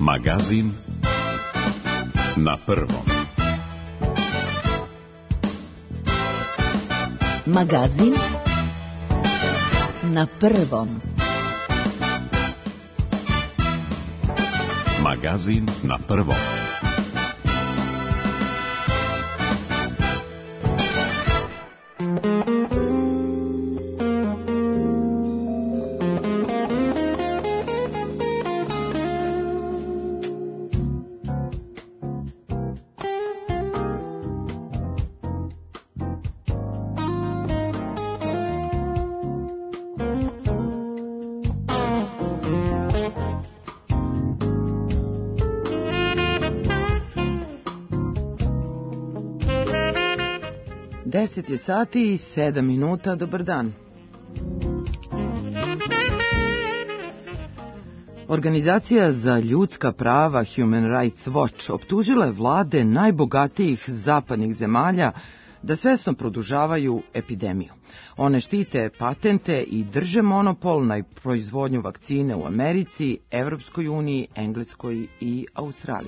Magazin na prvom. Magazin na prvom. Magazin na prvom. Deset je sati i 7 minuta, dobar dan. Organizacija za ljudska prava Human Rights Watch optužila je vlade najbogatijih zapadnih zemalja da svesno produžavaju epidemiju. One štite patente i drže monopol na proizvodnju vakcine u Americi, Evropskoj uniji, Engleskoj i Australiji.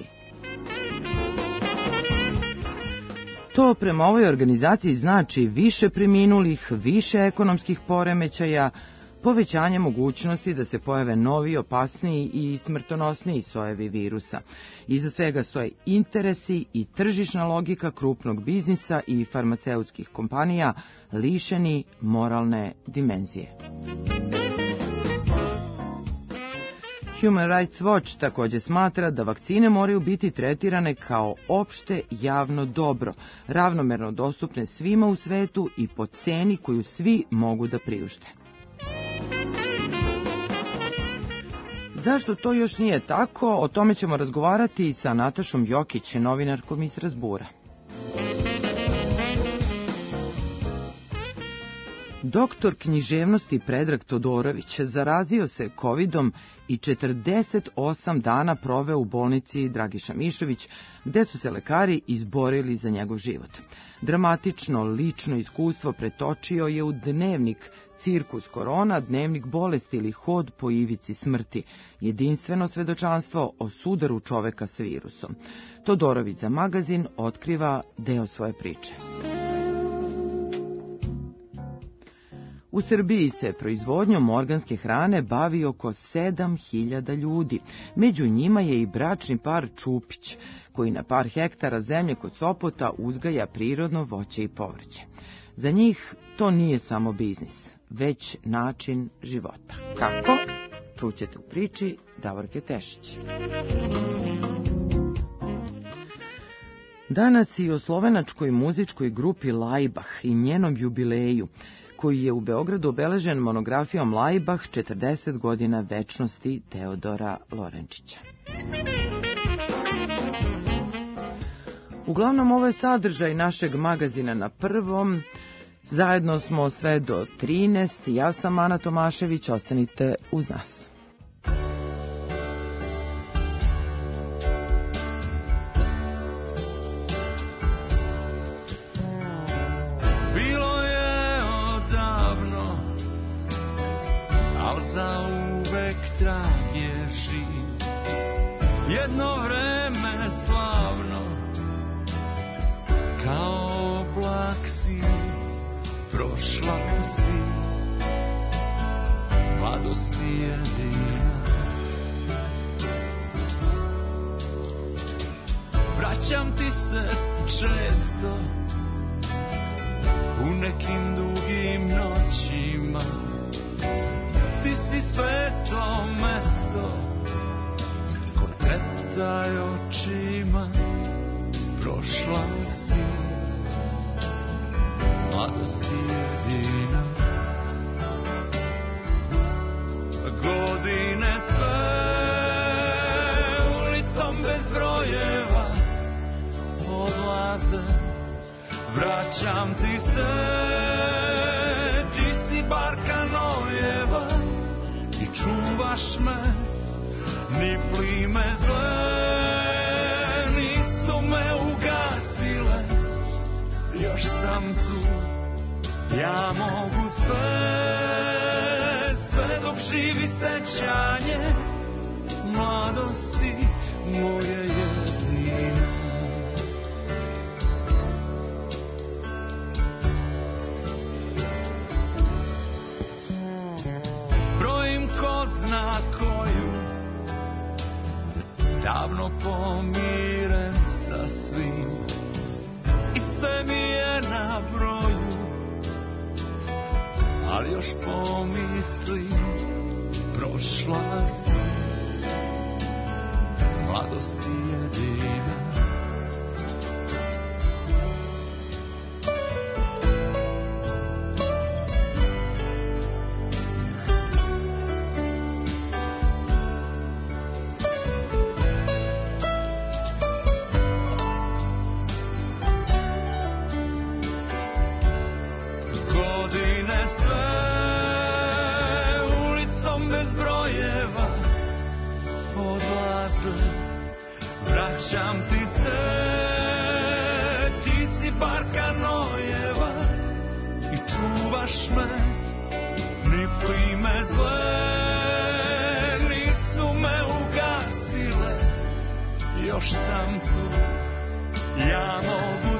To prema ovoj organizaciji znači više preminulih, više ekonomskih poremećaja, povećanje mogućnosti da se pojave novi, opasniji i smrtonosniji sojevi virusa. Iza svega stoje interesi i tržišna logika krupnog biznisa i farmaceutskih kompanija, lišeni moralne dimenzije. Human Rights Watch također smatra da vakcine moraju biti tretirane kao opšte javno dobro, ravnomerno dostupne svima u svetu i po ceni koju svi mogu da priušte. Zašto to još nije tako? O tome ćemo razgovarati sa Natašom Jokić, novinarkom iz Strazbura. Doktor književnosti Predrag Todorović zarazio se covidom i 48 dana proveo u bolnici Dragiša Mišović, gde su se lekari izborili za njegov život. Dramatično lično iskustvo pretočio je u dnevnik Cirkus korona, dnevnik bolesti ili hod po ivici smrti, jedinstveno svedočanstvo o sudaru čoveka sa virusom. Todorović za magazin otkriva deo svoje priče. U Srbiji se proizvodnjom organske hrane bavi oko 7.000 ljudi. Među njima je i bračni par Čupić, koji na par hektara zemlje kod Sopota uzgaja prirodno voće i povrće. Za njih to nije samo biznis, već način života. Kako? Čućete u priči Davorke Tešić. Danas i o slovenačkoj muzičkoj grupi Laibach i njenom jubileju, koji je u Beogradu obeležen monografijom Laibach 40 godina večnosti Teodora Lorenčića. Uglavnom, ovo je sadržaj našeg magazina na prvom. Zajedno smo sve do 13. Ja sam Ana Tomašević, ostanite uz nas. Jedno vreme slavno, kao oblak si, prošla si, mladosti jedina. Vraćam ti se često, u nekim dugim noćima, ti si sveto mesto, treptaj očima, prošla si, mladosti jedina. Godine sve ulicom bez brojeva odlaze, vraćam ti se, ti si barka nojeva i čuvaš me. Ni plime zle nisu me ugasile, još sam tu, ja mogu sve, sve dok živi sećanje mladosti moje jedina. Brojim ko zna koju, davno pomiren sa svim, i sve mi je na broju, ali još pomislim, prošla si, mladosti jedina. Vraćam ti se, ti si barka nojeva i čuvaš me, ni plime zle nisu me ugasile, još sam tu, ja mogu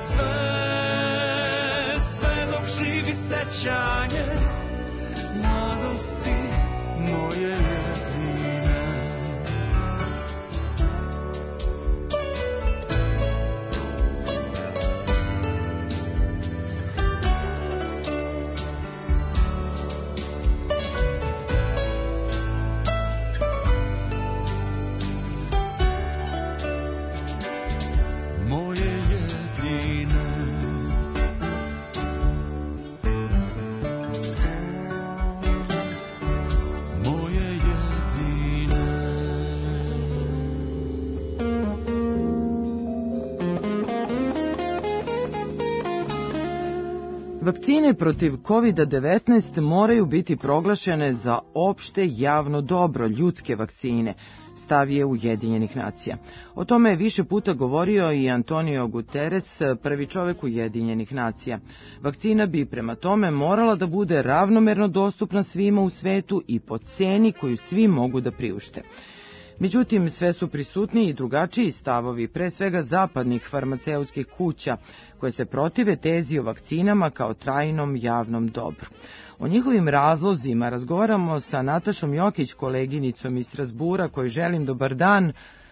sve dok živi sećanje mladosti moje jedine. Vakcine protiv COVID-19 moraju biti proglašene za opšte javno dobro, ljudske vakcine, stav je Ujedinjenih nacija. O tome je više puta govorio i Antonio Guterres, prvi čovek Ujedinjenih nacija. Vakcina bi prema tome morala da bude ravnomerno dostupna svima u svetu i po ceni koju svi mogu da priušte. Međutim, sve su prisutniji i drugačiji stavovi, pre svega zapadnih farmaceutskih kuća, koje se protive tezi o vakcinama kao trajnom javnom dobru. O njihovim razlozima razgovaramo sa Natašom Jokić, koleginicom iz Strazbura, kojoj želim dobar dan.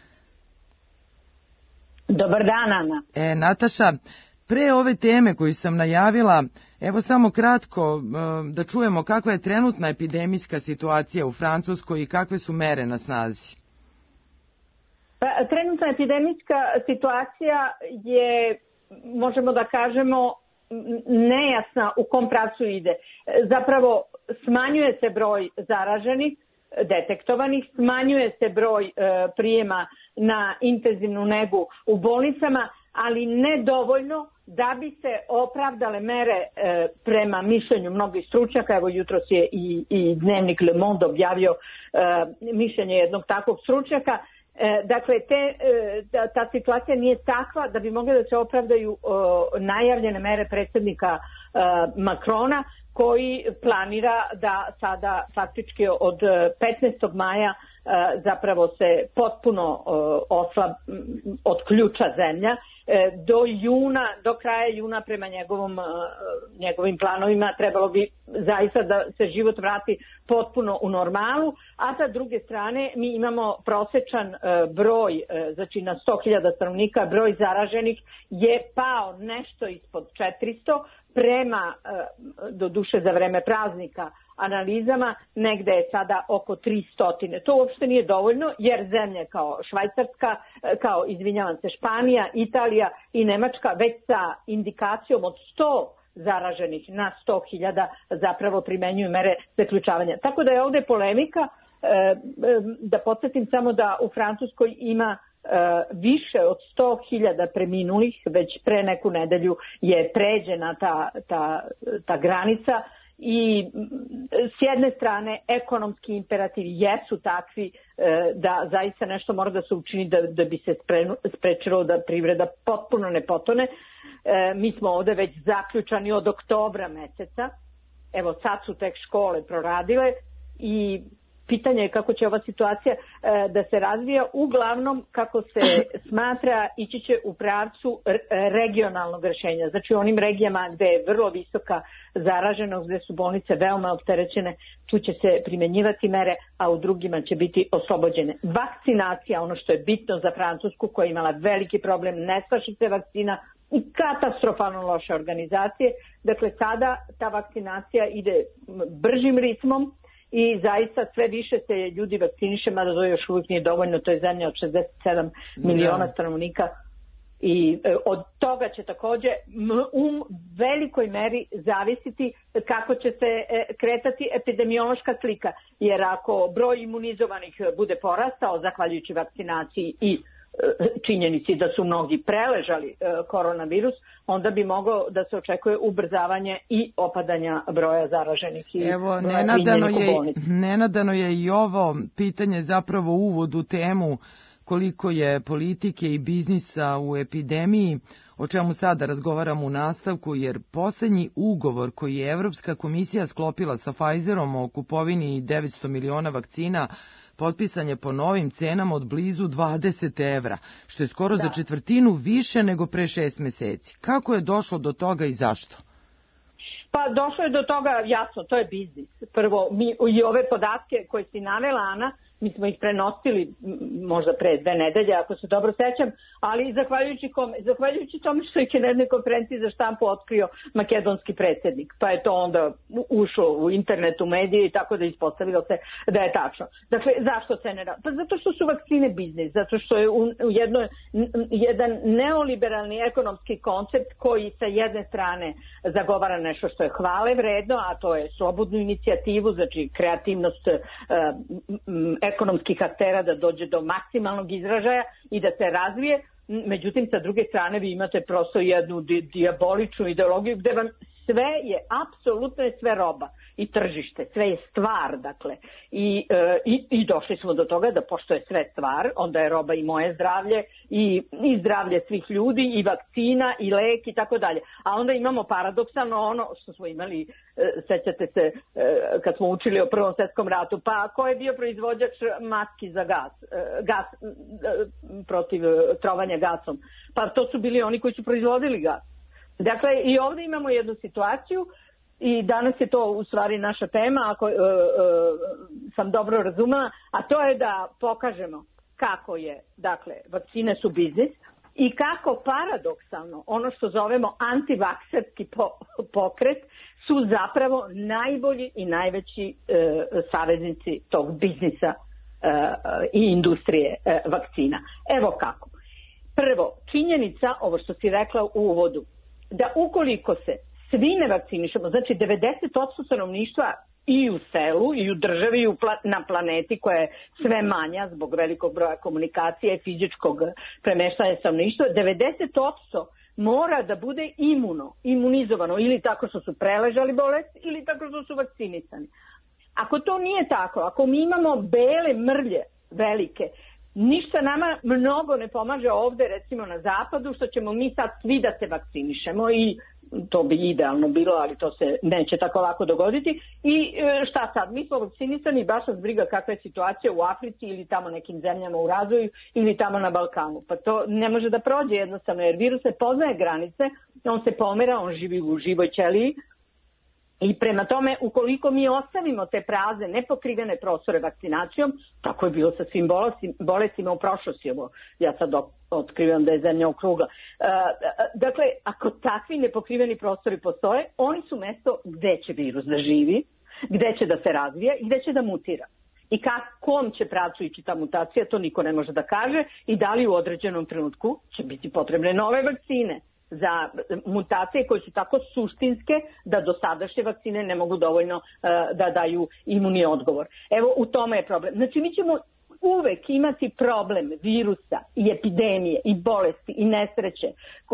Dobar dan, Ana. Nataša, pre ove teme koju sam najavila, evo samo kratko da čujemo kakva je trenutna epidemijska situacija u Francuskoj i kakve su mere na snazi. Trenutna epidemijska situacija je, možemo da kažemo, nejasna u kom pravcu ide. Zapravo smanjuje se broj zaraženih, detektovanih, smanjuje se broj prijema na intenzivnu negu u bolnicama, ali ne dovoljno da bi se opravdale mere prema mišljenju mnogih stručnjaka. Evo jutros je i dnevnik Le Monde objavio mišljenje jednog takvog stručnjaka. Dakle, ta situacija nije takva da bi mogle da se opravdaju najavljene mere predsjednika Macrona, koji planira da sada faktički od 15. maja zapravo se potpuno otključa zemlja. Do kraja juna prema njegovim planovima trebalo bi zaista da se život vrati potpuno u normalu, a sa druge strane mi imamo prosečan broj, znači na 100.000 stanovnika broj zaraženih je pao nešto ispod 400, prema, do duše za vreme praznika, analizama negde je sada oko 300. To uopšte nije dovoljno, jer zemlje kao Švajcarska, Španija, Italija i Nemačka već sa indikacijom od 100 zaraženih na 100.000 zapravo primenjuju mere zaključavanja. Tako da je ovde polemika, da podsjetim samo da u Francuskoj ima više od 100.000 preminulih, već pre neku nedelju je pređena ta granica i s jedne strane ekonomski imperativi jesu takvi da zaista nešto mora da se učini da bi se sprečilo da privreda potpuno ne potone. Mi smo ovde već zaključani od oktobra meseca, evo sad su tek škole proradile i pitanje je kako će ova situacija da se razvija. Uglavnom, kako se smatra, ići će u pravcu regionalnog rešenja. Znači u onim regijama gde je vrlo visoka zaraženost, gde su bolnice veoma opterećene, tu će se primenjivati mere, a u drugima će biti oslobođene. Vakcinacija, ono što je bitno za Francusku, koja je imala veliki problem nestašice vakcina i katastrofalno loše organizacije. Dakle, sada ta vakcinacija ide bržim ritmom i zaista sve više se ljudi vakciniše, mada to još uvijek nije dovoljno, to je zemlja od 67 miliona stanovnika i od toga će takođe u velikoj meri zavisiti kako će se kretati epidemiološka slika, jer ako broj imunizovanih bude porastao zahvaljujući vakcinaciji i činjenici da su mnogi preležali koronavirus, onda bi moglo da se očekuje ubrzavanje i opadanja broja zaraženih. Evo, nenadano je i ovo pitanje zapravo uvod u temu koliko je politike i biznisa u epidemiji, o čemu sada razgovaramo u nastavku, jer posljednji ugovor koji je Evropska komisija sklopila sa Pfizerom o kupovini 900 miliona vakcina potpisan je po novim cenama od blizu 20 evra, što je skoro za četvrtinu više nego pre 6 meseci. Kako je došlo do toga i zašto? Pa došlo je do toga, jasno, to je biznis. Prvo, mi i ove podatke koje si navela, Ana, mi smo ih prenosili možda pre 2 nedelje, ako se dobro sećam, ali zahvaljujući tome što je na jednoj konferenciji za štampu otkrio makedonski predsjednik, pa je to onda ušlo u internet, u medije i tako da ispostavilo se da je tačno. Dakle, zašto se ne radi? Pa zato što su vakcine biznis, zato što je jedan neoliberalni ekonomski koncept koji sa jedne strane zagovara nešto što je hvale vredno, a to je slobodnu inicijativu, znači kreativnost ekonomskih aktera da dođe do maksimalnog izražaja i da se razvije. Međutim, sa druge strane vi imate prosto jednu dijaboličnu ideologiju gde vam sve je, apsolutno je sve roba i tržište, sve je stvar, dakle. I došli smo do toga da pošto je sve stvar, onda je roba i moje zdravlje i zdravlje svih ljudi i vakcina i lek i tako dalje. A onda imamo paradoksalno ono što smo imali, sećate se kad smo učili o Prvom svjetskom ratu, pa ko je bio proizvođač maski za gas protiv trovanja gasom? Pa to su bili oni koji su proizvodili gas. Dakle, i ovdje imamo jednu situaciju i danas je to u stvari naša tema, ako sam dobro razumela, a to je da pokažemo kako je, dakle, vakcine su biznis i kako paradoksalno ono što zovemo antivakserski pokret su zapravo najbolji i najveći saveznici tog biznisa i industrije vakcina. Evo kako. Prvo, činjenica, ovo što si rekla u uvodu, da ukoliko se svi ne vakcinišemo, znači 90% stanovništva i u selu i u državi i na planeti koja je sve manja zbog velikog broja komunikacije i fizičkog premeštanja stanovništva, 90% mora da bude imunizovano ili tako što su preležali bolest ili tako što su vakcinisani. Ako to nije tako, ako mi imamo bele mrlje velike, ništa nama mnogo ne pomaže ovde, recimo na zapadu, što ćemo mi sad svi da se vakcinišemo i to bi idealno bilo, ali to se neće tako lako dogoditi. I šta sad? Mi smo vakcinisani, baš nas briga kakva je situacija u Africi ili tamo nekim zemljama u razvoju ili tamo na Balkanu. Pa to ne može da prođe jednostavno, jer virus ne poznaje granice, on se pomera, on živi u živoj ćeliji. I prema tome, ukoliko mi ostavimo te prazne, nepokrivene prostore vakcinacijom, tako je bilo sa svim bolestima u prošlosti, ja sad otkrivam da je zemlja okrugla. Dakle, ako takvi nepokriveni prostori postoje, oni su mesto gde će virus da živi, gde će da se razvija i gde će da mutira. I kom će pravcu ići ta mutacija, to niko ne može da kaže i da li u određenom trenutku će biti potrebne nove vakcine za mutacije koje su tako suštinske da dosadašnje vakcine ne mogu dovoljno da daju imuni odgovor. Evo, u tome je problem. Znači, mi ćemo uvek imati problem virusa i epidemije i bolesti i nesreće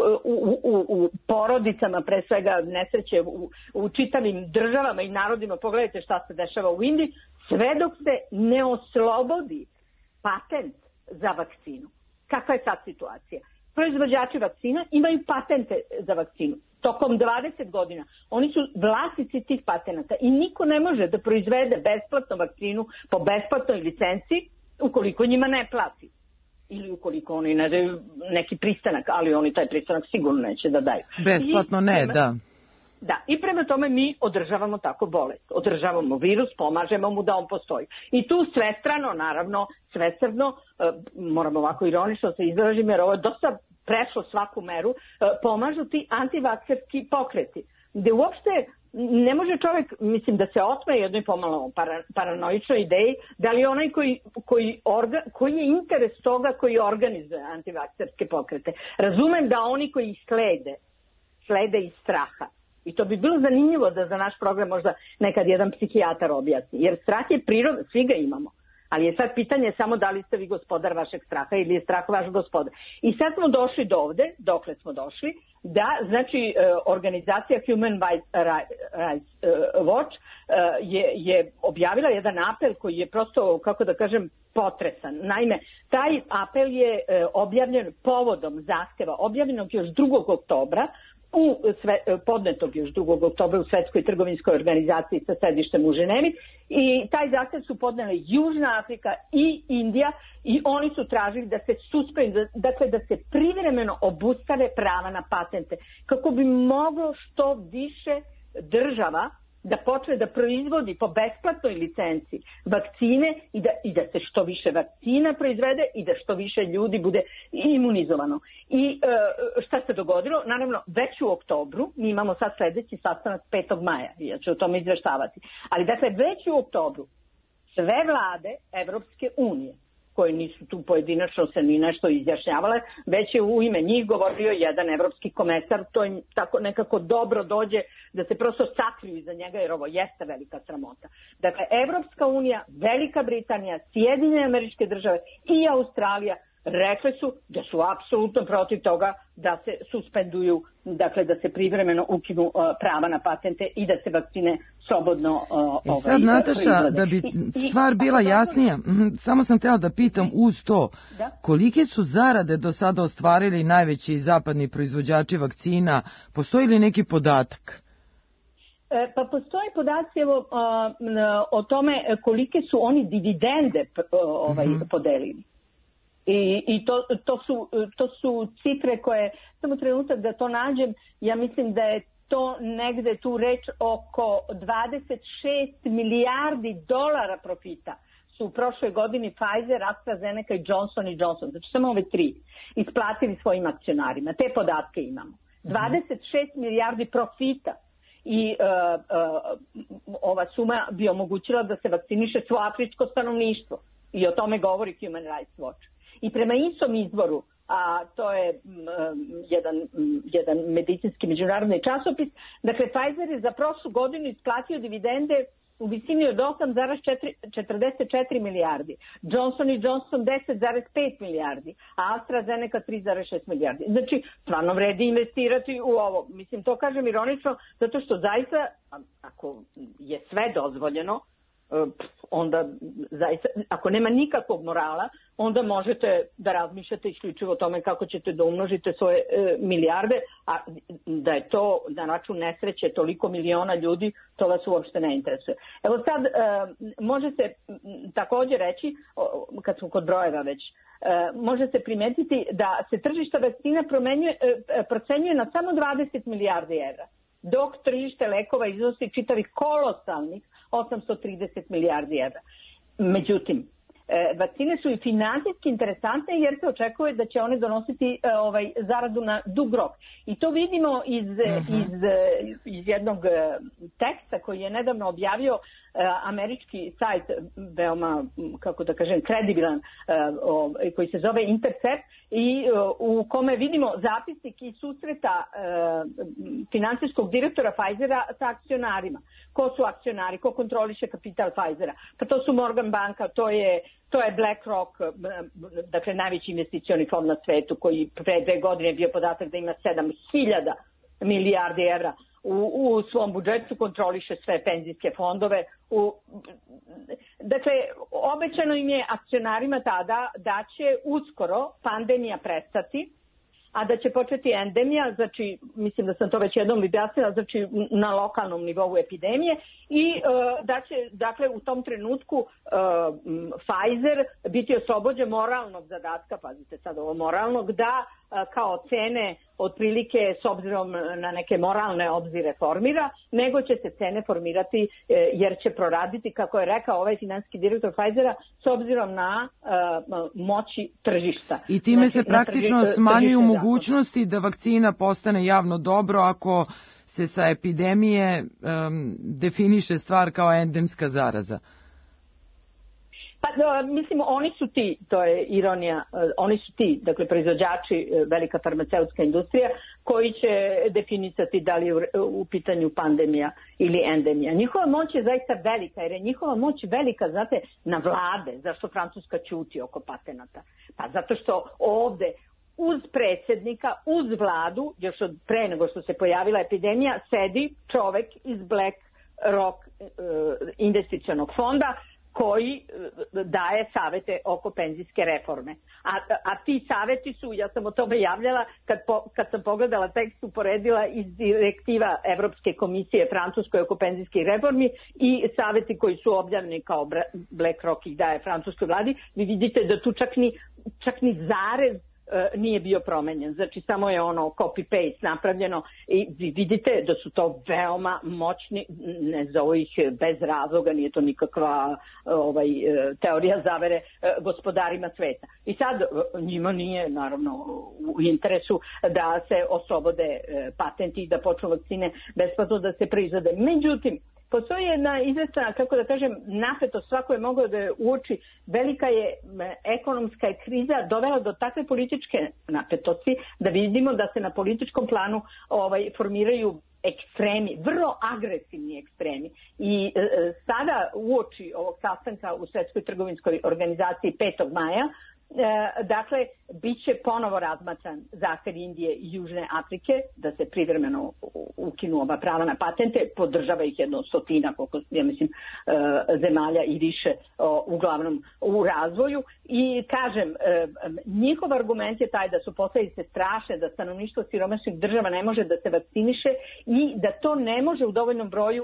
u porodicama, pre svega nesreće u čitavim državama i narodima. Pogledajte šta se dešava u Indiji, sve dok se ne oslobodi patent za vakcinu. Kakva je sad situacija? Proizvođači vakcina imaju patente za vakcinu. tokom 20 godina. Oni su vlasnici tih patenata i niko ne može da proizvede besplatnu vakcinu po besplatnoj licenciji ukoliko njima ne plati. Ili ukoliko oni ne daju neki pristanak, ali oni taj pristanak sigurno neće da daju. Besplatno ne, da. Da, i prema tome mi održavamo tako bolest. Održavamo virus, pomažemo mu da on postoji. I tu svestrano, naravno, svesrdno, moram ovako ironično se izražim, jer ovo je dosta prešlo svaku meru, pomažu ti antivakserski pokreti. Gde uopšte ne može čovjek, mislim, da se otme jednoj pomalo paranoičnoj ideji, da li onaj koji je interes toga koji organizuje antivakserske pokrete. Razumem da oni koji ih slede iz straha. I to bi bilo zanimljivo da za naš program možda nekad jedan psihijatar objasni. Jer strah je priroda, svi ga imamo. Ali je sad pitanje samo da li ste vi gospodar vašeg straha ili je strah vaš gospodar. I sad smo došli do ovde, dokle smo došli, da, znači, organizacija Human Rights Watch je objavila jedan apel koji je prosto, kako da kažem, potresan. Naime, taj apel je objavljen povodom zahteva, objavljenog još 2. oktobra, podnetog još 2. oktobra u Svetskoj trgovinskoj organizaciji sa sedištem u Ženevi, i taj zahtev su podneli Južna Afrika i Indija i oni su tražili da se dakle da se privremeno obustave prava na patente kako bi moglo što više država da počne da proizvodi po besplatnoj licenciji vakcine i da se što više vakcina proizvede i da što više ljudi bude imunizovano. I šta se dogodilo? Naravno, već u oktobru, mi imamo sad sledeći sastanak 5. maja, ja ću o tome izveštavati, ali dakle već u oktobru sve vlade Evropske unije, koje nisu tu pojedinačno se ni nešto izjašnjavale, već je u ime njih govorio jedan evropski komesar, to im tako nekako dobro dođe da se prosto sakriju iza njega, jer ovo jeste velika sramota. Dakle, Evropska unija, Velika Britanija, Sjedinjene Američke Države i Australija rekli su da su apsolutno protiv toga da se suspenduju, dakle da se privremeno ukinu prava na patente i da se vakcine slobodno sad, Nataša, da bi stvar bila jasnija, samo sam htjela da pitam uz to, kolike su zarade do sada ostvarili najveći zapadni proizvođači vakcina? Postoji li neki podatak? Pa postoje podaci o tome kolike su oni dividende podelili. I to su cifre koje, samo trenutak da to nađem, ja mislim da je to negde tu reč oko 26 milijardi dolara profita su u prošloj godini Pfizer, AstraZeneca i Johnson & Johnson, znači samo ove tri, isplatili svojim akcionarima. Te podatke imamo. 26 milijardi profita. I ova suma bi omogućila da se vakciniše svo afričko stanovništvo. I o tome govori Human Rights Watch. I prema istom izvoru, a to je jedan medicinski međunarodni časopis, dakle Pfizer je za prošlu godinu isplatio dividende u visini od 8,44 milijardi, Johnson & Johnson 10,5 milijardi, a AstraZeneca 3,6 milijardi. Znači, stvarno vredi investirati u ovo. Mislim, to kažem ironično, zato što zaista, ako je sve dozvoljeno, onda zaista, ako nema nikakvog morala, onda možete da razmišljate isključivo o tome kako ćete da umnožite svoje milijarde, a da je to na račun nesreće toliko miliona ljudi, to vas uopšte ne interesuje. Evo sad, može se također reći, kad smo kod brojeva već, može se primetiti da se tržišta vakcina procenjuje na samo 20 milijardi evra, dok tržište lekova iznosi čitavih kolosalnih 830 milijardi evra. Međutim, vakcine su i finansijski interesantne jer se očekuje da će one donositi zaradu na dug rok. I to vidimo iz jednog teksta koji je nedavno objavio američki sajt, veoma, kako da kažem, kredibilan, koji se zove Intercept, i u kome vidimo zapisnik iz susreta finansijskog direktora Pfizera sa akcionarima. Ko su akcionari, ko kontroliše kapital Pfizera? Pa to su Morgan banka, to je BlackRock, dakle najveći investicioni fond na svetu, koji pre 2 godine bio podatak da ima 7.000 milijardi evra u svom budžetu, kontroliše sve penzijske fondove. Dakle, obećano im je akcionarima tada da će uskoro pandemija prestati, a da će početi endemija, znači mislim da sam to već jednom objasnila, znači na lokalnom nivou epidemije i da će dakle u tom trenutku Pfizer biti oslobođen moralnog zadatka, pazite sad ovo moralnog, da kao cene otprilike s obzirom na neke moralne obzire formira, nego će se cene formirati jer će proraditi, kako je rekao ovaj finansijski direktor Pfizera, s obzirom na moći tržišta. I time se praktično smanjuju mogućnosti da vakcina postane javno dobro ako se sa epidemije definiše stvar kao endemska zaraza. Pa, mislim, oni su ti, to je ironija, oni su ti, dakle, proizvođači, velika farmaceutska industrija, koji će definisati da li je u pitanju pandemija ili endemija. Njihova moć je zaista velika, jer je njihova moć velika, znate, na vlade. Zašto Francuska ćuti oko patenata? Pa zato što ovde uz predsjednika, uz vladu, još od pre nego što se pojavila epidemija, sedi čovek iz BlackRock investicionog fonda, koji daje savete oko penzijske reforme. A ti saveti su, ja sam o tome javljala, kad sam pogledala tekst, uporedila iz direktiva Evropske komisije Francuskoj oko penzijskih reformi i saveti koji su objavljeni kao BlackRock ih daje francuskoj vladi, vi vidite da tu čak ni zarez nije bio promenjen. Znači samo je ono copy-paste napravljeno i vi vidite da su to veoma moćni, ne zovu ih bez razloga, nije to nikakva teorija zavere gospodarima sveta. I sad njima nije naravno u interesu da se oslobode patenti i da počnu vakcine besplatno da se proizvode. Međutim, postoji jedna izvestna, kako da kažem, napetost, svako je mogao da je uoči. Velika je ekonomska kriza dovela do takve političke napetosti da vidimo da se na političkom planu formiraju ekstremi, vrlo agresivni ekstremi. I sada uoči ovog sastanka u Svetskoj trgovinskoj organizaciji 5. maja, dakle, bit će ponovo razmatran zahtev Indije i Južne Afrike da se privremeno ukinu ova prava na patente, podržava ih jedno 100, koliko, ja mislim, zemalja i više, uglavnom u razvoju. I kažem, njihov argument je taj da su posljedice strašne, da stanovništvo siromašnih država ne može da se vakciniše i da to ne može u dovoljnom broju,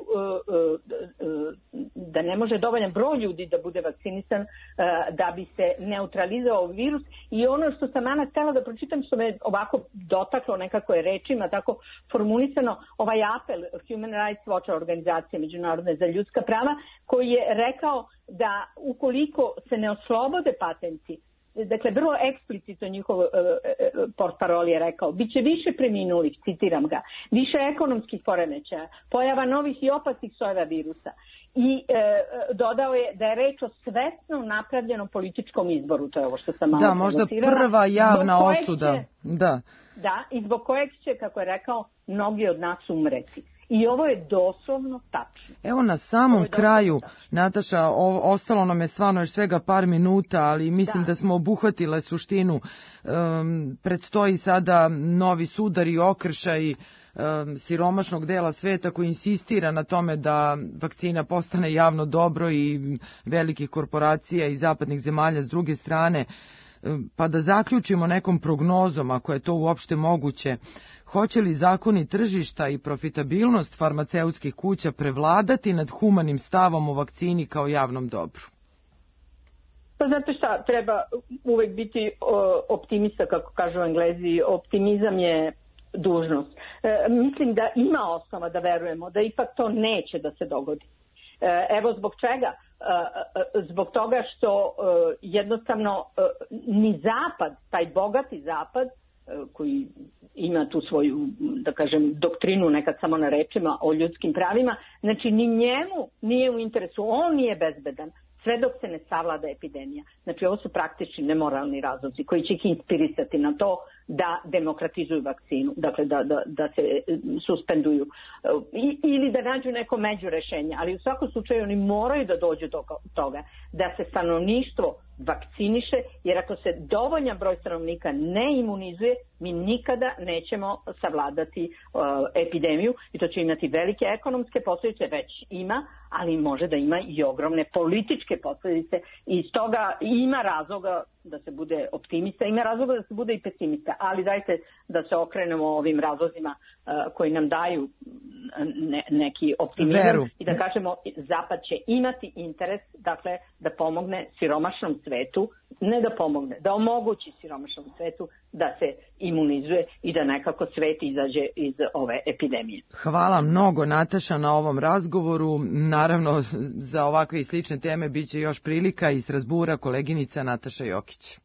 da ne može dovoljan broj ljudi da bude vakcinisan da bi se neutralizao virus. I ono što sam Ana htjela da pročitam, što me ovako dotaklo nekako je rečima, tako formulisano, ovaj apel Human Rights Watch organizacije Međunarodne za ljudska prava, koji je rekao da ukoliko se ne oslobode patenti, dakle, vrlo eksplicitno njihov portparol je rekao, bit će više preminulih, citiram ga, više ekonomskih poremećaja, pojava novih i opasnih sojeva virusa. I dodao je da je reč o svesno napravljenom političkom izboru, to je ovo što sam malo provocirala. Da, možda prva javna osuda. Da, i zbog kojeg će, kako je rekao, mnogi od nas umreti. I ovo je doslovno tačno. Evo na samom kraju, Nataša, ostalo nam je stvarno još svega par minuta, ali mislim da smo obuhvatile suštinu. Predstoji sada novi sudar i okršaj siromašnog dela sveta koji insistira na tome da vakcina postane javno dobro i velikih korporacija i zapadnih zemalja s druge strane. Pa da zaključimo nekom prognozom, ako je to uopšte moguće, hoće li zakoni tržišta i profitabilnost farmaceutskih kuća prevladati nad humanim stavom o vakcini kao javnom dobru? Pa znate šta, treba uvek biti optimista, kako kažu Englezi, optimizam je dužnost. Mislim da ima osnova da verujemo da ipak to neće da se dogodi. Evo zbog čega? Zbog toga što jednostavno ni Zapad, taj bogati Zapad, koji ima tu svoju, da kažem, doktrinu nekad samo na rečima o ljudskim pravima, znači ni njemu nije u interesu, on nije bezbedan sve dok se ne savlada epidemija. Znači ovo su praktični nemoralni razlozi koji će ih inspirisati na to da demokratizuju vakcinu, dakle da se suspenduju ili da nađu neko međurešenje, ali u svakom slučaju oni moraju da dođu do toga da se stanovništvo vakciniše, jer ako se dovoljan broj stanovnika ne imunizuje, mi nikada nećemo savladati epidemiju i to će imati velike ekonomske posljedice, već ima, ali može da ima i ogromne političke posljedice i stoga ima razloga da se bude optimista, ima razloga da se bude i pesimista, ali dajte da se okrenemo ovim razlozima koji nam daju neki optimizam i da kažemo Zapad će imati interes, dakle, da pomogne siromašnom svetu, ne da pomogne, da omogući siromašnom svetu da se imunizuje i da nekako svet izađe iz ove epidemije. Hvala mnogo, Nataša, na ovom razgovoru. Naravno, za ovakve i slične teme bit će još prilika. Iz Strazbura koleginica Nataša Jokić.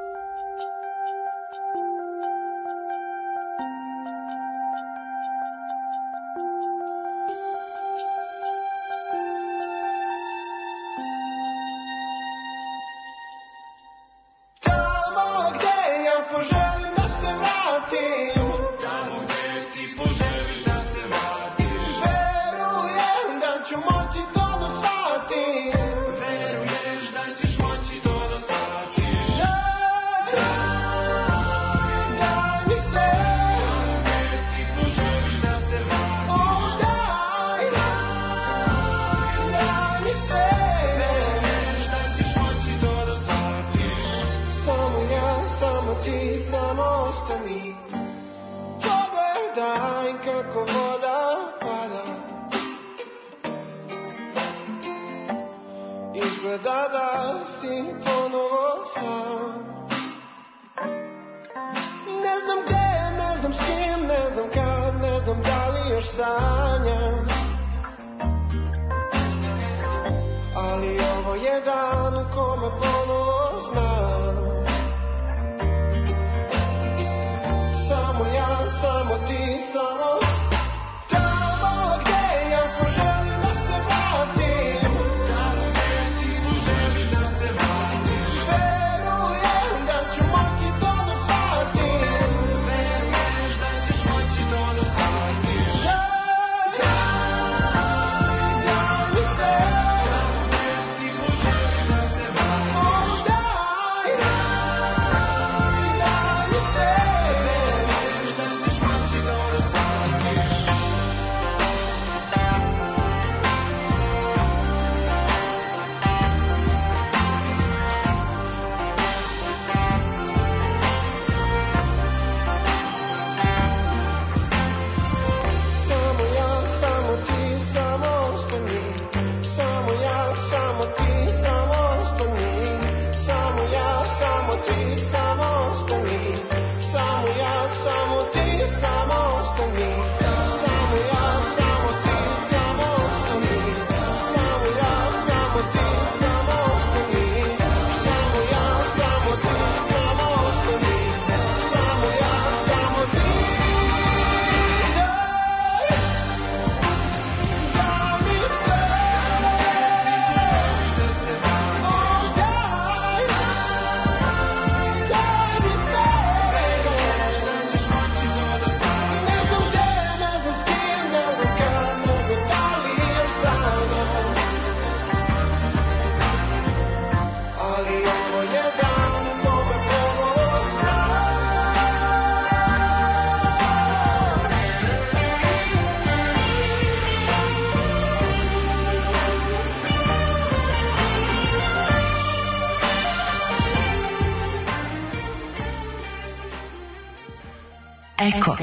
Eko.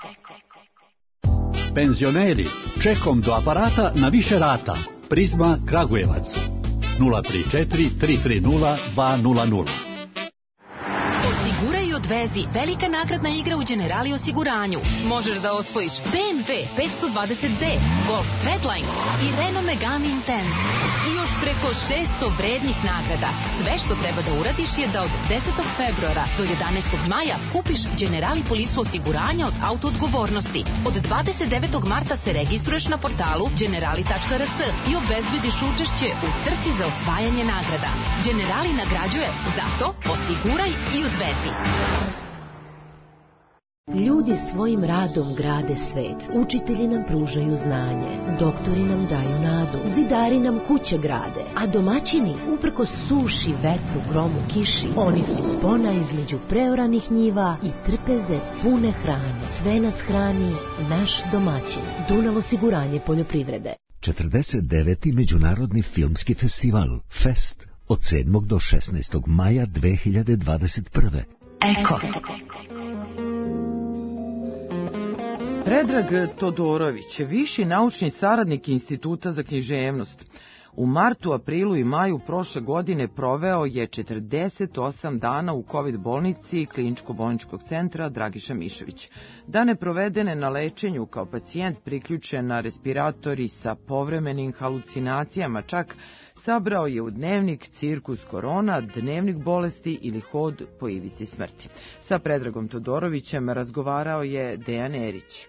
Penzioneri, čekom do aparata na više rata. Prizma Kragujevac 034 330 200. Osiguraj i odvezi, velika nagradna igra u Generali osiguranju. Možeš da osvojiš BMW 520D, Golf Treadline i Renault Megane Intense. I još preko 600 vrednih nagrada. Sve što treba da uradiš je da od 10. februara do 11. maja kupiš Generali polisu osiguranja od autoodgovornosti. Od 29. marta se registruješ na portalu generali.rs i obezbediš učešće u trci za osvajanje nagrada. Generali nagrađuje, zato osiguraj i odvezi. Ljudi svojim radom grade svet, učitelji nam pružaju znanje, doktori nam daju nadu, zidari nam kuće grade, a domaćini, uprkos suši, vetru, gromu, kiši, oni su spona između preoranih njiva i trpeze pune hrane. Sve nas hrani naš domaćin. Dunav osiguranje poljoprivrede. 49. Međunarodni filmski festival Fest od 7. do 16. maja 2021. Eko. Predrag Todorović, viši naučni saradnik Instituta za književnost, u martu, aprilu i maju prošle godine proveo je 48 dana u COVID bolnici Kliničko-bolničkog centra Dragiša Mišović. Dane provedene na lečenju kao pacijent priključen na respirator i sa povremenim halucinacijama čak sabrao je u dnevnik Cirkus korona, dnevnik bolesti ili hod po ivici smrti. Sa Predragom Todorovićem razgovarao je Dejan Erić.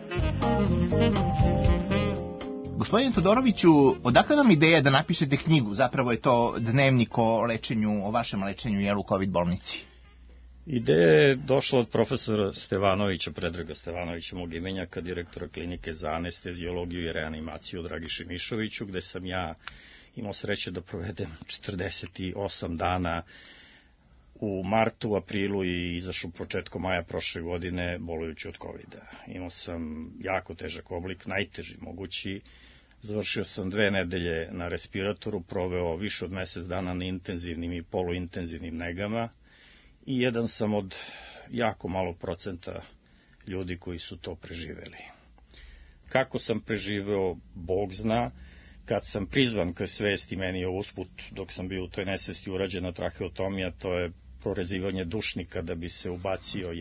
Gospodine Todoroviću, odakle vam ideja da napišete knjigu? Zapravo je to dnevnik o lečenju, o vašem lečenju u COVID bolnici. Ideja je došla od profesora Stevanovića, Predraga Stevanovića, mog imenjaka, direktora klinike za anestezijologiju i reanimaciju Dragiši Mišoviću, gde sam ja imao sreće da provedem 48 dana u martu, aprilu i izašao početkom maja prošle godine bolujući od COVID-a. Imao sam jako težak oblik, najteži mogući. Završio sam 2 nedelje na respiratoru, proveo više od mesec dana na intenzivnim i poluintenzivnim negama i jedan sam od jako malo procenta ljudi koji su to preživeli. Kako sam preživeo, Bog zna. Kad sam prizvan k svesti, meni je usput, dok sam bio u toj nesvesti, urađena traheotomija, to je prorezivanje dušnika da bi se ubacio,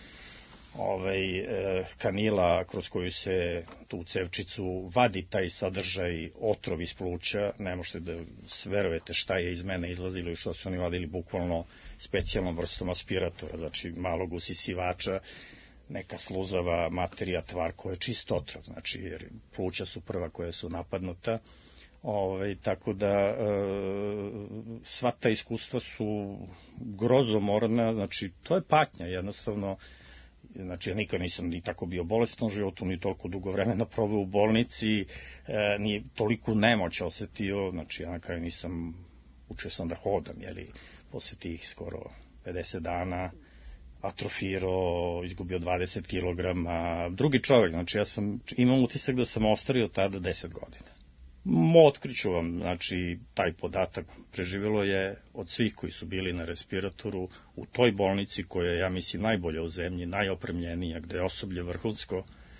kanila kroz koju se tu cevčicu vadi taj sadržaj otrov iz pluća. Ne možete da verujete šta je iz mene izlazilo i što su oni vadili bukvalno specijalnom vrstom aspiratora, znači malog usisivača, neka sluzava materija, tvar koja je čist otrov, znači jer pluća su prva koja su napadnuta. Tako da sva ta iskustva su grozomorna, znači to je patnja jednostavno. Znači ja nikad nisam ni tako bio bolestan u životu, ni toliko dugo vremena proveo u bolnici, ni toliko nemoć osetio, znači ja na kraju učio sam da hodam, posle tih skoro 50 dana, atrofirao, izgubio 20 kg, drugi čovjek, znači ja imam utisak da sam ostario tada 10 godina. Otkriću vam, znači, taj podatak preživjelo je od svih koji su bili na respiratoru u toj bolnici koja je, ja mislim, najbolja u zemlji, najopremljenija, gde je osoblje vrhunsko,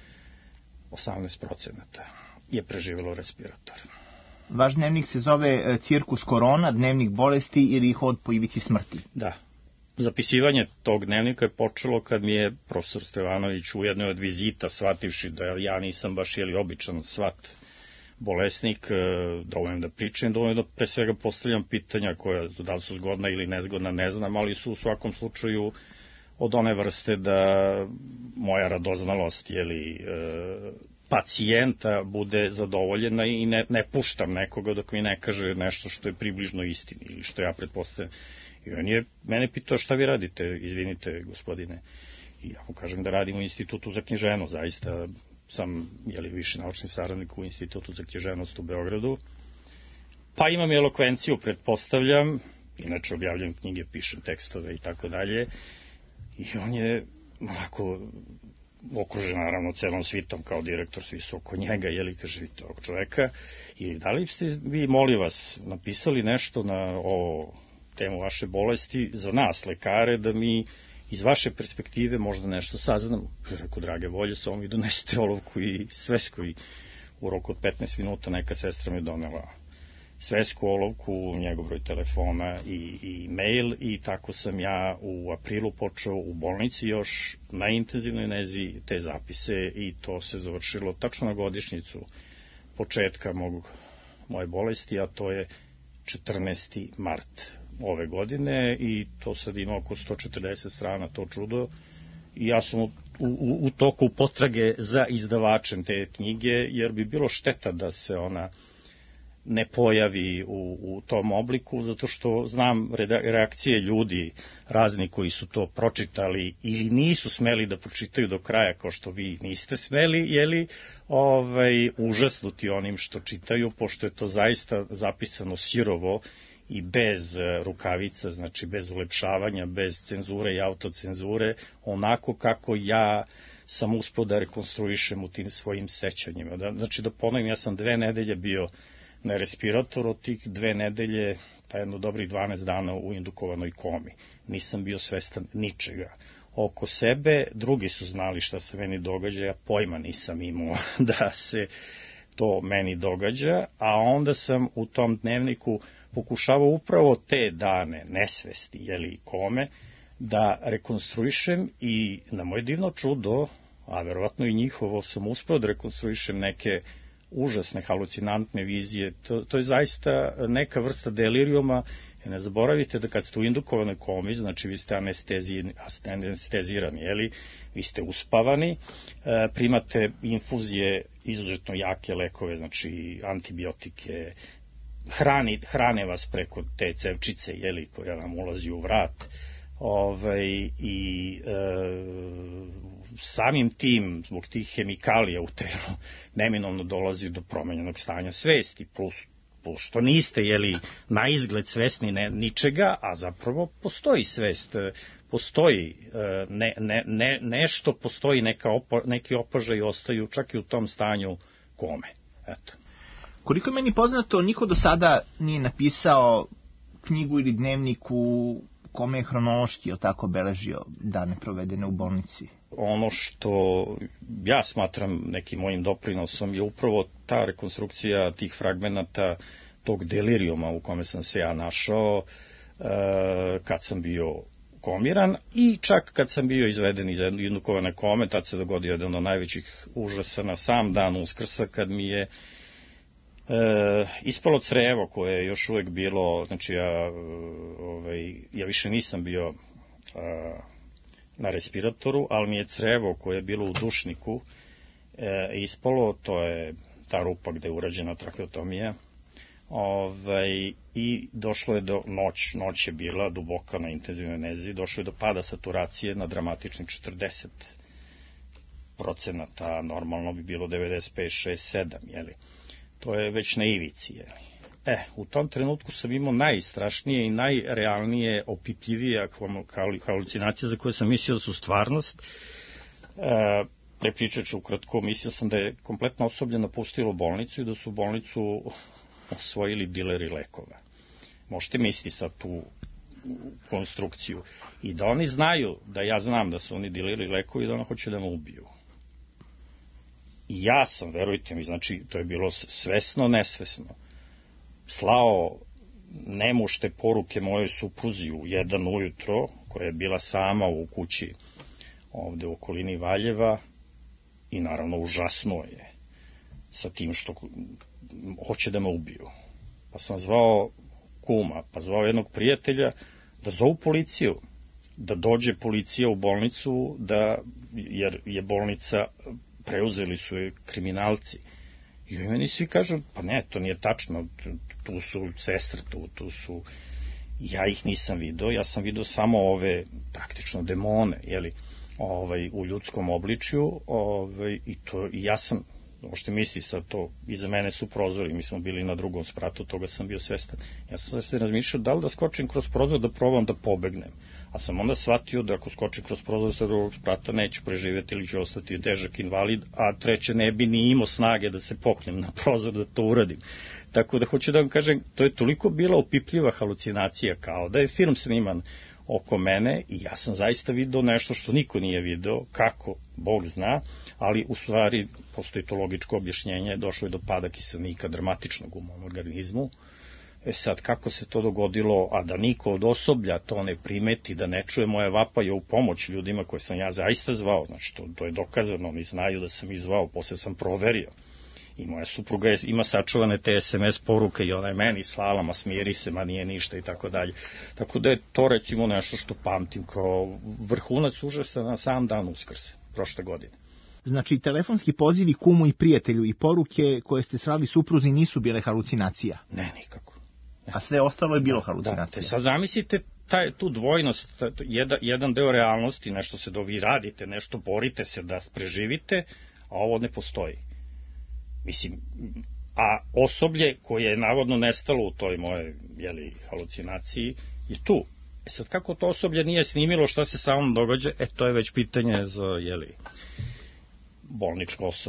18% je preživjelo respirator. Vaš dnevnik se zove Cirkus korona, dnevnik bolesti ili hod po ivici smrti? Da. Zapisivanje tog dnevnika je počelo kad mi je profesor Stevanović u jednoj od vizita, shvativši da ja nisam baš običan svat bolesnik, dovoljno da pričam, dovoljno da pre svega postavljam pitanja koja da li su zgodna ili nezgodna, ne znam, ali su u svakom slučaju od one vrste da moja radoznalost pacijenta bude zadovoljena i ne puštam nekoga dok mi ne kaže nešto što je približno istini ili što ja pretpostavljam. I on je mene pitao šta vi radite, izvinite gospodine. I ja mu kažem da radim u Institutu za književnost, zaista sam viši naučni saradnik u Institutu za književnost u Beogradu. Pa imam elokvenciju, pretpostavljam, inače objavljam knjige, pišem tekstove i tako dalje. I on je onako okružen naravno celom svitom kao direktor, svi su oko njega, kaže vidite ovog čoveka. I da li ste vi, molim vas, napisali nešto na temu vaše bolesti za nas, lekare, da mi iz vaše perspektive možda nešto saznamo? Rekao, drage volje, samo mi donesete olovku i svesku. I u roku od 15 minuta neka sestra mi donela svesku, olovku, njegov broj telefona i mail, i tako sam ja u aprilu počeo u bolnici još na intenzivnoj nezi te zapise i to se završilo tačno na godišnjicu početka moje bolesti, a to je 14. mart ove godine, i to sad ima oko 140 strana, to čudo, i ja sam u toku potrage za izdavačem te knjige, jer bi bilo šteta da se ona ne pojavi u tom obliku, zato što znam reakcije ljudi razni koji su to pročitali ili nisu smeli da pročitaju do kraja, kao što vi niste smeli, užasnuti onim što čitaju, pošto je to zaista zapisano sirovo i bez rukavica, znači bez ulepšavanja, bez cenzure i autocenzure, onako kako ja sam uspeo da rekonstruišem u tim svojim sećanjima. Znači da ponovim, ja sam 2 nedelje bio na respiratoru, od tih 2 nedelje pa jedno dobrih 12 dana u indukovanoj komi. Nisam bio svestan ničega oko sebe, drugi su znali šta se meni događa, ja pojma nisam imao da se to meni događa, a onda sam u tom dnevniku pokušavao upravo te dane nesvesti, jeli, kome, da rekonstruišem i na moje divno čudo, a verovatno i njihovo, sam uspeo da rekonstruišem neke užasne, halucinantne vizije. To je zaista neka vrsta delirijuma. Ne zaboravite da kad ste u indukovanoj komi, znači vi ste anestezirani, jeli, vi ste uspavani, primate infuzije, izuzetno jake lekove, znači antibiotike, hrane vas preko te cevčice, jeli, koja vam ulazi u vrat, i samim tim, zbog tih hemikalija u telu, neminovno dolazi do promenjenog stanja svesti, plus što niste, jeli, na izgled svesni ničega, a zapravo postoji svest, postoji nešto, postoji neki opažaj ostaju čak i u tom stanju kome. Eto. Koliko je meni poznato, niko do sada nije napisao knjigu ili dnevnik u kome je hronološki tako beležio dane provedene u bolnici. Ono što ja smatram nekim mojim doprinosom je upravo ta rekonstrukcija tih fragmenata tog delirijuma u kome sam se ja našao kad sam bio komiran i čak kad sam bio izveden iz indukovane kome, tad se dogodio jedan od najvećih užasa na sam dan Uskrsa, kad mi je ispalo crevo koje je još uvek bilo, znači ja više nisam bio na respiratoru, ali mi je crevo koje je bilo u dušniku ispalo, to je ta rupa gde je urađena traheotomija, i došlo je do noć je bila duboka na intenzivnoj nezi, došlo je do pada saturacije na dramatičnih 40%, normalno bi bilo 95, 6, 7, jeli. To je već na ivici, jeli. U tom trenutku sam imao najstrašnije i najrealnije, opipljivije halucinacije za koje sam mislio da su stvarnost. Prepričat ću ukratko, mislio sam da je kompletno osoblje napustilo bolnicu i da su bolnicu osvojili dileri lekova. Možete misliti sad tu konstrukciju. I da oni znaju da ja znam da su oni dileri lekovi i da ono hoće da me ubiju. I ja sam, verujte mi, znači to je bilo svesno, nesvesno, slao nemušte poruke mojoj supruzi u 1 ujutro, koja je bila sama u kući ovde u okolini Valjeva, i naravno užasno je sa tim što hoće da me ubiju. Pa sam zvao kuma, pa zvao jednog prijatelja da zovu policiju, da dođe policija u bolnicu, jer je bolnica, preuzeli su je kriminalci. I meni svi kažu, pa ne, to nije tačno, tu su sestre, tu su, ja ih nisam vidio, ja sam vidio samo ove praktično demone, jeli, u ljudskom obličju, i ja sam, možete misli sad to, iza mene su prozori, mi smo bili na drugom spratu, toga sam bio svestan. Ja sam se razmišljao da li da skočim kroz prozor, da probam da pobegnem. A sam onda shvatio da ako skočim kroz prozor sa drugog sprata neću preživjeti ili ću ostati težak invalid, a treće ne bi ni imao snage da se popnem na prozor da to uradim. Tako da hoću da vam kažem, to je toliko bila opipljiva halucinacija, kao da je film sniman oko mene i ja sam zaista vidio nešto što niko nije video, kako Bog zna, ali u stvari postoji to logičko objašnjenje, došlo je do pada kiselnika dramatičnog u mom organizmu. Sad, kako se to dogodilo, a da niko od osoblja to ne primeti, da ne čuje moje vapaje u pomoć ljudima koje sam ja zaista zvao, znači to je dokazano, oni znaju da sam ih zvao, posle sam proverio. I moja supruga ima sačuvane te SMS poruke i ona je meni slala, ma smiri se, ma nije ništa i tako dalje. Tako da je to recimo nešto što pamtim kao vrhunac užasa na sam dan Uskrsa, prošle godine. Znači, telefonski pozivi kumu i prijatelju i poruke koje ste slali supruzi nisu bile halucinacija? Ne, nikako. Ne. A sve ostalo je bilo halucinacija? Da, sad zamislite tu dvojnost, jedan deo realnosti, nešto se vi radite, nešto borite se da preživite, a ovo ne postoji. Mislim, a osoblje koje je navodno nestalo u toj moje halucinaciji je tu. Sad, kako to osoblje nije snimilo šta se sa mnom događa, to je već pitanje za bolničko osoblje.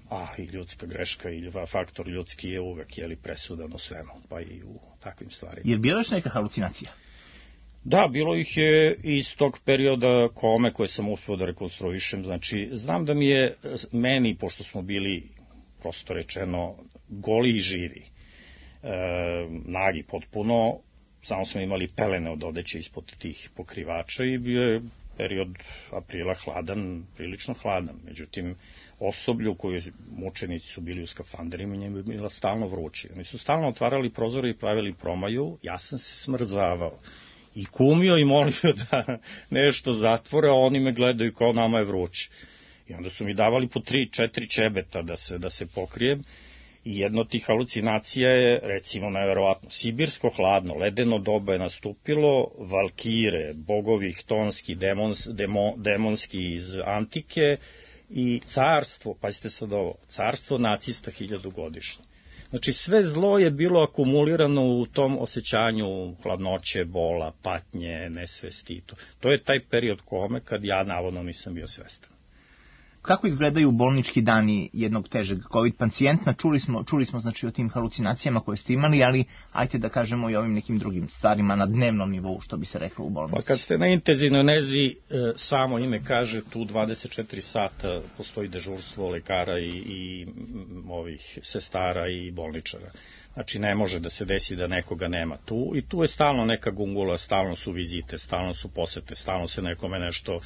i ljudska greška i faktor ljudski je uvek presudan u svemu, pa i u takvim stvarima. Je li bila još neka halucinacija? Da, bilo ih je iz tog perioda kome koje sam uspio da rekonstruišem. Znači, znam da meni, pošto smo bili, prosto rečeno, goli i živi, nagi potpuno, samo smo imali pelene od odeće ispod tih pokrivača i bio je period aprila hladan, prilično hladan. Međutim, osoblju koji mučenici su bili u skafanderima, njima je bilo stalno vruće. Oni su stalno otvarali prozore i pravili promaju, ja sam se smrzavao. I kumio i molio da nešto zatvore, a oni me gledaju kao nama je vruće. I onda su mi davali po 3-4 čebeta da se pokrijem. I jedna od tih halucinacija je, recimo, najverovatno, sibirsko hladno, ledeno doba je nastupilo, valkire, bogovi htonski, demonski iz antike i carstvo, pazite sad ovo, carstvo nacista 1000-godišnje. Znači, sve zlo je bilo akumulirano u tom osjećanju hladnoće, bola, patnje, nesvesti. To je taj period kome kad ja navodno nisam bio svestan. Kako izgledaju bolnički dani jednog težeg COVID pacijenta? Čuli smo znači o tim halucinacijama koje ste imali, ali ajte da kažemo i ovim nekim drugim stvarima na dnevnom nivou, što bi se reklo u bolnici. Pa kad ste na intenzivnoj nezi, samo ime kaže, tu 24 sata postoji dežurstvo lekara i ovih sestara i bolničara. Znači, ne može da se desi da nekoga nema tu i tu je stalno neka gungula, stalno su vizite, stalno su posete, stalno se nekome nešto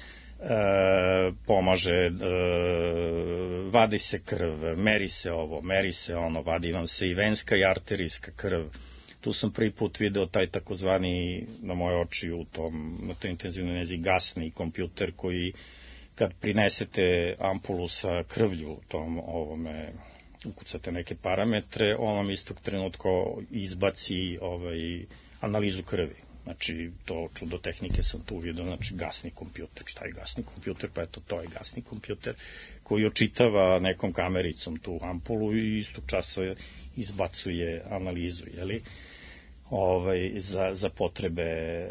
pomaže, vadi se krv, meri se ovo, meri se ono, vadi vam se i venska i arterijska krv. Tu sam prvi put video taj takozvani, na moje oči, na toj intenzivnoj nezi gasni kompjuter koji kad prinesete ampulu sa krvlju tom ovome, ukucate neke parametre, on vam istog trenutka izbaci analizu krvi. Znači, to čudo tehnike sam tu vidio, znači gasni kompjuter. Šta je gasni kompjuter? Pa eto, to je gasni kompjuter koji očitava nekom kamericom tu ampulu i istog časa izbacuje analizu, jeli? Za potrebe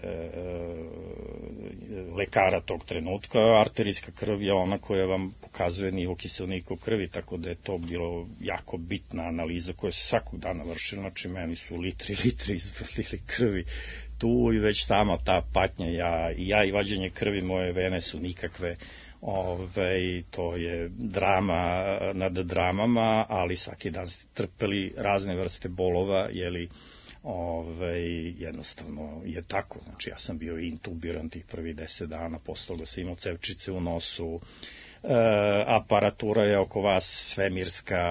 lekara tog trenutka. Arterijska krv je ona koja vam pokazuje nivo kiselnika u krvi, tako da je to bilo jako bitna analiza koja se svakog dana vršila. Znači, meni su litri izvadili krvi tu i već sama ta patnja, ja i vađenje krvi, moje vene su nikakve, to je drama nad dramama, ali svaki dan ste trpeli razne vrste bolova, jeli, jednostavno je tako. Znači, ja sam bio intubiran tih prvih 10 dana, posle toga sam imao cevčice u nosu, aparatura je oko vas svemirska,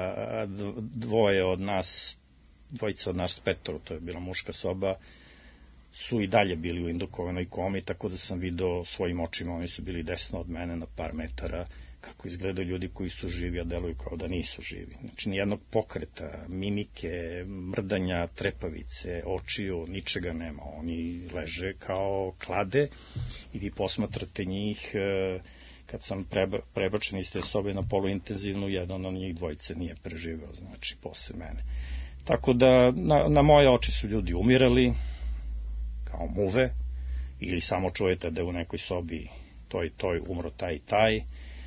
dvojica od nas 5, to je bila muška soba, su i dalje bili u indukovanoj komi, tako da sam video svojim očima, oni su bili desno od mene na par metara, kako izgledaju ljudi koji su živi, a deluju kao da nisu živi. Znači, nijednog pokreta, mimike, mrdanja, trepavice, očiju, ničega nema. Oni leže kao klade i vi posmatrate njih. Kad sam prebačen iz te sobe na poluintenzivnu, jedan od njih dvojice nije preživeo, znači, posle mene. Tako da, na moje oči su ljudi umirali, kao muve, ili samo čujete da je u nekoj sobi toj umro taj i taj.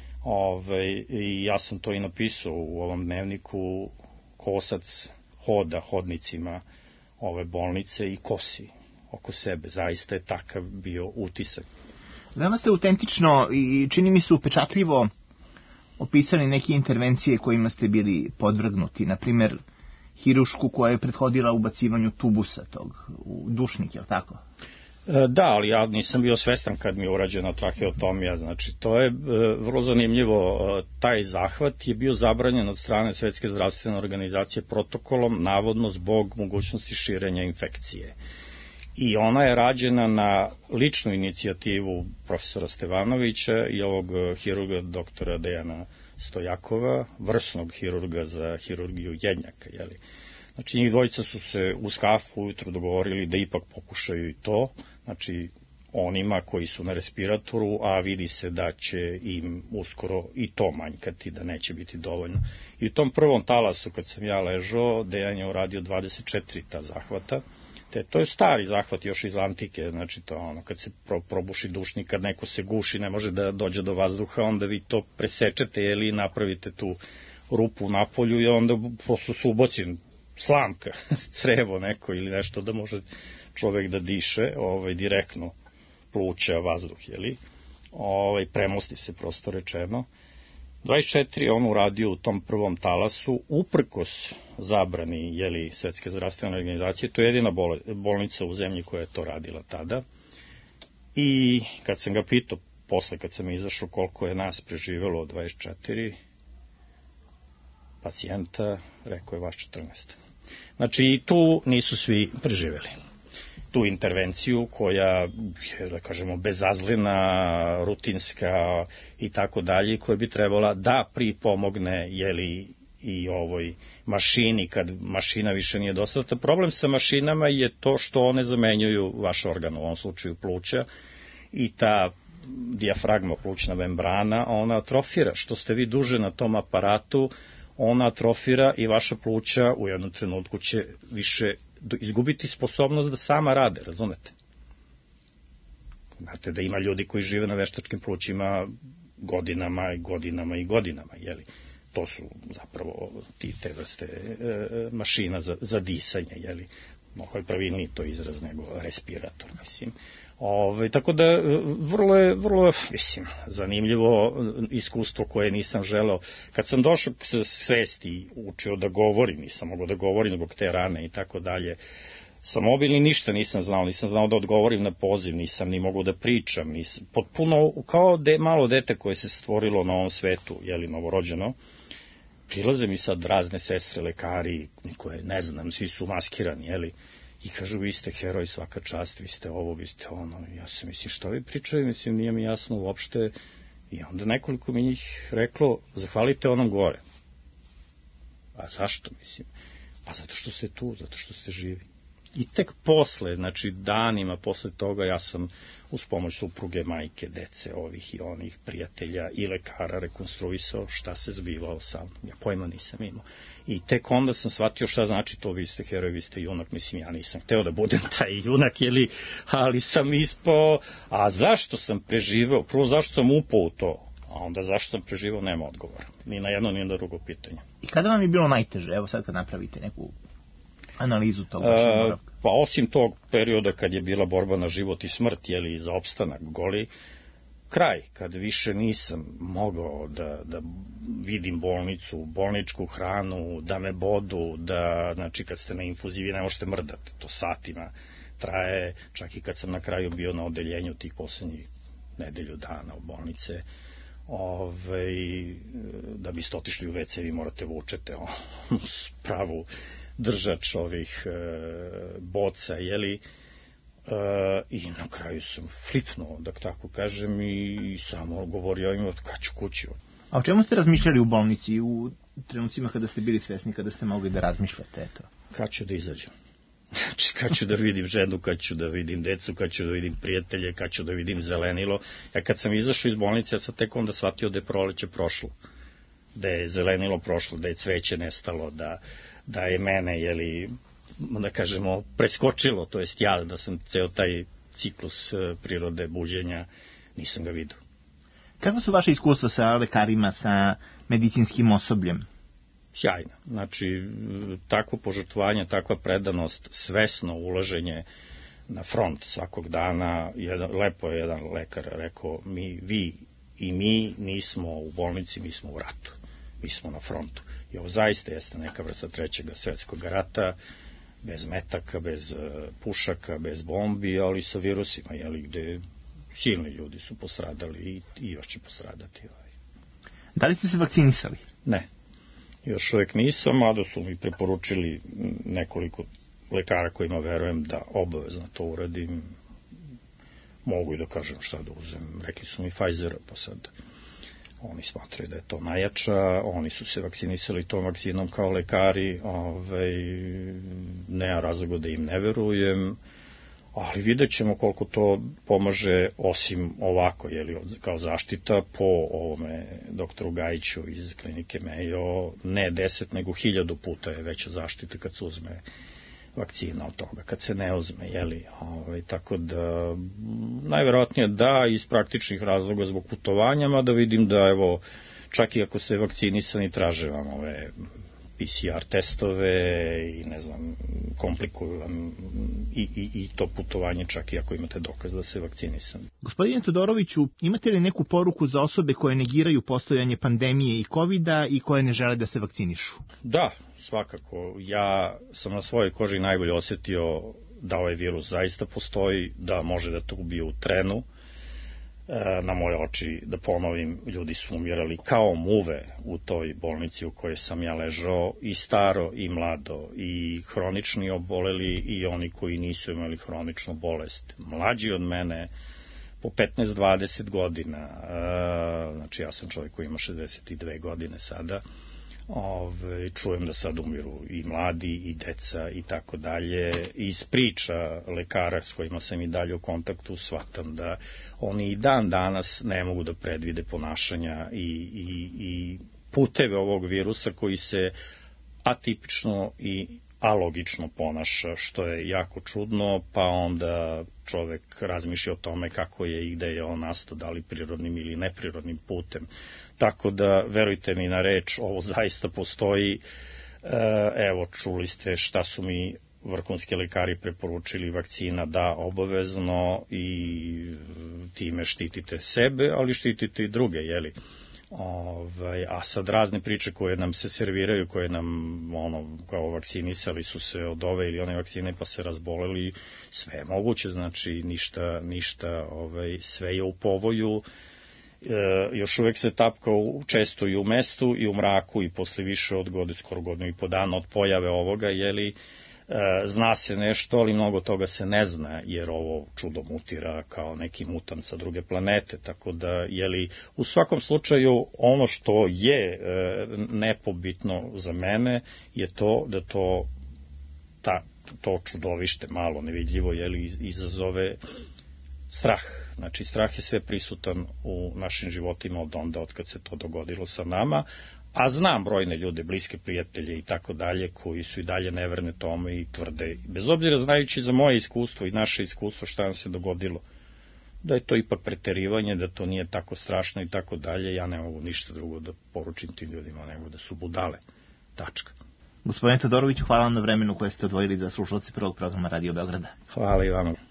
I ja sam to i napisao u ovom dnevniku. Kosac hoda hodnicima ove bolnice i kosi oko sebe. Zaista je takav bio utisak. Veoma ste autentično i čini mi se upečatljivo opisali neke intervencije kojima ste bili podvrgnuti. Naprimer, hirušku koja je prethodila ubacivanju tubusa tog u dušnik, je li tako? Da, ali ja nisam bio svestan kad mi je urađena traheotomija. Znači, to je vrlo zanimljivo. Taj zahvat je bio zabranjen od strane Svetske zdravstvene organizacije protokolom, navodno zbog mogućnosti širenja infekcije. I ona je rađena na ličnu inicijativu profesora Stevanovića i ovog hirurga doktora Dejana Stojakova, vrsnog hirurga za hirurgiju jednjaka, jeli. Znači, njih dvojica su se u skafu ujutro dogovorili da ipak pokušaju i to. Znači, onima koji su na respiratoru, a vidi se da će im uskoro i to manjkati, da neće biti dovoljno. I u tom prvom talasu, kad sam ja ležao, Dejan je uradio 24 ta zahvata. To je stari zahvat još iz antike, znači to ono, kad se probuši dušnik, kad neko se guši, ne može da dođe do vazduha, onda vi to presečete ili napravite tu rupu u napolju i onda prosto se uboci slamka, crevo neko ili nešto da može čovek da diše direktno pluća vazduh, jeli? Premosti se prosto rečeno. 24 on uradio u tom prvom talasu, uprkos zabrani Svetske zdravstvene organizacije, to je jedina bolnica u zemlji koja je to radila tada. I kad sam ga pitao, posle kad sam izašao koliko je nas preživelo od 24 pacijenta, rekao je vaš 14. Znači i tu nisu svi preživeli. Tu intervenciju koja je, da kažemo, bezazlena, rutinska i tako dalje, koja bi trebala da pripomogne i ovoj mašini, kad mašina više nije dostatna. Problem sa mašinama je to što one zamenjuju vaš organ, u ovom slučaju pluća, i ta dijafragma, plućna membrana, ona atrofira. Što ste vi duže na tom aparatu, ona atrofira i vaša pluća u jednom trenutku će više izgubiti sposobnost da sama rade, razumete? Znate da ima ljudi koji žive na veštačkim plućima godinama i godinama i godinama, jeli? To su zapravo te vrste mašina za disanje, jeli? Mnogo je pravilniji to izraz nego respirator, mislim. Tako da vrlo je, mislim, zanimljivo iskustvo koje nisam želeo. Kad sam došao k svesti i učio da govorim, nisam mogao da govorim zbog te rane i tako dalje, sa mobilni ništa nisam znao da odgovorim na poziv, nisam ni mogao da pričam, potpuno kao malo dete koje se stvorilo na ovom svetu, novorođeno. Prilaze mi sad razne sestre, lekari, koje ne znam, svi su maskirani, i kažu, vi ste heroj, svaka čast, vi ste ovo, vi ste ono. Ja sam, mislim, što vi pričaju, mislim, nije mi jasno uopšte. I onda nekoliko mi njih reklo, zahvalite onom gore. A zašto, mislim? Pa zato što ste tu, zato što ste živi. I tek posle, znači danima posle toga, ja sam uz pomoć supruge, majke, dece, ovih i onih prijatelja i lekara rekonstruisao šta se zbivao sa mnom. Ja pojma nisam imao. I tek onda sam shvatio šta znači to, vi ste heroj, vi ste junak. Mislim, ja nisam hteo da budem taj junak, ali sam ispao. A zašto sam preživeo? Prvo, zašto sam upao u to? A onda zašto sam preživeo, nema odgovora. Ni na jedno, ni na drugo pitanje. I kada vam je bilo najteže? Evo sad kad napravite neku analizu tog vašeg boravka. Pa osim tog perioda kad je bila borba na život i smrt, za opstanak goli, kraj, kad više nisam mogao da vidim bolnicu, bolničku hranu, da me bodu, znači kad ste na infuziji ne možete mrdati, to satima traje, čak i kad sam na kraju bio na odeljenju tih poslednjih nedelju dana u bolnice, da biste otišli u WC vi morate vučete pravu držač ovih boca, i na kraju sam flipnuo, da tako kažem, i samo govorio im kad ću kući. A o čemu ste razmišljali u bolnici, u trenucima kada ste bili svesni, kada ste mogli da razmišljate, eto? Kad ću da izađem? Znači, kad ću da vidim ženu, kad ću da vidim decu, kad ću da vidim prijatelje, kad ću da vidim zelenilo. Ja kad sam izašao iz bolnice, ja sam tek onda shvatio da je proleće prošlo, da je zelenilo prošlo, da je cveće nestalo, da je mene, da kažemo, preskočilo, to jest ja, da sam ceo taj ciklus prirode buđenja, nisam ga vidio. Kako su vaše iskustva sa lekarima, sa medicinskim osobljem? Sjajno. Znači, takvo požrtvovanje, takva predanost, svesno ulaženje na front svakog dana. Lepo je jedan lekar rekao, vi i mi nismo u bolnici, mi smo u ratu. Mi smo na frontu. I ovo zaista jeste neka vrsta trećeg svetskog rata, bez metaka, bez pušaka, bez bombi, ali sa virusima, gde silni ljudi su postradali i još će postradati. Da li ste se vakcinisali? Ne. Još uvek nisam, mada su mi preporučili nekoliko lekara kojima verujem da obavezno to uradim. Mogu i da kažem šta da uzem. Rekli su mi Pfizer, pa sad oni smatraju da je to najjača, oni su se vakcinisali tom vakcinom kao lekari, nema razloga da im ne verujem, ali vidjet ćemo koliko to pomaže, osim ovako, kao zaštita po ovome doktoru Gajiću iz klinike Mayo, ne 10 nego 1000 puta je veća zaštita kad se uzme vakcina od toga, kad se ne uzme, tako da najverovatnije da, iz praktičnih razloga zbog putovanja, mada vidim da, evo, čak i ako se vakcinisani traže vam ove PCR testove i ne znam, komplikuju vam i to putovanje, čak i ako imate dokaz da se vakcinisani. Gospodine Todoroviću, imate li neku poruku za osobe koje negiraju postojanje pandemije i COVID-a i koje ne žele da se vakcinišu? Da, svakako. Ja sam na svojoj koži najbolje osetio da ovaj virus zaista postoji, da može da te ubije u trenu. Na moje oči, da ponovim, ljudi su umirali kao muve u toj bolnici u kojoj sam ja ležao, i staro i mlado, i hronični oboleli i oni koji nisu imali hroničnu bolest. Mlađi od mene po 15-20 godina, znači ja sam čovjek koji ima 62 godine sada, čujem da sad umiru i mladi i deca i tako dalje. Iz priča lekara s kojima sam i dalje u kontaktu shvatam da oni i dan danas ne mogu da predvide ponašanja i puteve ovog virusa koji se atipično i alogično ponaša, što je jako čudno, pa onda čovek razmišlja o tome kako je i gde je on nastao, da li prirodnim ili neprirodnim putem. Tako da, verujte mi na reč, ovo zaista postoji. Evo, čuli ste šta su mi vrhunski lekari preporučili, vakcina da, obavezno, i time štitite sebe, ali štitite i druge, jeli? A sad razne priče koje nam se serviraju, koje nam kao vakcinisali su se od ove ili one vakcine pa se razboleli, sve je moguće, znači ništa, sve je u povoju. Još uvek se tapka često i u mestu i u mraku i posle više od skoro godinu i po dana od pojave ovoga, jeli, zna se nešto, ali mnogo toga se ne zna, jer ovo čudo mutira kao neki mutant sa druge planete, tako da, jeli, u svakom slučaju, ono što je nepobitno za mene je to da to čudovište malo nevidljivo, jeli, izazove strah. Znači, strah je sve prisutan u našim životima od onda, od kad se to dogodilo sa nama, a znam brojne ljude, bliske prijatelje i tako dalje, koji su i dalje neverne tome i tvrde, bez obzira znajući za moje iskustvo i naše iskustvo šta nam se dogodilo, da je to ipak preterivanje, da to nije tako strašno i tako dalje. Ja ne mogu ništa drugo da poručim tim ljudima nego da su budale. Tačka. Gospodine Todoroviću, hvala vam na vremenu koje ste odvojili za slušalci prvog programa Radio Beograda. Hvala i vama.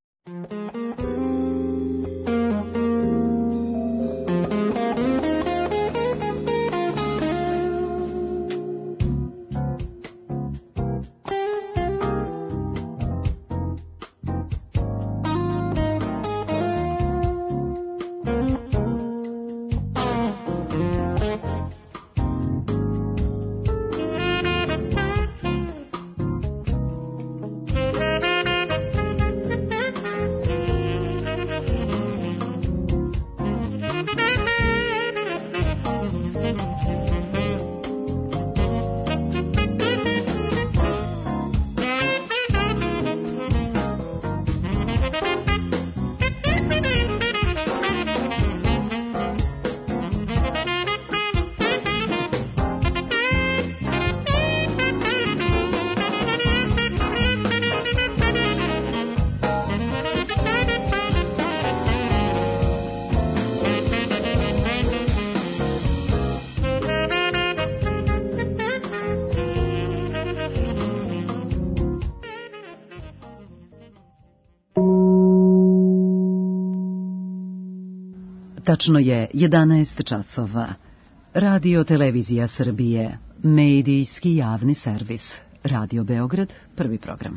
Tačno je 11 časova. Radio Televizija Srbije, medijski javni servis. Radio Beograd, prvi program.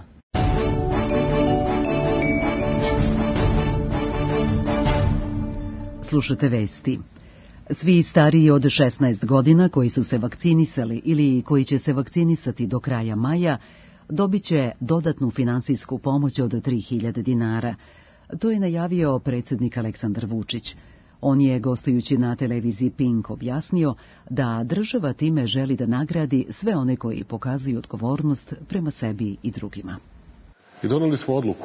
Slušate vesti. Svi stariji od 16 godina koji su se vakcinisali ili koji će se vakcinisati do kraja maja dobit će dodatnu finansijsku pomoć od 3.000 dinara. To je najavio predsjednik Aleksandar Vučić. On je, gostujući na televiziji Pink, objasnio da država time želi da nagradi sve one koji pokazuju odgovornost prema sebi i drugima. I doneli smo odluku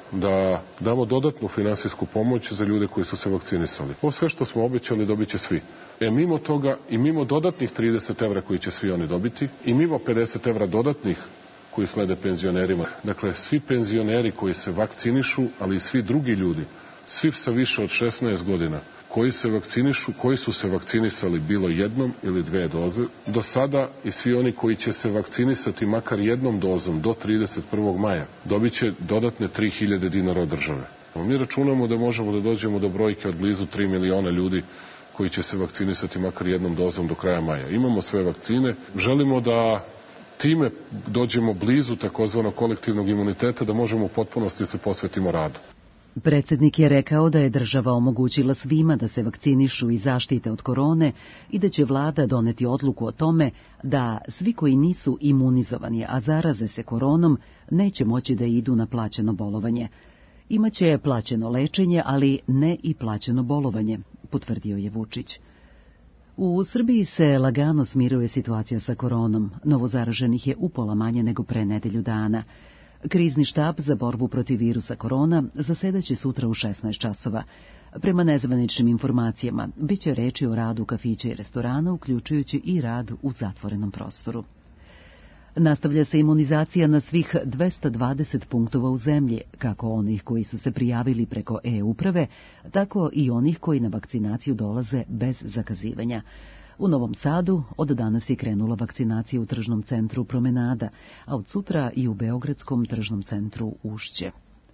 da damo dodatnu finansijsku pomoć za ljude koji su se vakcinisali. Ovo sve što smo obećali dobit će svi. Mimo toga i mimo dodatnih 30 evra koji će svi oni dobiti i mimo 50 evra dodatnih koji slede penzionerima. Dakle, svi penzioneri koji se vakcinišu, ali i svi drugi ljudi, svi sa više od 16 godina, koji se vakcinišu, koji su se vakcinisali bilo jednom ili 2 doze, do sada i svi oni koji će se vakcinisati makar jednom dozom do 31. maja, dobit će dodatne 3.000 dinara od države. Mi računamo da možemo da dođemo do brojke od blizu 3 miliona ljudi koji će se vakcinisati makar jednom dozom do kraja maja. Imamo sve vakcine, želimo da time dođemo blizu takozvanog kolektivnog imuniteta, da možemo u potpunosti se posvetimo radu. Predsjednik je rekao da je država omogućila svima da se vakcinišu i zaštite od korone i da će vlada doneti odluku o tome da svi koji nisu imunizovani, a zaraze se koronom, neće moći da idu na plaćeno bolovanje. Imaće plaćeno lečenje, ali ne i plaćeno bolovanje, potvrdio je Vučić. U Srbiji se lagano smiruje situacija sa koronom. Novozaraženih je upola manje nego pre nedelju dana. Krizni štab za borbu protiv virusa korona zasedaće sutra u 16 časova. Prema nezvaničnim informacijama, bit će reči o radu kafića i restorana, uključujući i rad u zatvorenom prostoru. Nastavlja se imunizacija na svih 220 punktova u zemlji, kako onih koji su se prijavili preko e-uprave, tako i onih koji na vakcinaciju dolaze bez zakazivanja. U Novom Sadu od danas je krenula vakcinacija u tržnom centru Promenada, a od sutra i u beogradskom tržnom centru Ušće.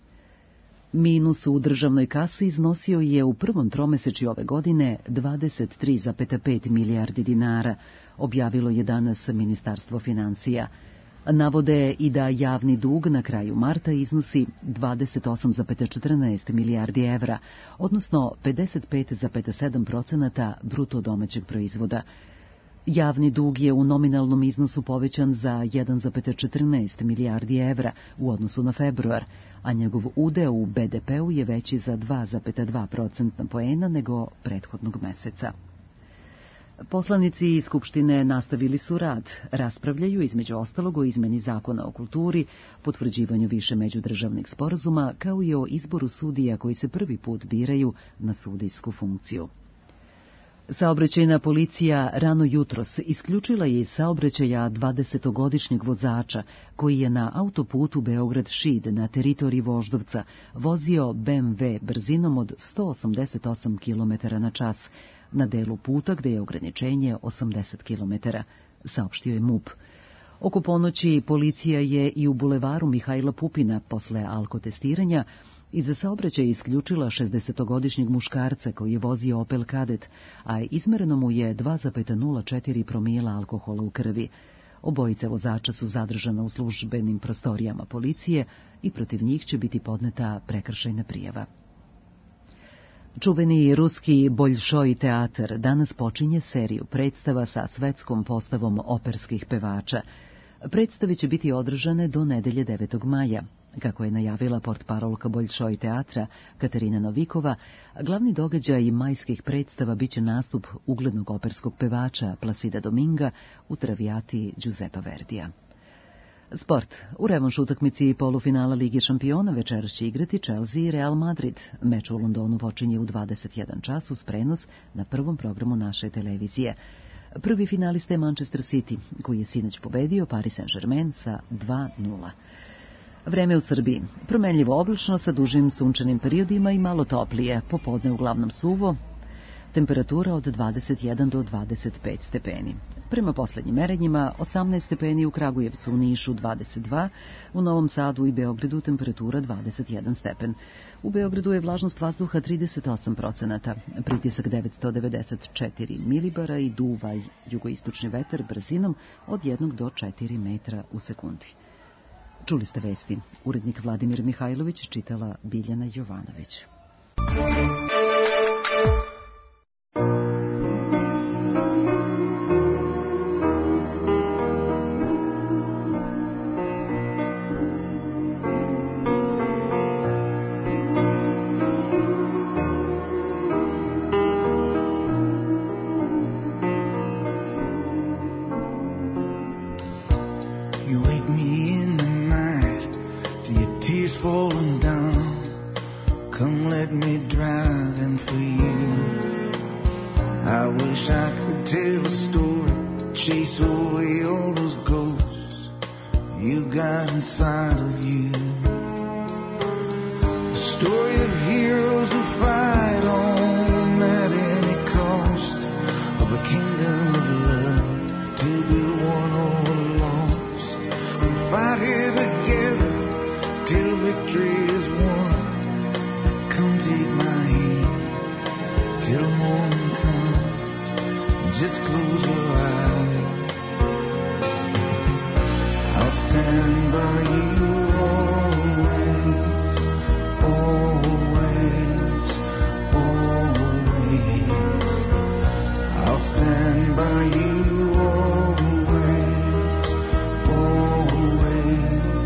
Minus u državnoj kasi iznosio je u prvom tromesečju ove godine 23,5 milijardi dinara, objavilo je danas Ministarstvo finansija. Navode i da javni dug na kraju marta iznosi 28,14 milijardi evra, odnosno 55,7% bruto domaćeg proizvoda. Javni dug je u nominalnom iznosu povećan za 1,14 milijardi evra u odnosu na februar, a njegov udeo u BDP-u je veći za 2,2% poena nego prethodnog meseca. Poslanici Skupštine nastavili su rad, raspravljaju između ostalog o izmeni zakona o kulturi, potvrđivanju više međudržavnih sporazuma, kao i o izboru sudija koji se prvi put biraju na sudijsku funkciju. Saobraćajna policija rano jutros isključila je iz saobraćaja 20-godišnjeg vozača koji je na autoputu Beograd-Šid na teritoriji Voždovca vozio BMW brzinom od 188 km na čas na delu puta gde je ograničenje 80 km, saopštio je MUP. Oko ponoći policija je i u bulevaru Mihajla Pupina posle alkotestiranja iza saobraćaja isključila 60-godišnjeg muškarca koji je vozio Opel Kadett, a izmereno mu je 2,04 promila alkohola u krvi. Obojice vozača su zadržana u službenim prostorijama policije i protiv njih će biti podneta prekršajna prijava. Čuveni ruski Boljšoj teatar danas počinje seriju predstava sa svetskom postavom operskih pevača. Predstave će biti održane do nedelje 9. maja. Kako je najavila portparolka Boljšoj teatra Katarina Novikova, glavni događaj majskih predstava biće nastup uglednog operskog pevača Plasida Dominga u Travijati Giuseppa Verdija. Sport. U revanš utakmici polufinala Lige šampiona večeras će igrati Chelsea i Real Madrid. Meč u Londonu počinje u 21 čas uz prenos na prvom programu naše televizije. Prvi finalista je Manchester City, koji je sinoć pobedio Paris Saint-Germain sa 2:0. Vreme u Srbiji. Promenljivo oblačno sa dužim sunčanim periodima i malo toplije. Popodne uglavnom suvo. Temperatura od 21 do 25 stepeni. Prema poslednjim merenjima 18 stepeni u Kragujevcu, u Nišu 22, u Novom Sadu i Beogradu temperatura 21 stepen. U Beogradu je vlažnost vazduha 38%, pritisak 994 milibara i duva jugoistočni vetar brzinom od 1 do 4 metra u sekundi. Čuli ste vesti. Urednik Vladimir Mihajlović, čitala Biljana Jovanović. You wake me in the night to your tears falling down. Come let me drive them for you. I wish I could tell a story, chase away all those ghosts you got inside of you. A story of heroes who fight on at any cost, of a kingdom of love to be won or lost. We fight here together till victory is won. Come take my hand till morning comes. Just close your eyes. I'll stand by you always, always, always. I'll stand by you always, always,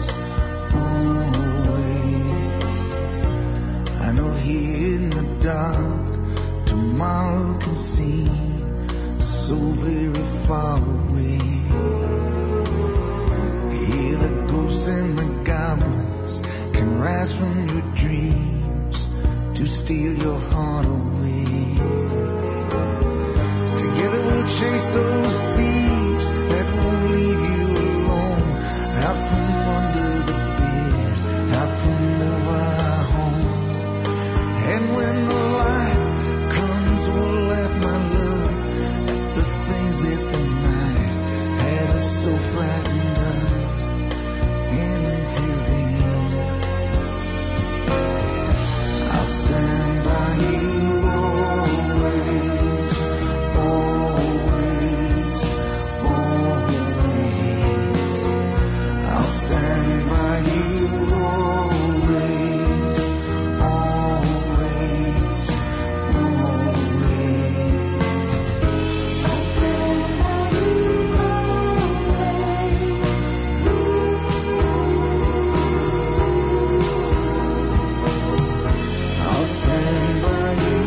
always. I know here in the dark tomorrow can seem so very far away. Hear the ghosts and the goblins can rise from your dreams to steal your heart away. Together we'll chase those thieves that won't leave you alone. Out from under the bed, out from over our home. And when the light comes, we'll laugh, my love, at the things that the night had us so frightened of. And until then, I'll stand by you always, always, always. I'll stand by you always, always, always. I'll stand by you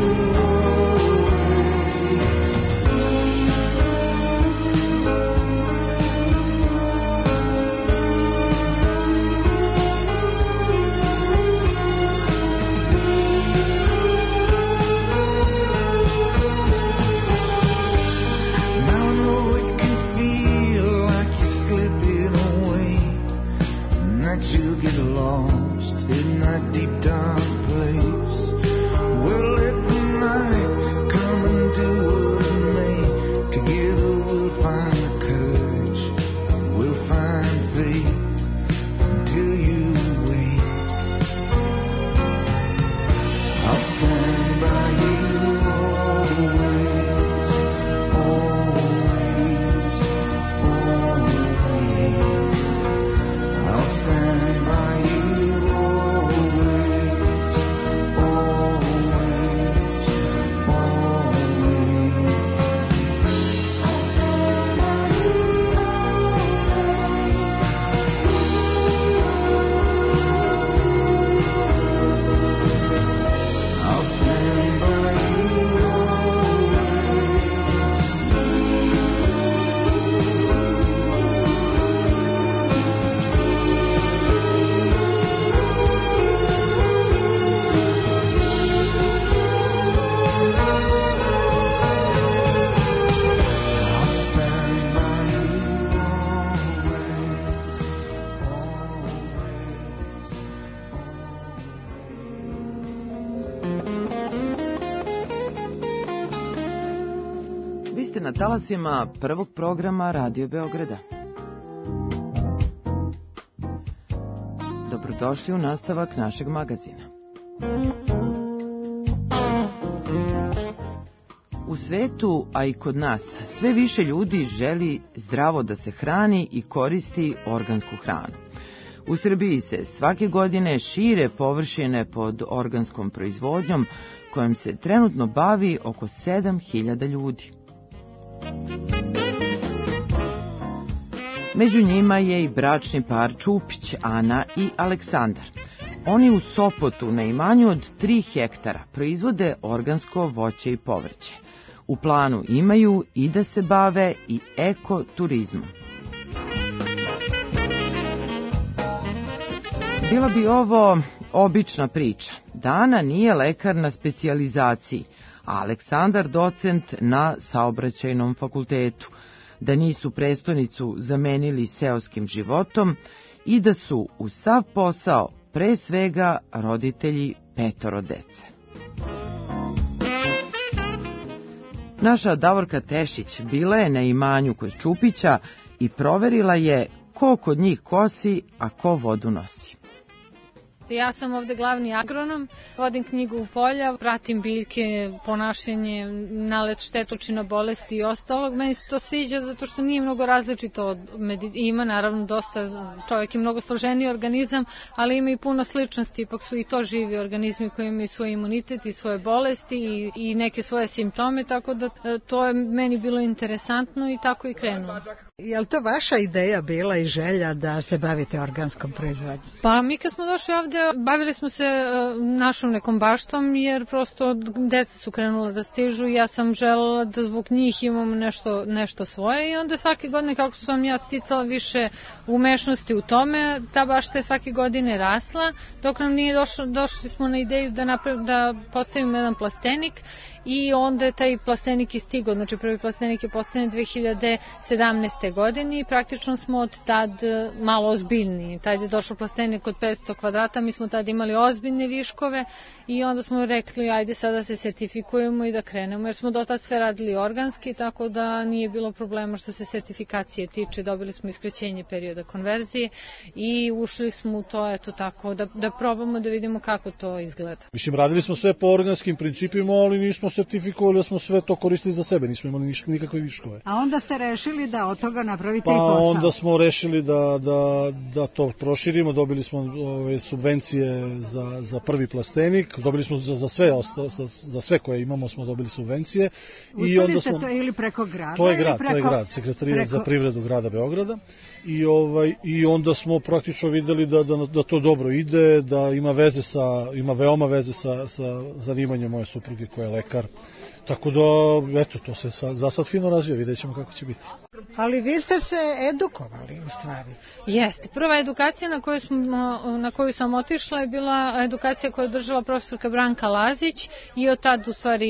Now I know it can feel like you're slipping away, and that you'll get lost in that deep dark place. We'll let the night come and do what it may. Together we'll find the courage, we'll find faith until you wake. I'll stand by you always, always, always. I'll stand by you always, always, always. I'll stand by you Vi ste na talasima prvog programa Radio Beograda. Dobrodošli u nastavak našeg magazina. U svetu, a i kod nas, sve više ljudi želi zdravo da se hrani i koristi organsku hranu. U Srbiji se svake godine šire površine pod organskom proizvodnjom, kojom se trenutno bavi oko 7.000 ljudi. Među njima je i bračni par Čupić, Ana i Aleksandar. Oni u Sopotu na imanju od 3 hektara proizvode organsko voće i povrće. U planu imaju i da se bave i ekoturizmom. Bila bi ovo obična priča dana nije lekar na specijalizaciji, a Aleksandar docent na Saobraćajnom fakultetu, da nisu prestonicu zamenili seoskim životom i da su u sav posao pre svega roditelji 5 dece. Naša Davorka Tešić bila je na imanju kod Čupića i proverila je ko kod njih kosi, a ko vodu nosi. Ja sam ovde glavni agronom, vodim knjigu u polja, pratim biljke, ponašanje, nalet štetočina, bolesti i ostalog. Meni se to sviđa zato što nije mnogo različito od ima naravno dosta, čovjek je mnogo složeniji organizam, ali ima i puno sličnosti, ipak su i to živi organizmi koji imaju svoj imunitet i svoje bolesti i neke svoje simptome, tako da to je meni bilo interesantno i tako i krenulo. Je li to vaša ideja bila i želja da se bavite organskom proizvodnjom? Pa mi kad smo došli ovde, bavili smo se našom nekom baštom, jer prosto deca su krenula da stižu i ja sam želela da zbog njih imam nešto svoje i onda svake godine kako sam ja sticala više umešnosti u tome, ta bašta je svake godine rasla, dok nam nije došli smo na ideju da postavimo jedan plastenik i onda je taj plastenik i stigao, znači prvi plastenik je postavljen 2017. godine i praktično smo od tad malo ozbiljniji. Tad je došao plastenik od 500 kvadrata, mi smo tad imali ozbiljne viškove i onda smo rekli ajde sada da se sertifikujemo i da krenemo, jer smo do tad sve radili organski, tako da nije bilo problema što se sertifikacije tiče, dobili smo iskrećenje perioda konverzije i ušli smo u to, eto tako, da probamo da vidimo kako to izgleda. Mislim, radili smo sve po organskim principima, ali nismo sertifikovali da smo sve to koristili za sebe, nismo imali nikakve viškove. A onda ste rešili da od toga napravite i posao? Pa onda smo rešili da to proširimo, dobili smo subvencije za prvi plastenik, dobili smo za sve koje imamo smo dobili subvencije. Uspeli ste to ili preko grada? To je grad, Sekretarijat za privredu grada Beograda. I onda smo praktično videli da to dobro ide, da ima veoma veze sa zanimanjem moje supruge koja je lekar. Tako da, eto, to se za sad fino razvija, vidjet ćemo kako će biti. Ali vi ste se edukovali u stvari. Jeste. Prva edukacija na koju sam otišla je bila edukacija koju je držala profesorka Branka Lazić i od tad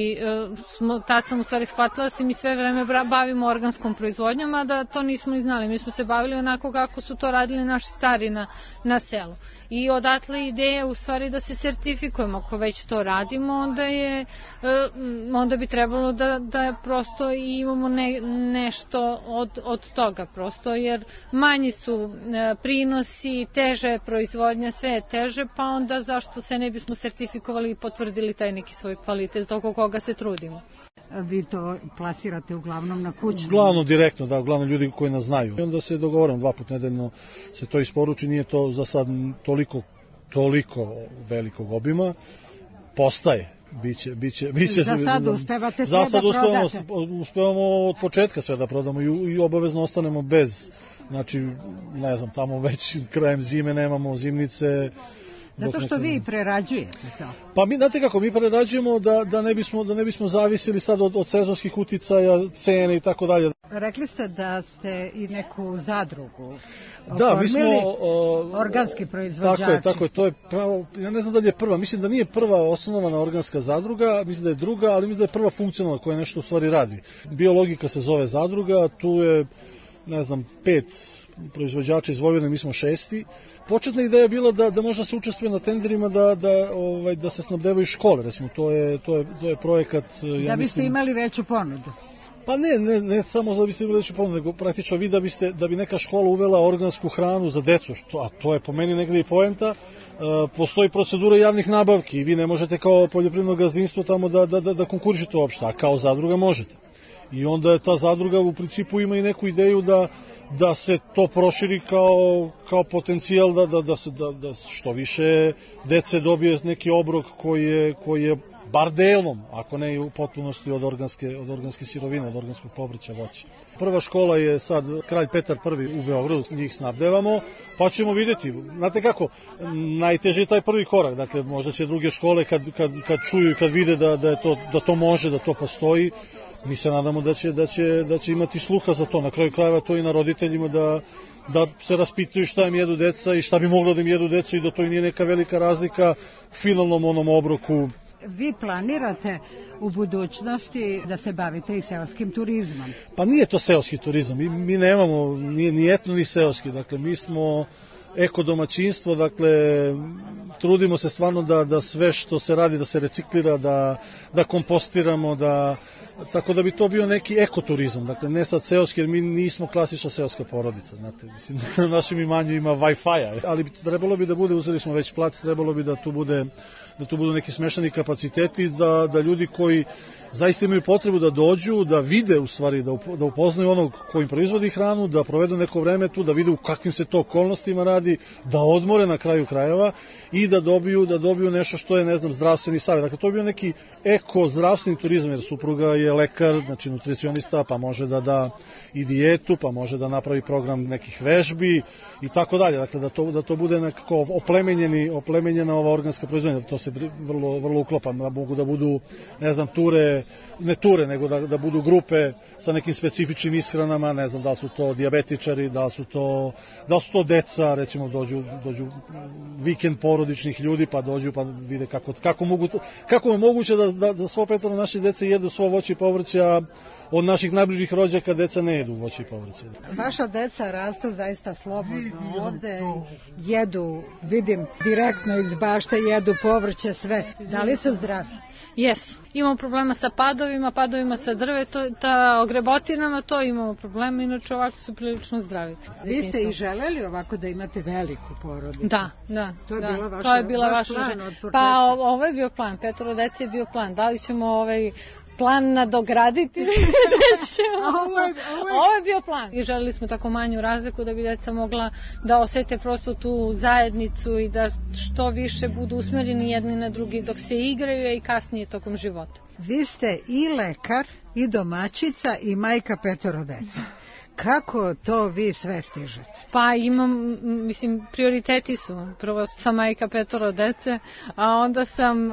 tad sam u stvari shvatila da se mi sve vreme bavimo organskom proizvodnjom, a da to nismo ni znali. Mi smo se bavili onako kako su to radili naši stari na selu. I odatle ideja u stvari da se sertifikujemo. Ako već to radimo, onda bi trebalo da prosto imamo nešto od toga prosto, jer manji su prinosi, teže je proizvodnja, sve je teže, pa onda zašto se ne bismo sertifikovali i potvrdili taj neki svoj kvalitet oko koga se trudimo. Vi to plasirate uglavnom na kuću? Uglavnom direktno, da, uglavnom ljudi koji nas znaju. I onda se dogovorimo 2 puta nedeljno se to isporuči, nije to za sad toliko velikog obima, postaje. Biće, za sad uspevate sve da prodate? Uspevamo od početka sve da prodamo i obavezno ostanemo bez, znači, ne znam, tamo već krajem zime nemamo zimnice. Zato što vi prerađujete to? Pa znate kako, mi prerađujemo da ne bismo zavisili sad od sezonskih uticaja, cene i tako dalje. Rekli ste da ste i neku zadrugu da, mi smo organski proizvođači. Tako je, to je pravo, ja ne znam da li je prva, mislim da nije prva osnovana organska zadruga, mislim da je druga, ali mislim da je prva funkcionalna koja nešto u stvari radi. Biologika se zove zadruga, tu je, ne znam, 5 proizvođača iz Vojvodine, mi smo 6. Početna ideja je bila da možda se učestvuje na tenderima da se snabdevaju škole, recimo, to je projekat, da biste imali veću ponudu. Pa ne samo da biste imali veću ponudu, nego praktično vi da bi neka škola uvela organsku hranu za decu, a to je po meni negdje i poenta, postoji procedura javnih nabavki i vi ne možete kao poljoprivredno gazdinstvo tamo da konkurišete uopšte, a kao zadruga možete. I onda je ta zadruga u principu ima i neku ideju da se to proširi kao potencijal da što više dece dobije neki obrok koji je bar delom, ako ne i u potpunosti od organske sirovine, od organskog povrća, voća. Prva škola je sad Kralj Petar I u Beogradu, njih snabdevamo, pa ćemo vidjeti. Znate kako, najteže je taj prvi korak, dakle možda će druge škole kad čuju i kad vide da to može, da to postoji, mi se nadamo da će imati sluha za to. Na kraju krajeva to i na roditeljima da se raspituju šta im jedu deca i šta bi moglo da im jedu deca i da to i nije neka velika razlika u finalnom onom obroku. Vi planirate u budućnosti da se bavite i seoskim turizmom? Pa nije to seoski turizam, mi nemamo ni etno ni seoski, dakle mi smo ekodomaćinstvo, dakle trudimo se stvarno da sve što se radi da se reciklira, da kompostiramo, tako da bi to bio neki ekoturizam, dakle ne sad seoski, jer mi nismo klasična seoska porodica, znate, mislim, na našem imanju ima Wi-Fi-a, ali trebalo bi da bude, uzeli smo već plac, trebalo bi da tu budu neki smešani kapaciteti, da ljudi koji zaista imaju potrebu da dođu, da vide u stvari, da upoznaju onog ko im proizvodi hranu, da provedu neko vreme tu, da vide u kakvim se to okolnostima radi, da odmore na kraju krajeva i da dobiju nešto što je, ne znam, zdravstveni savjet. Dakle, to je bio neki eko-zdravstveni turizam, jer supruga je lekar, znači nutricionista, pa može da da i dijetu, pa može da napravi program nekih vežbi i tako dalje. Dakle, da to bude nekako oplemenjena ova organska proizvodnja, to se vrlo uklapa, da mogu da budu, ne znam, ne ture, nego da budu grupe sa nekim specifičnim ishranama, ne znam da li su to dijabetičari, da li su to deca, recimo dođu vikend porodičnih ljudi, pa dođu pa vide kako je moguće da svo petoro naše dece jedu svo voće i povrća, od naših najbližih rođaka deca ne jedu voće i povrće. Vaša deca rastu zaista slobodno ovde, jedu, vidim, direktno iz bašte, jedu povrće, sve. Da li su zdravi? Jesu. Imamo problema sa padovima sa drveta, ogrebotinama, to imamo problema, inače ovako su prilično zdravi. Vi ste i želeli ovako da imate veliku porodicu? Da. To je bila vaša plan od početka. Pa ovo je bio plan, 5 dece je bio plan. Da li ćemo plan nadograditi? Ovo je bio plan. I želeli smo tako manju razliku da bi deca mogla da osete prosto tu zajednicu i da što više budu usmereni jedni na drugi dok se igraju i kasnije tokom života. Vi ste i lekar, i domaćica, i majka 5 dece. Kako to vi sve stižete? Pa prioriteti su. Prvo sam majka 5 dece, a onda sam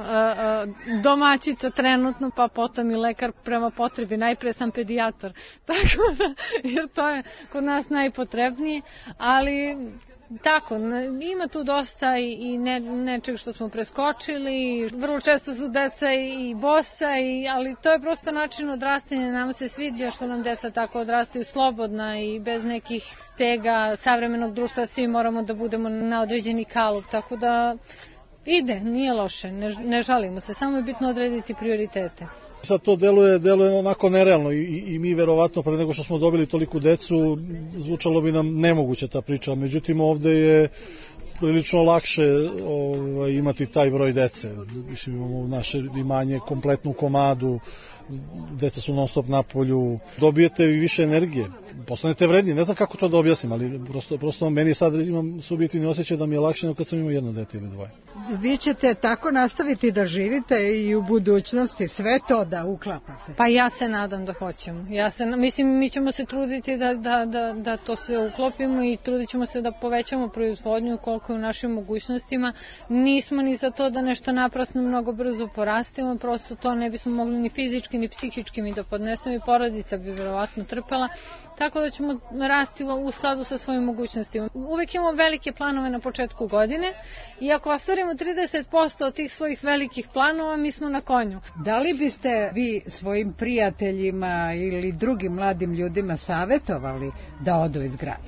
domaćica trenutno, pa potom i lekar prema potrebi. Najpre sam pedijatar, tako da, jer to je kod nas najpotrebnije, ali tako, ima tu dosta i nečeg što smo preskočili, vrlo često su deca i bosa, ali to je prosto način odrastanja, nam se sviđa što nam deca tako odrastaju slobodna i bez nekih stega savremenog društva, svi moramo da budemo na određeni kalup, tako da ide, nije loše, ne žalimo se, samo je bitno odrediti prioritete. Sad to deluje onako nerealno i mi verovatno pre nego što smo dobili toliku decu zvučalo bi nam nemoguće ta priča, međutim ovde je prilično lakše imati taj broj dece. Mislim, imamo naše imanje kompletnu komadu, deca su non stop na polju, dobijete i više energije, postanete vredniji, ne znam kako to da objasnim, ali prosto meni sad imam subjektivni osjećaj da mi je lakše nego kad sam imao jedno dete ili dvoje. Vi ćete tako nastaviti da živite i u budućnosti, sve to da uklapate? Pa ja se nadam da hoćemo. Mi ćemo se truditi da to sve uklopimo i trudit ćemo se da povećamo proizvodnju koliko je u našim mogućnostima. Nismo ni za to da nešto naprasno mnogo brzo porastemo, prosto to ne bismo mogli ni fizički ni psihički mi da podnesemo i porodica bi verovatno trpela, tako da ćemo rasti u skladu sa svojim mogućnostima. Uvek imamo velike planove na početku godine i ako ostvarimo 30% od tih svojih velikih planova, mi smo na konju. Da li biste vi svojim prijateljima ili drugim mladim ljudima savjetovali da odu iz grada?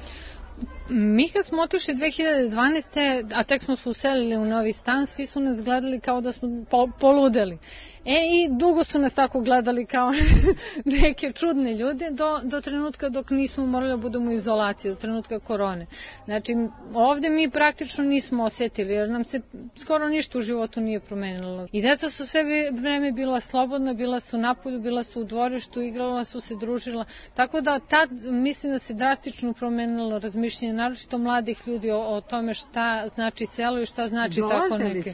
Mi kad smo otišli 2012. a tek smo se uselili u novi stan, svi su nas gledali kao da smo poludeli. I dugo su nas tako gledali kao neke čudne ljude do trenutka dok nismo morali da budemo u izolaciji, do trenutka korone. Znači, ovde mi praktično nismo osetili, jer nam se skoro ništa u životu nije promenilo. I deca su sve vreme bila slobodna, bila su napolju, bila su u dvorištu, igrala su se, družila. Tako da tad mislim da se drastično promenilo razmišljanje, naročito mladih ljudi o tome šta znači selo i šta znači tako neke.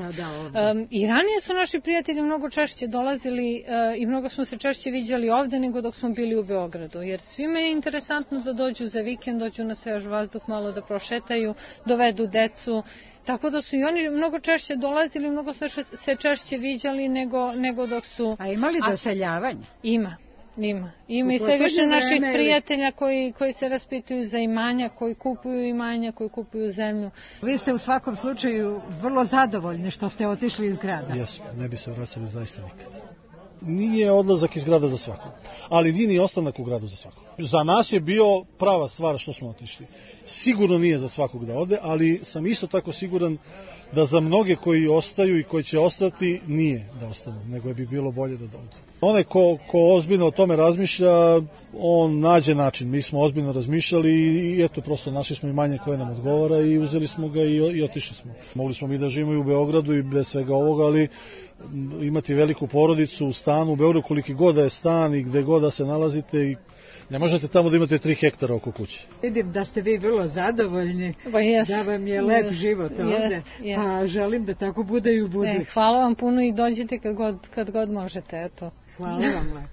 I ranije su naši prijatelji mnogo češće dolazili i mnogo smo se češće viđali ovde nego dok smo bili u Beogradu, jer svima je interesantno da dođu za vikend, dođu na svež vazduh, malo da prošetaju, dovedu decu, tako da su i oni mnogo češće dolazili, mnogo se češće viđali nego dok su... A imali doseljavanje? Ima. Ima i sve više naših prijatelja koji se raspituju za imanja, koji kupuju imanja, koji kupuju zemlju. Vi ste u svakom slučaju vrlo zadovoljni što ste otišli iz grada. Jesmo, ne bi se vraćali zaista nikad. Nije odlazak iz grada za svakog, ali nije ni ostanak u gradu za svakog. Za nas je bio prava stvar što smo otišli. Sigurno nije za svakog da ode, ali sam isto tako siguran da za mnoge koji ostaju i koji će ostati nije da ostanu, nego bi bilo bolje da odu. Onaj ko ozbiljno o tome razmišlja, on nađe način. Mi smo ozbiljno razmišljali i eto, prosto našli smo imanje koje nam odgovara i uzeli smo ga i otišli smo. Mogli smo mi da živimo i u Beogradu i bez svega ovoga, ali imati veliku porodicu u stanu u Beogradu, koliki god da je stan i gde god da se nalazite, i ne možete tamo da imate 3 hektara oko kuće. Vidim da ste vi vrlo zadovoljni, da vam je lep život ovde, pa želim da tako bude i u budućnosti. Hvala vam puno i dođite kad god možete. Eto. Hvala vam lepo.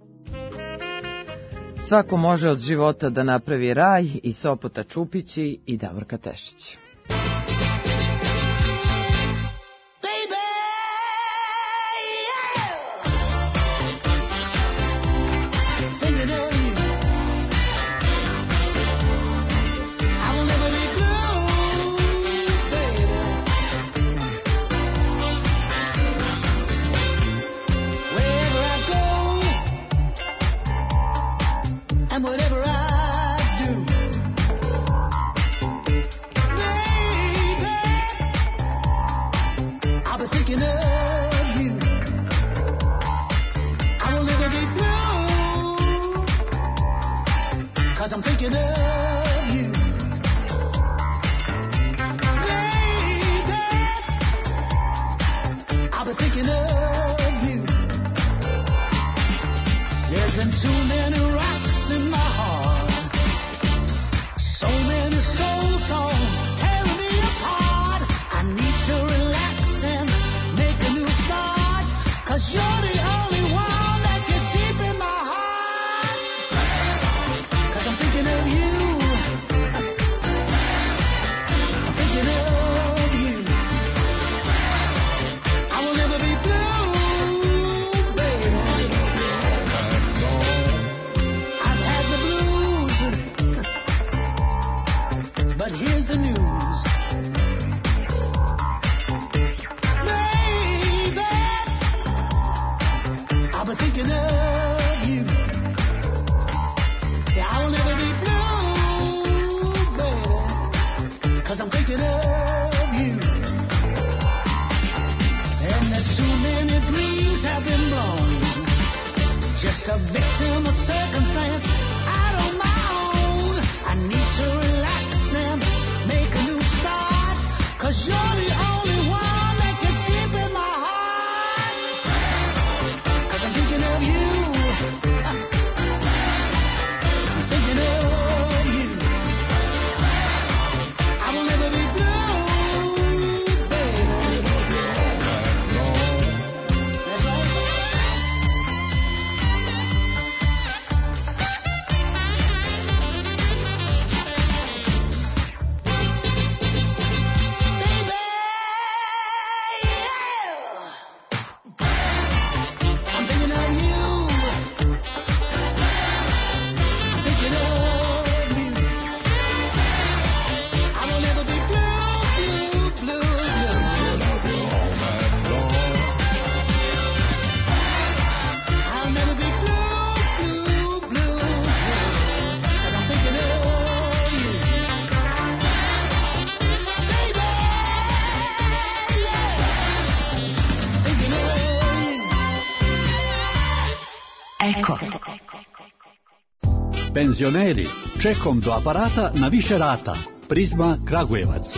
Svako može od života da napravi raj, i Sopota Čupići i Davorka Tešić. Penzioneri, čekom do aparata na više rata. Prizma Kragujevac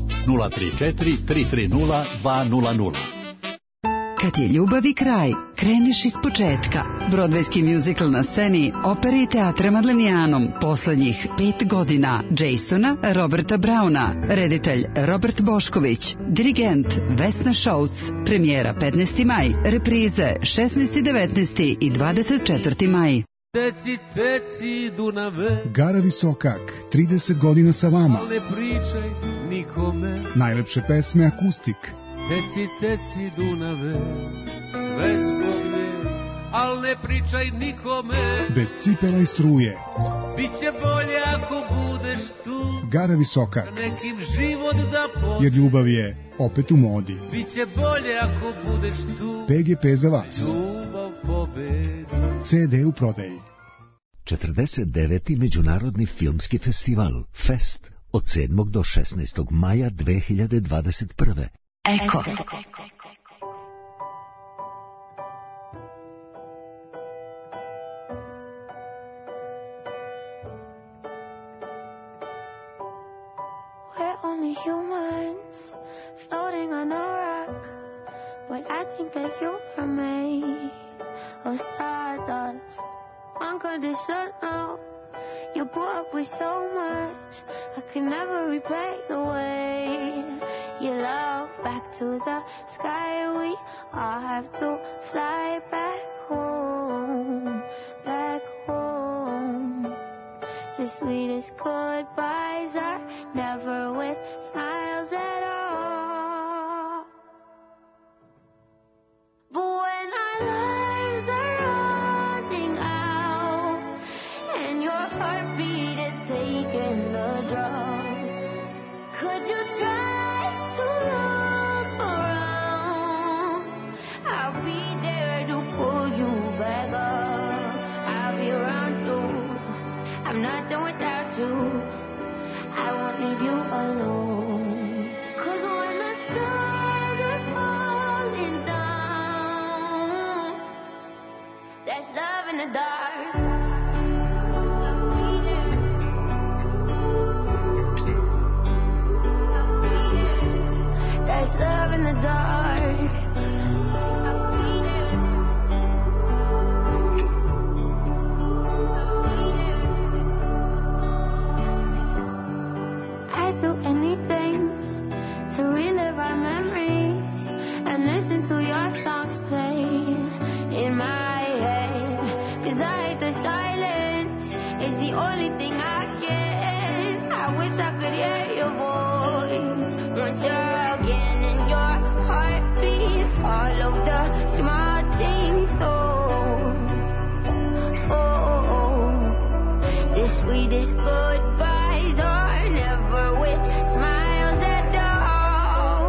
034 330 200. Kad je ljubavi kraj, kreneš iz početka. Brodvejski mjuzikl na sceni Opere i teatra Madlenijanom. Poslednjih 5 godina. Jasona Roberta Brauna. Reditelj Robert Bošković. Dirigent Vesna Šouc. Premijera 15. maj. Reprize 16. 19. i 24. maj. Teci, teci, Dunave. Gara Visokak, 30 godina sa vama. Ne pričaj nikome. Najlepše pesme akustik. Teci, teci, Dunave, sve zbog nje, al ne pričaj nikome. Bez cipela i struje. Biće bolje ako budeš tu. Gara Visokak. Nekim život da jer ljubav je opet u modi. Biće bolje ako budeš tu. PGP za vas. Ljubav pobedi. CD u prodaji. 49. Međunarodni filmski festival Fest od 7. do 16. maja 2021. Eko. We're only humans floating on a rock, but I think that you are made of stardust. Unconditional, you put up with so much. I can never repay the way you love. Back to the sky, we all have to fly back home, back home. The sweetest goodbyes are never with smiles at all. But when our lives are running out and your heartbeat is taking the drum, could you try to look around? I'll be there to pull you back up. I'll be around you. I'm nothing without you. I won't leave you alone. 'Cause when the skies are falling down, there's love in the dark. I'll be there. I'll be there. There's love in the dark. I'll be there. I'd do anything to relive our memories and listen to your songs play in my head. 'Cause I hate the silence, it's the only thing I get. I wish I could hear your voice once you're again in your heartbeat. All of the small things, the sweetest goodbyes are never with smiles at all.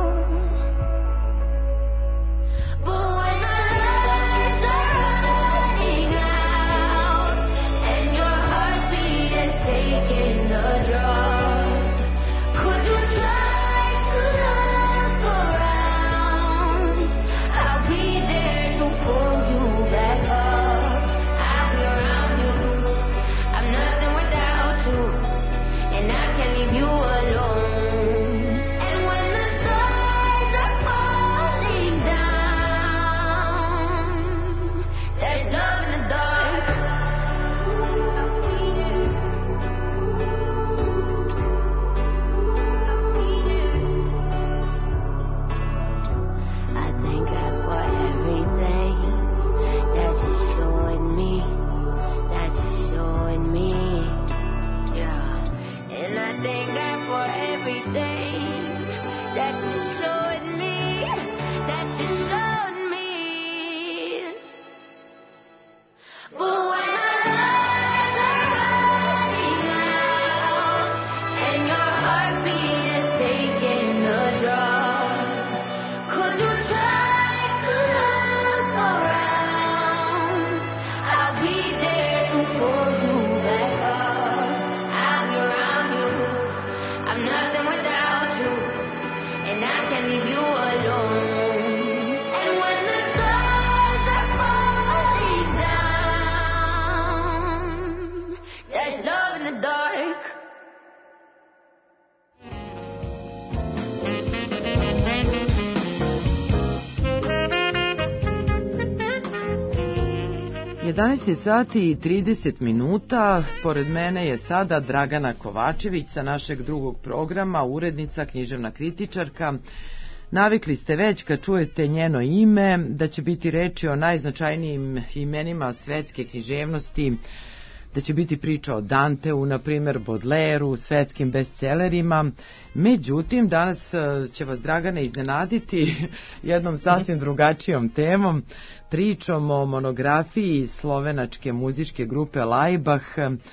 But when our lives are running out and your heartbeat is taking the drum, could you try to look around? I'll be there to pull you back up. I'll be around you. I'm nothing without you, and I can't leave you alone. And when the stars are falling down, there's love in the dark. I'll be there. I'll be there. I thank God for everything that you showed me, that you showed me. Yeah, and I thank God for everything that you showed me, that you showed me. But when our lives are running out and your heartbeat is taking the drum, could you try to look around? I'll be there to pull you back up. I'll be around you. I'm nothing without you, and I can't leave you alone. And when the stars are falling down, there's love in the dark. 11 sati i 30 minuta, pored mene je sada Dragana Kovačević sa našeg drugog programa, urednica, književna kritičarka. Navikli ste već kad čujete njeno ime da će biti reči o najznačajnijim imenima svetske književnosti da će biti priča o Danteu, na primjer Baudelairu, svetskim bestsellerima. Međutim, danas će vas, Dragane, iznenaditi jednom sasvim drugačijom temom, pričom o monografiji slovenačke muzičke grupe Laibach.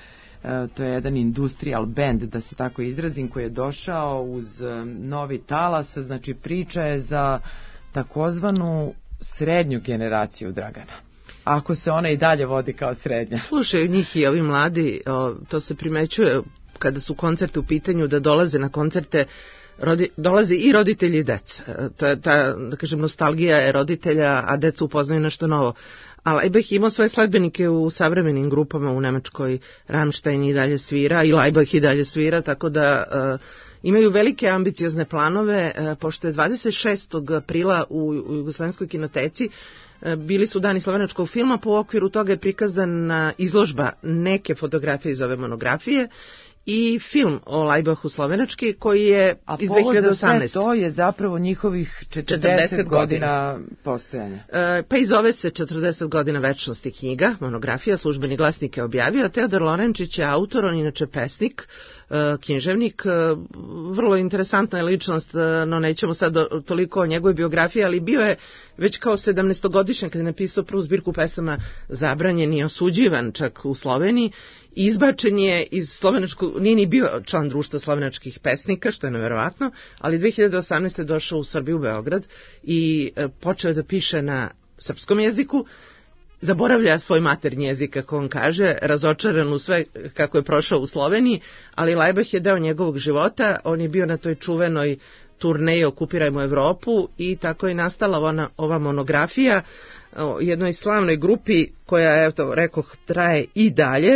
To je jedan industrial band, da se tako izrazim, koji je došao uz novi talas. Znači, priča je za takozvanu srednju generaciju, Dragana. Ako se ona i dalje vodi kao srednja. Slušaju njih i ovi mladi, to se primećuje kada su koncerte u pitanju, da dolaze na koncerte, dolaze i roditelji i deca. Ta, da kažem, nostalgija je roditelja, a deca upoznaju nešto novo. A Laibach imao svoje sledbenike u savremenim grupama u Nemačkoj. Rammstein i dalje svira i Laibach i dalje svira, tako da imaju velike ambiciozne planove, pošto je 26. aprila u Jugoslovenskoj kinoteci bili su dani slovenačkog filma, po okviru toga je prikazana izložba neke fotografije iz ove monografije i film o Laibachu slovenački koji je iz 2018. A povod za sve to je zapravo njihovih 40 godina postojanja. Pa i zove se 40 godina večnosti knjiga, monografija, Službeni glasnik je objavio. Teodor Lorenčić je autor, on inače pesnik, književnik, vrlo interesantna je ličnost, no nećemo sad toliko o njegovoj biografiji, ali bio je već kao 17-godišnjak kada je napisao prvu zbirku pesama Zabranjen i osuđivan čak u Sloveniji. Izbačen je iz slovenačkog, nije ni bio član društva slovenačkih pesnika, što je neverovatno, ali 2018. je došao u Srbiju, u Beograd i počeo je da piše na srpskom jeziku. Zaboravlja svoj maternji jezik, kako on kaže, razočaran u sve kako je prošao u Sloveniji, ali Laibach je deo njegovog života, on je bio na toj čuvenoj turneji Okupirajmo Evropu i tako je nastala ova monografija o jednoj slavnoj grupi koja, eto, rekoh, traje i dalje.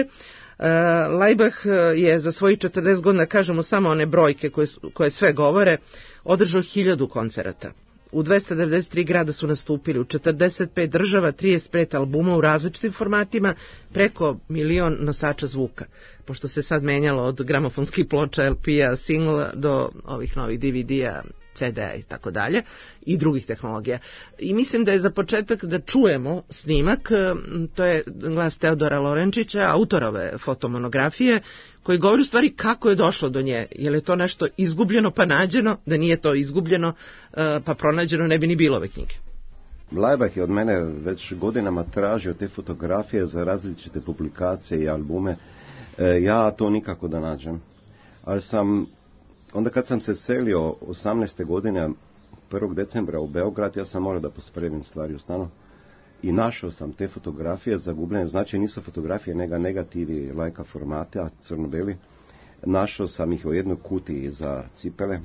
Laibach je za svojih 40 godina, kažemo samo one brojke koje sve govore, održao 1000 koncerata. U 293 grada su nastupili, u 45 država, 35 albuma u različitim formatima, preko 1.000.000 nosača zvuka. Pošto se sad menjalo od gramofonskih ploča, LP-a, singla do ovih novih DVD-a, CD-a i tako dalje, i drugih tehnologija. I mislim da je za početak da čujemo snimak, to je glas Teodora Lorenčića, autorove fotomonografije, koji govori u stvari kako je došlo do nje. Je li to nešto izgubljeno pa nađeno, da nije to izgubljeno pa pronađeno, ne bi ni bilo ove knjige. Laibach je od mene već godinama tražio te fotografije za različite publikacije i albume. Ja to nikako da nađem. Ali onda kad sam se selio 18. godine, 1. decembra u Beograd, ja sam morao da pospremim stvari u stanu. I našao sam te fotografije zagubljene, znači nisu fotografije, nego negativi lajka formata, crno-beli. Našao sam ih u jednoj kutiji za cipele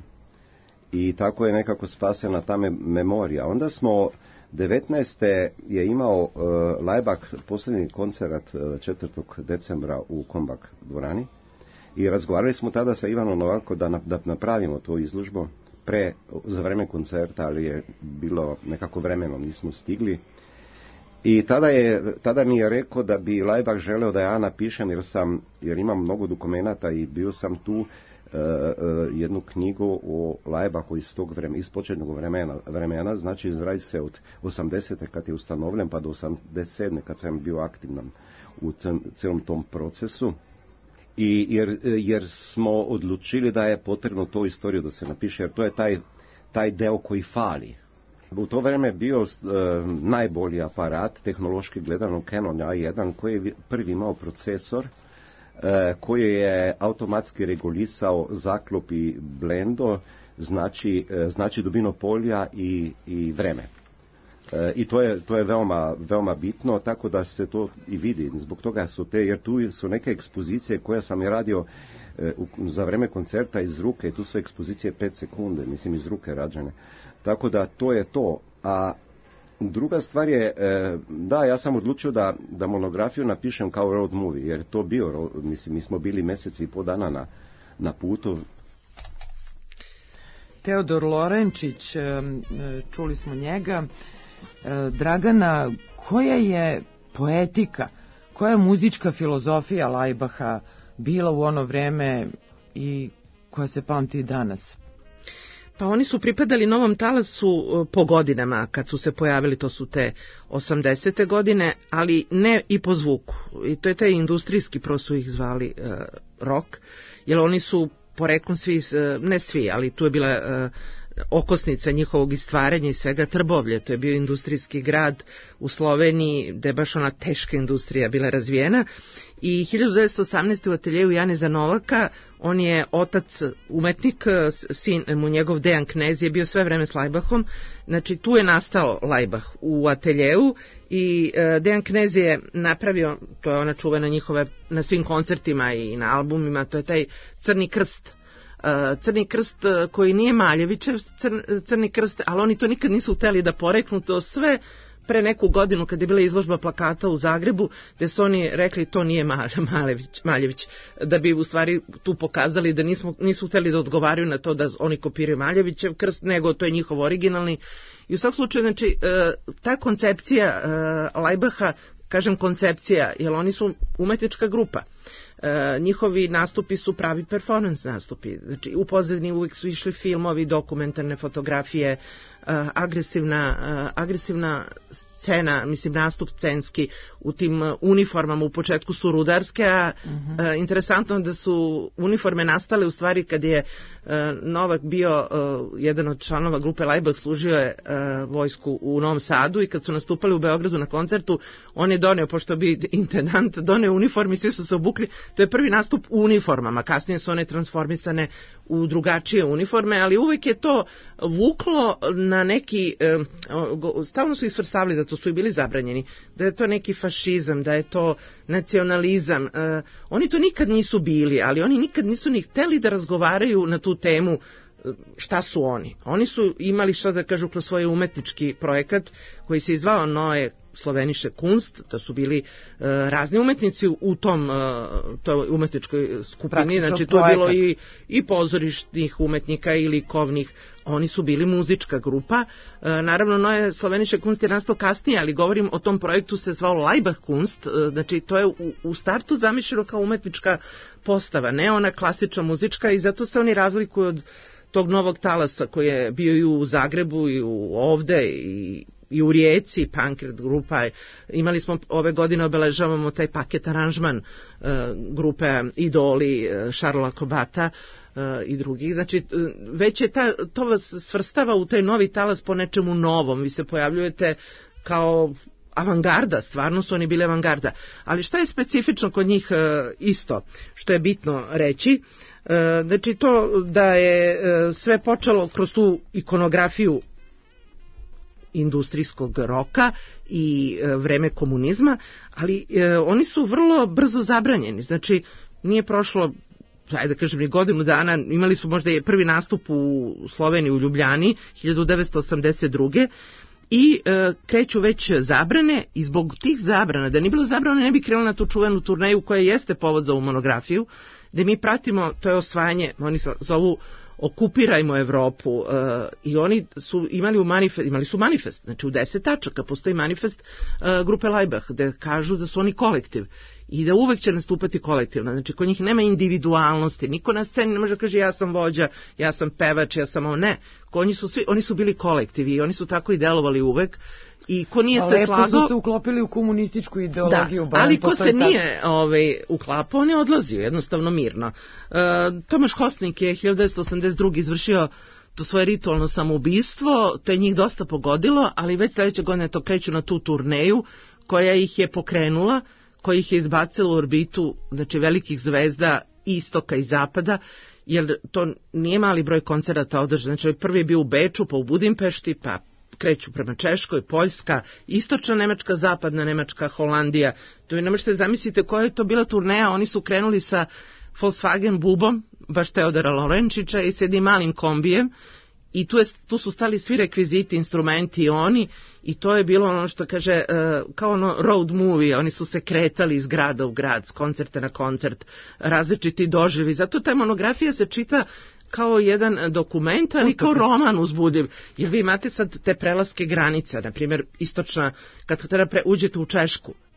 i tako je nekako spasena ta memorija. Onda smo 19. je imao Laibach posljednji koncert 4. decembra u Kombak dvorani i razgovarali smo tada sa Ivanom Novalko da napravimo tu izložbu za vreme koncerta, ali je bilo nekako vremenom, nismo stigli. I tada mi je rekao da bi Laibach želeo da ja napišem, jer imam mnogo dokumenata i bio sam tu jednu knjigu o Laibachu iz tog vremena, iz početnog vremena, znači izradi se od 80. kad je ustanovljen pa do 87. kad sam bio aktivan u celom tom procesu. Jer smo odlučili da je potrebno tu istoriju da se napiše, jer to je taj deo koji fali. U to vreme je bio najbolji aparat, tehnološki gledano Canon A1, koji je prvi imao procesor, koji je automatski regulisao zaklop i blendo, znači dubino polja i vreme. I to je veoma bitno, tako da se to i vidi. Zbog toga su jer tu su neke ekspozicije koje sam je radio za vreme koncerta iz ruke, tu su ekspozicije 5 sekunde, mislim iz ruke rađene. Tako da to je to. A druga stvar je, ja sam odlučio da monografiju napišem kao road movie, jer to bio, mislim, mi smo bili mjeseci i pol dana na putu. Teodor Lorenčić, čuli smo njega. Dragana, koja je poetika, koja je muzička filozofija Laibacha bila u ono vreme i koja se pamti i danas? Pa oni su pripadali Novom talasu po godinama kad su se pojavili, to su te 80. godine, ali ne i po zvuku. I to je taj industrijski, prvo su ih zvali rock, jer oni su poreklom svi, ne svi, ali tu je bila okosnica njihovog istvaranja i svega Trbovlje, to je bio industrijski grad u Sloveniji, gde je baš ona teška industrija bila razvijena. I 1918. u ateljeju Janeza Novaka, on je otac umetnik, sin mu njegov Dejan Knez je bio sve vreme s Laibachom, znači tu je nastao Laibach u ateljeju i Dejan Knez je napravio, to je ona čuvena njihove na svim koncertima i na albumima, to je taj Crni krst. Crni krst koji nije Maljevićev Crni krst, ali oni to nikad nisu hteli da poreknu, to sve pre neku godinu kad je bila izložba plakata u Zagrebu, gde su oni rekli to nije Maljević, da bi u stvari tu pokazali da nisu hteli da odgovaraju na to da oni kopiraju Maljevićev krst, nego to je njihov originalni. I u svakom slučaju, znači, ta koncepcija Laibacha, kažem koncepcija, jer oni su umetnička grupa. Njihovi nastupi su pravi performance nastupi. Znači, u pozadini uvijek su išli filmovi, dokumentarne fotografije, agresivna scena, mislim nastup scenski u tim uniformama, u početku su rudarske, a interesantno da su uniforme nastale u stvari kad je Novak bio jedan od članova grupe Laibach, služio je vojsku u Novom Sadu i kad su nastupali u Beogradu na koncertu, on je doneo, pošto bi intendant doneo uniformi, svi su se obukli, to je prvi nastup u uniformama, kasnije su one transformisane u drugačije uniforme, ali uvijek je to vuklo na neki, stalno su ih svrstavili, zato su i bili zabranjeni, da je to neki fašizam, da je to nacionalizam. Oni to nikad nisu bili, ali oni nikad nisu ni hteli da razgovaraju na tu temu šta su oni. Oni su imali, što da kažu, kroz svoj umetnički projekat koji se zvao Neue Slovenische Kunst, to su bili razni umetnici u toj umetničkoj skupini, znači tu je bilo i pozorišnih umetnika i likovnih, oni su bili muzička grupa. Naravno, Neue Slovenische Kunst je nastao kasnije, ali govorim o tom projektu se zvao Laibach Kunst, znači to je u startu zamišljeno kao umetnička postava, ne ona klasična muzička, i zato se oni razlikuju od tog Novog talasa koji je bio i u Zagrebu i ovde i u Rijeci, Pankret grupa. Imali smo ove godine, obeležavamo taj paket aranžman grupe Idoli, Šarla Kobata i drugih. Znači, već je to vas svrstava u taj novi talas po nečemu novom. Vi se pojavljujete kao avangarda, stvarno su oni bili avangarda. Ali šta je specifično kod njih isto, što je bitno reći? Znači to da je sve počelo kroz tu ikonografiju industrijskog roka i vreme komunizma, ali oni su vrlo brzo zabranjeni. Znači, nije prošlo, da kažem, ni godinu dana, imali su možda i prvi nastup u Sloveniji, u Ljubljani, 1982. I kreću već zabrane, i zbog tih zabrana, da nije bilo zabrane, ne bi krenuli na tu čuvenu turneju koja jeste povod za ovu monografiju, gde mi pratimo, to je osvajanje, oni zovu Okupirajmo Evropu, i oni su imali manifest, znači u 10 tačaka postoji manifest grupe Laibach, gde kažu da su oni kolektiv i da uvek će nastupati kolektivno, znači kod njih nema individualnosti, niko na sceni ne može kaže ja sam vođa, ja sam pevač, ja sam ne, oni su bili kolektivi i oni su tako i delovali uvek. I ko nije se slagao, lepo su se uklopili u komunističku ideologiju. Da, ali ko se nije uklapao, on je odlazio jednostavno mirno. Tomaš Hosnik je 1982. izvršio to svoje ritualno samoubistvo, to je njih dosta pogodilo, ali već sljedeće godine to kreću na tu turneju koja ih je pokrenula, koja ih je izbacila u orbitu, znači velikih zvezda istoka i zapada, jer to nije mali broj koncerata održan. Znači prvi je bio u Beču, pa u Budimpešti, pa kreću prema Češkoj, Poljska, istočna Nemačka, zapadna Nemačka, Holandija. To vi ne možete zamislite koja je to bila turneja. Oni su krenuli sa Volkswagen bubom, baš Teodora Lorenčića, i s jednim malim kombijem, i tu su stali svi rekviziti, instrumenti i oni, i to je bilo ono što kaže kao ono road movie, oni su se kretali iz grada u grad, s koncerta na koncert, različiti doživi. Zato ta monografija se čita kao jedan dokument, ali kao roman uzbudiv. Jer vi imate sad te prelaske granice, na primjer istočna, kad treba uđete u Češku,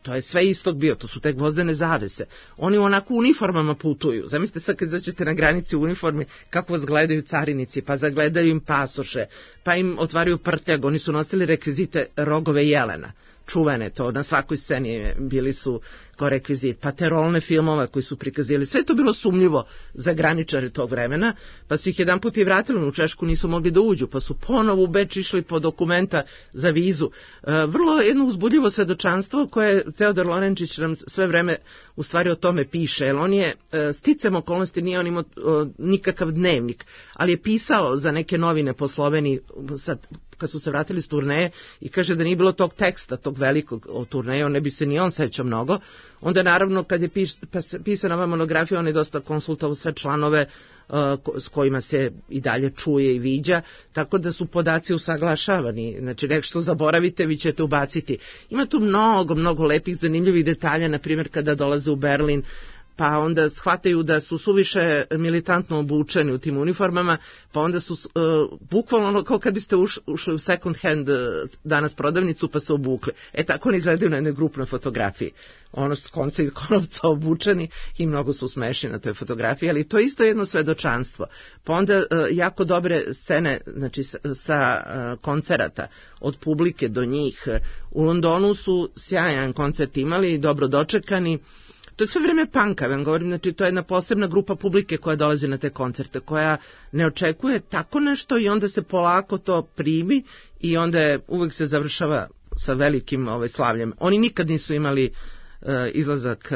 To je sve istok bio, to su te gvozdene zavese. Oni onako u uniformama putuju. Zamislite sad kad zađete na granici u uniformi, kako vas gledaju carinici, pa zagledaju im pasoše, pa im otvaraju prtljag. Oni su nosili rekvizite rogove jelena. Čuvene, to na svakoj sceni bili su kao rekvizit, pa te rolne filmove koji su prikazili, sve to bilo sumnjivo za graničare tog vremena, pa su ih jedan put i vratili u Češku, nisu mogli da uđu, pa su ponovo u Beč išli po dokumenta za vizu. Vrlo jedno uzbudljivo svedočanstvo koje Teodor Lorenčić nam sve vreme u stvari o tome piše, jer on je sticam okolnosti, nije on imao nikakav dnevnik, ali je pisao za neke novine po Sloveniji, sad kad su se vratili s turneje, i kaže da nije bilo tog teksta, tog velikog o turneju, ne bi se ni on sećao mnogo. Onda naravno kad je pisana ova monografija, on je dosta konsultovao sve članove s kojima se i dalje čuje i viđa, tako da su podaci usaglašavani. Znači, nešto zaboravite, vi ćete ubaciti. Ima tu mnogo lepih, zanimljivih detalja, na primjer kada dolaze u Berlin, pa onda shvataju da su suviše militantno obučeni u tim uniformama, pa onda su bukvalno ono kao kad biste ušli u second hand danas prodavnicu pa se obukli. Tako oni izgledaju na jednoj grupnoj fotografiji. Ono s konca iz konopca obučeni i mnogo su smešni na toj fotografiji, ali to je isto jedno svedočanstvo. Pa onda jako dobre scene, znači sa koncerata, od publike do njih. U Londonu su sjajan koncert imali, dobro dočekani. To je sve vreme panka, vam govorim, znači to je jedna posebna grupa publike koja dolazi na te koncerte, koja ne očekuje tako nešto i onda se polako to primi i onda uvek se završava sa velikim slavljem. Oni nikad nisu imali izlazak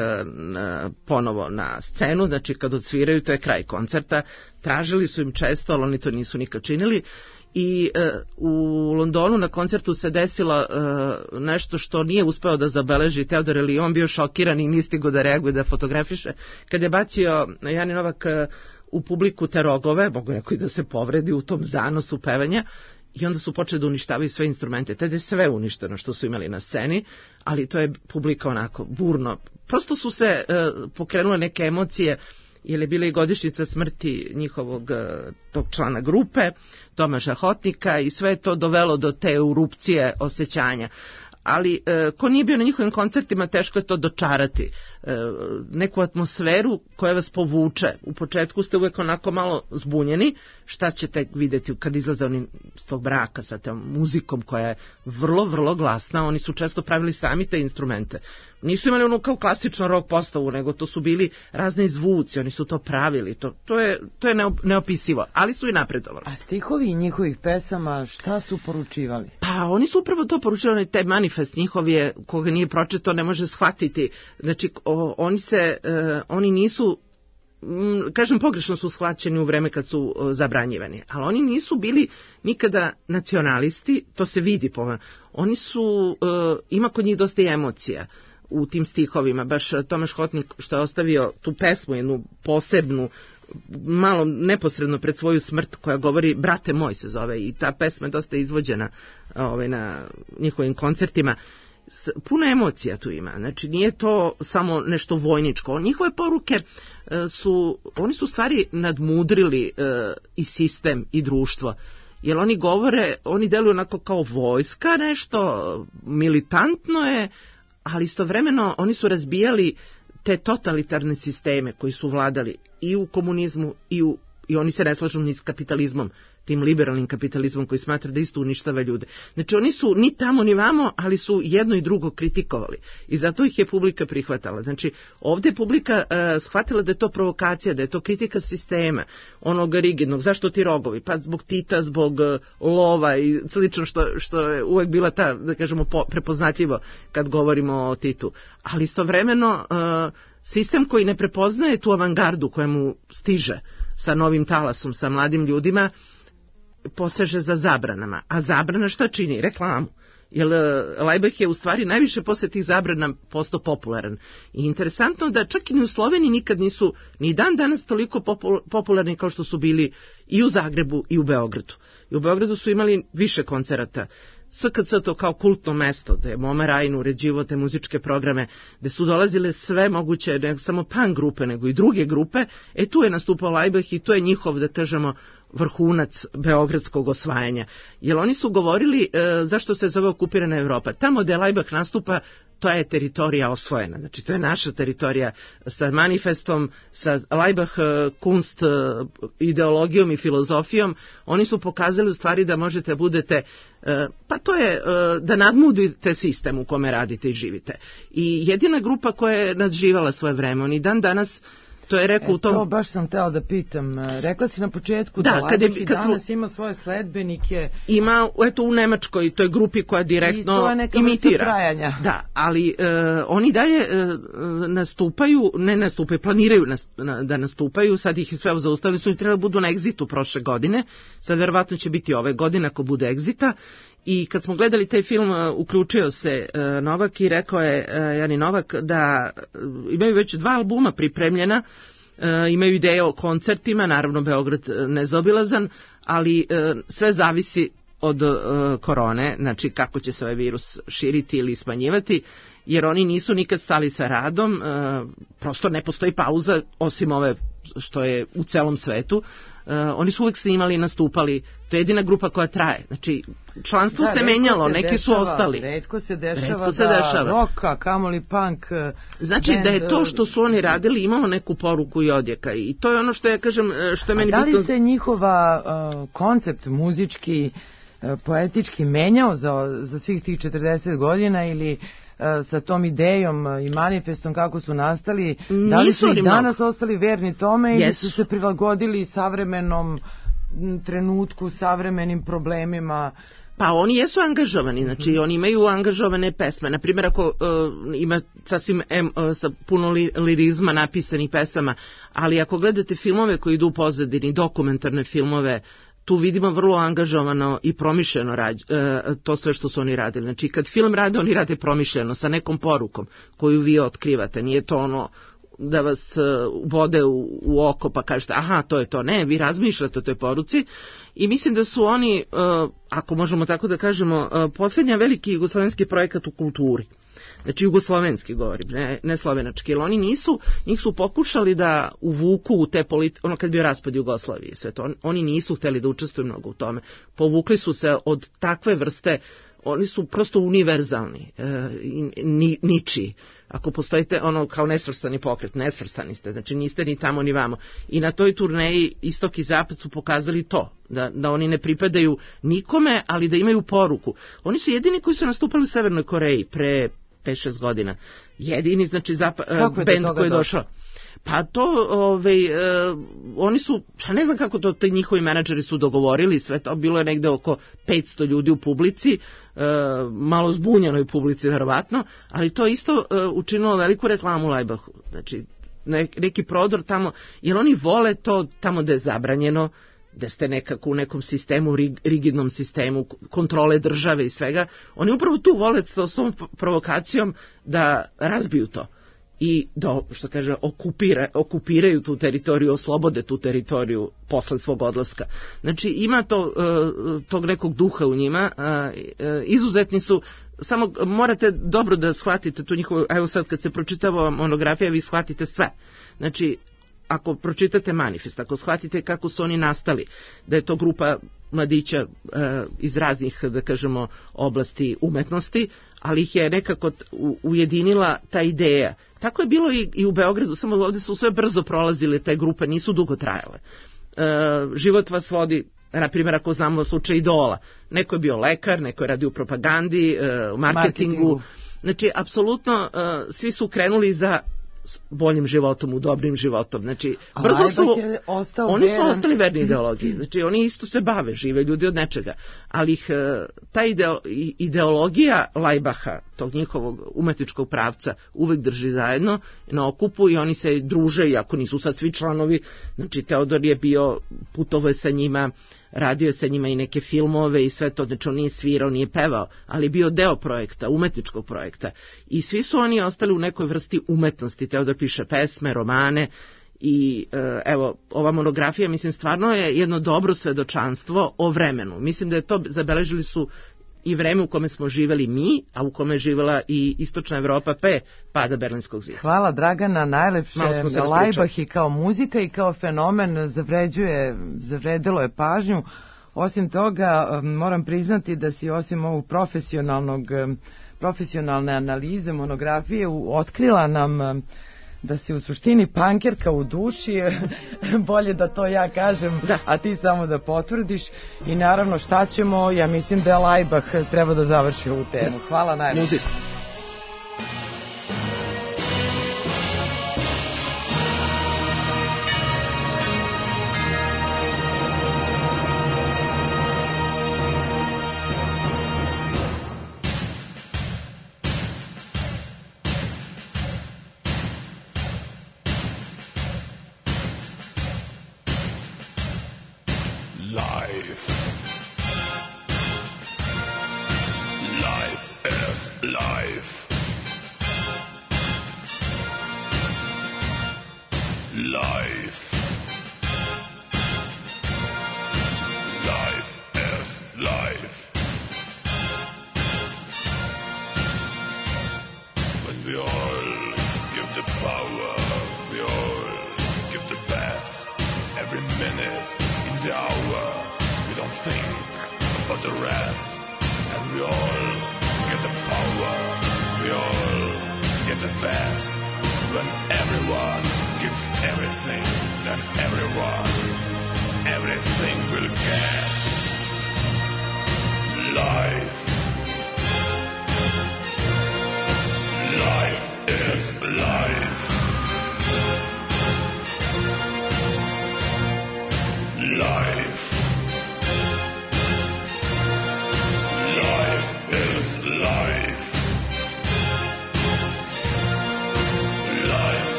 ponovo na scenu, znači kad odsviraju, to je kraj koncerta, tražili su im često, ali oni to nisu nikad činili. I u Londonu na koncertu se desilo nešto što nije uspeo da zabeleži Teodor, ili on bio šokiran i nije stigao da reaguje, da fotografiše, kad je bacio Jani Novak u publiku te rogove, mogu neko i da se povredi u tom zanosu pevanja, i onda su počeli da uništavaju sve instrumente. Tada je sve uništeno što su imali na sceni, ali to je publika onako burno. Prosto su se pokrenule neke emocije, jer je bila i godišnjica smrti njihovog tog člana grupe, Tomaša Hotnika, i sve to dovelo do te erupcije osjećanja. Ali ko nije bio na njihovim koncertima, teško je to dočarati. Neku atmosferu koja vas povuče. U početku ste uvek onako malo zbunjeni, šta ćete vidjeti kad izlaze oni s tog braka sa tom muzikom koja je vrlo glasna. Oni su često pravili sami te instrumente. Nisu imali ono kao klasično rock postavu, nego to su bili razni zvuci, oni su to pravili. To je neopisivo, ali su i napredovali. A stihovi njihovih pesama šta su poručivali? Pa oni su upravo to poručivali, taj manifest njihov je, koga nije pročitao ne može shvatiti. Znači oni nisu, kažem pogrešno su shvaćeni u vreme kad su zabranjivani, ali oni nisu bili nikada nacionalisti, to se vidi oni su, ima kod njih dosta emocija u tim stihovima, baš Tomaš Hotnik što je ostavio tu pesmu, jednu posebnu, malo neposredno pred svoju smrt, koja govori Brate moj se zove, i ta pesma je dosta izvođena na njihovim koncertima. Puno emocija tu ima, znači nije to samo nešto vojničko. Njihove poruke oni su stvari nadmudrili i sistem i društvo, jer oni govore, oni deluju onako kao vojska, nešto militantno je, ali istovremeno oni su razbijali te totalitarne sisteme koji su vladali i u komunizmu i oni se ne slažu ni s kapitalizmom, tim liberalnim kapitalizmom koji smatra da isto uništava ljude. Znači oni su ni tamo ni vamo, ali su jedno i drugo kritikovali i zato ih je publika prihvatala. Znači ovdje je publika shvatila da je to provokacija, da je to kritika sistema, onog rigidnog. Zašto ti rogovi? Pa zbog Tita, zbog lova i slično što je uvek bila ta, da kažemo, prepoznatljivo kad govorimo o Titu. Ali istovremeno sistem koji ne prepoznaje tu avangardu koja mu stiže sa novim talasom, sa mladim ljudima, poseže za zabranama. A zabrana šta čini? Reklamu. Jer Laibach je u stvari najviše posle tih zabrana postao popularan. I interesantno da čak i u Sloveniji nikad nisu ni dan danas toliko popularni kao što su bili i u Zagrebu i u Beogradu. I u Beogradu su imali više koncerata. SKC to kao kultno mesto, da je Momer Ain uređivao te muzičke programe, gde su dolazile sve moguće, ne samo punk grupe, nego i druge grupe, tu je nastupao Laibach i to je njihov, da kažemo, vrhunac beogradskog osvajanja. Jer oni su govorili zašto se zove okupirana Evropa. Tamo gde Laibach nastupa, to je teritorija osvojena. Znači, to je naša teritorija sa manifestom, sa Laibach Kunst ideologijom i filozofijom. Oni su pokazali u stvari da možete budete, pa to je da nadmudite sistem u kome radite i živite. I jedina grupa koja je nadživala svoje vreme, oni dan danas, to je rekao u tom... To baš sam tela da pitam. Rekla si na početku da Laibach i danas ima svoje sledbenike. Ima, eto, u Nemačkoj, to je grupi koja direktno imitira. I to je neka vrsta trajanja. Da, ali oni dalje planiraju da nastupaju, sad ih sve zaustavili su i treba budu na Exitu prošle godine, sad verovatno će biti ove godine ako bude Exita. I kad smo gledali taj film, uključio se Novak i rekao je Jani Novak da imaju već 2 albuma pripremljena, imaju ideje o koncertima, naravno Beograd nezaobilazan, ali sve zavisi od korone, znači kako će se ovaj virus širiti ili smanjivati, jer oni nisu nikad stali sa radom, prosto ne postoji pauza osim ove što je u celom svetu. Oni su uvek snimali i nastupali, to je jedina grupa koja traje, znači članstvo se menjalo, neki su ostali. Retko se dešava roka, kamoli punk. Znači da je to što su oni radili imalo neku poruku i odjeka i to je ono što ja kažem, što je meni bitno. Da li se njihova koncept muzički, poetički menjao za svih tih 40 godina ili sa tom idejom i manifestom kako su nastali, da li su i danas ostali verni tome ili su se prilagodili savremenom trenutku, savremenim problemima? Pa oni jesu angažovani, znači oni imaju angažovane pesme. Naprimjer, ako ima sasvim sa puno lirizma napisanih pesama, ali ako gledate filmove koji idu u pozadini, dokumentarne filmove, tu vidimo vrlo angažovano i promišljeno to sve što su oni radili. Znači, kad film rade, oni rade promišljeno, sa nekom porukom koju vi otkrivate. Nije to ono da vas vode u oko pa kažete, aha, to je to. Ne, vi razmišljate o toj poruci i mislim da su oni, ako možemo tako da kažemo, posljednja veliki jugoslovenski projekat u kulturi. Znači jugoslovenski govorim, ne slovenački, jer oni njih su pokušali da uvuku u te ono kad bio raspad Jugoslavije, sve to, oni nisu hteli da učestvuju mnogo u tome. Povukli su se od takve vrste, oni su prosto univerzalni, ničiji. Ako postojite ono kao nesvrstani pokret, nesvrstani ste, znači niste ni tamo ni vamo. I na toj turneji Istok i Zapad su pokazali to, da oni ne pripadaju nikome, ali da imaju poruku. Oni su jedini koji su nastupali u Severnoj Koreji pre 5-6 godina. Jedini, znači, bend koji je došao. Pa to, oni su, ne znam kako to njihovi menadžeri su dogovorili, sve to bilo je negde oko 500 ljudi u publici, malo zbunjenoj publici verovatno, ali to isto učinilo veliku reklamu Laibachu. Znači, neki prodor tamo, jer oni vole to tamo da je zabranjeno, da ste nekako u nekom sistemu, rigidnom sistemu kontrole države i svega, oni upravo tu vole s tom provokacijom da razbiju to i da, što kaže, okupiraju tu teritoriju, oslobode tu teritoriju posle svog odlaska. Znači ima tog nekog duha u njima, izuzetni su, samo morate dobro da shvatite tu njihovu, evo sad kad se pročitava monografija vi shvatite sve. Znači ako pročitate manifest, ako shvatite kako su oni nastali, da je to grupa mladića iz raznih, da kažemo, oblasti umetnosti, ali ih je nekako ujedinila ta ideja. Tako je bilo i u Beogradu, samo ovde su sve brzo prolazile te grupe, nisu dugo trajale. Život vas vodi, na primjer, ako znamo slučaj idola. Neko je bio lekar, neko je radio u propagandi, u marketingu. Znači, apsolutno, svi su krenuli za boljim životom, u dobrim životom. Znači, brzo su ostali verni ideologiji. Znači, oni isto se bave, žive ljudi od nečega. Ali ih ta ideologija Laibacha, tog njihovog umetničkog pravca, uvek drži zajedno na okupu i oni se druže, iako nisu sad svi članovi. Znači, Teodor je bio, putovao je sa njima, radio je sa njima i neke filmove i sve to, znači on nije svirao, nije pevao, ali bio deo projekta, umetničkog projekta. I svi su oni ostali u nekoj vrsti umetnosti. Teodor piše pesme, romane i evo, ova monografija, mislim, stvarno je jedno dobro svedočanstvo o vremenu. Mislim da je to, zabeležili su i vreme u kome smo živeli mi, a u kome je živela i Istočna Evropa pre pada Berlinskog zida. Hvala Dragana, najlepše. Laibach i kao muzika i kao fenomen zavredilo je pažnju. Osim toga, moram priznati da si osim ovog profesionalne analize, monografije, otkrila nam da si u suštini pankerka u duši, bolje da to ja kažem, a ti samo da potvrdiš. I naravno šta ćemo, ja mislim da Lajbah treba da završi ovu temu. Hvala najviše.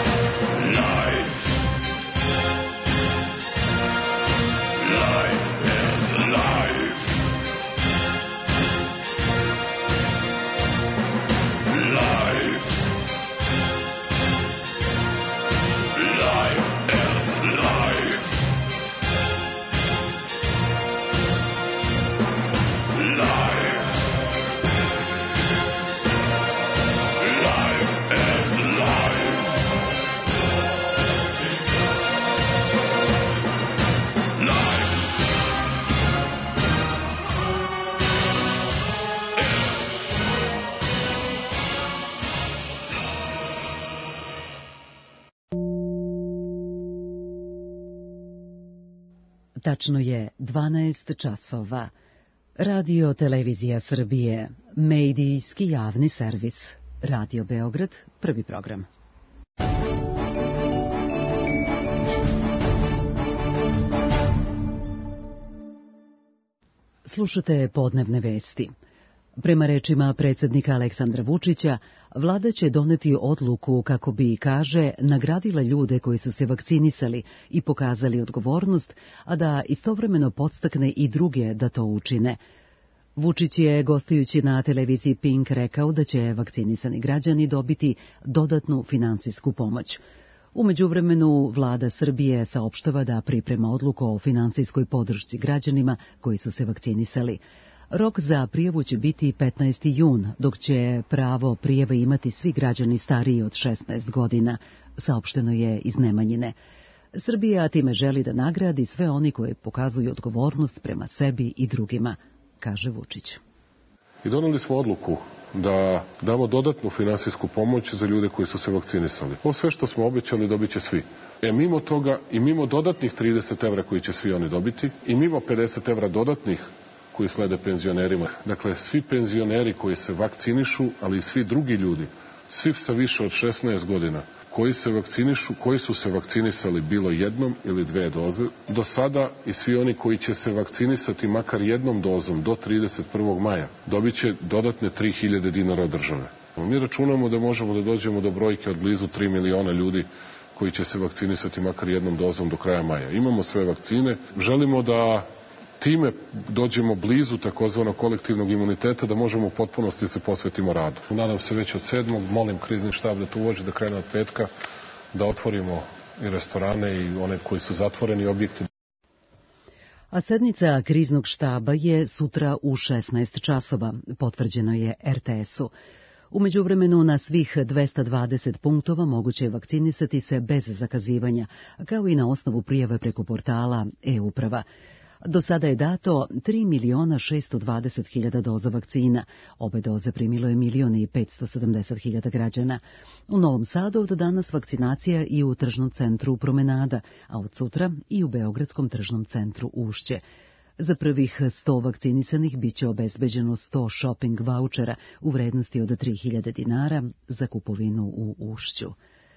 Life Tačno je 12 časova. Radio Televizija Srbije, medijski javni servis. Radio Beograd, prvi program. Slušate podnevne vesti. Prema rečima predsjednika Aleksandra Vučića, vlada će doneti odluku kako bi, kaže, nagradila ljude koji su se vakcinisali i pokazali odgovornost, a da istovremeno podstakne i druge da to učine. Vučić je, gostujući na televiziji Pink, rekao da će vakcinisani građani dobiti dodatnu finansijsku pomoć. U međuvremenu, vlada Srbije saopštava da priprema odluku o finansijskoj podršci građanima koji su se vakcinisali. Rok za prijavu će biti 15. jun, dok će pravo prijave imati svi građani stariji od 16 godina, saopšteno je iz Nemanjine. Srbija time želi da nagradi sve oni koji pokazuju odgovornost prema sebi i drugima, kaže Vučić. I doneli smo odluku da damo dodatnu finansijsku pomoć za ljude koji su se vakcinisali. Ovo sve što smo obećali dobit će svi. Mimo toga i mimo dodatnih 30 evra koji će svi oni dobiti i mimo 50 evra dodatnih koji slede penzionerima. Dakle, svi penzioneri koji se vakcinišu, ali i svi drugi ljudi, svi sa više od 16 godina, koji se vakcinišu, koji su se vakcinisali bilo jednom ili dve doze, do sada i svi oni koji će se vakcinisati makar jednom dozom do 31. maja, dobit će dodatne 3.000 dinara od države. Mi računamo da možemo da dođemo do brojke od blizu 3 miliona ljudi koji će se vakcinisati makar jednom dozom do kraja maja. Imamo sve vakcine, želimo da time dođemo blizu takozvanog kolektivnog imuniteta, da možemo u potpunosti se posvetimo radu. Nadam se već od 7. molim krizni štab da to uvaži, da krene od petka, da otvorimo i restorane i one koji su zatvoreni objekti. A sednica kriznog štaba je sutra u 16 časova, potvrđeno je RTS-u. U međuvremenu na svih 220 punktova moguće je vakcinisati se bez zakazivanja, kao i na osnovu prijave preko portala e-uprava. Do sada je dato 3.620.000 doza vakcina. Obe doze primilo je 1.570.000 građana. U Novom Sadu od danas vakcinacija i u tržnom centru Promenada, a od sutra i u Beogradskom tržnom centru Ušće. Za prvih 100 vakcinisanih biće obezbeđeno 100 shopping vouchera u vrednosti od 3.000 dinara za kupovinu u Ušću.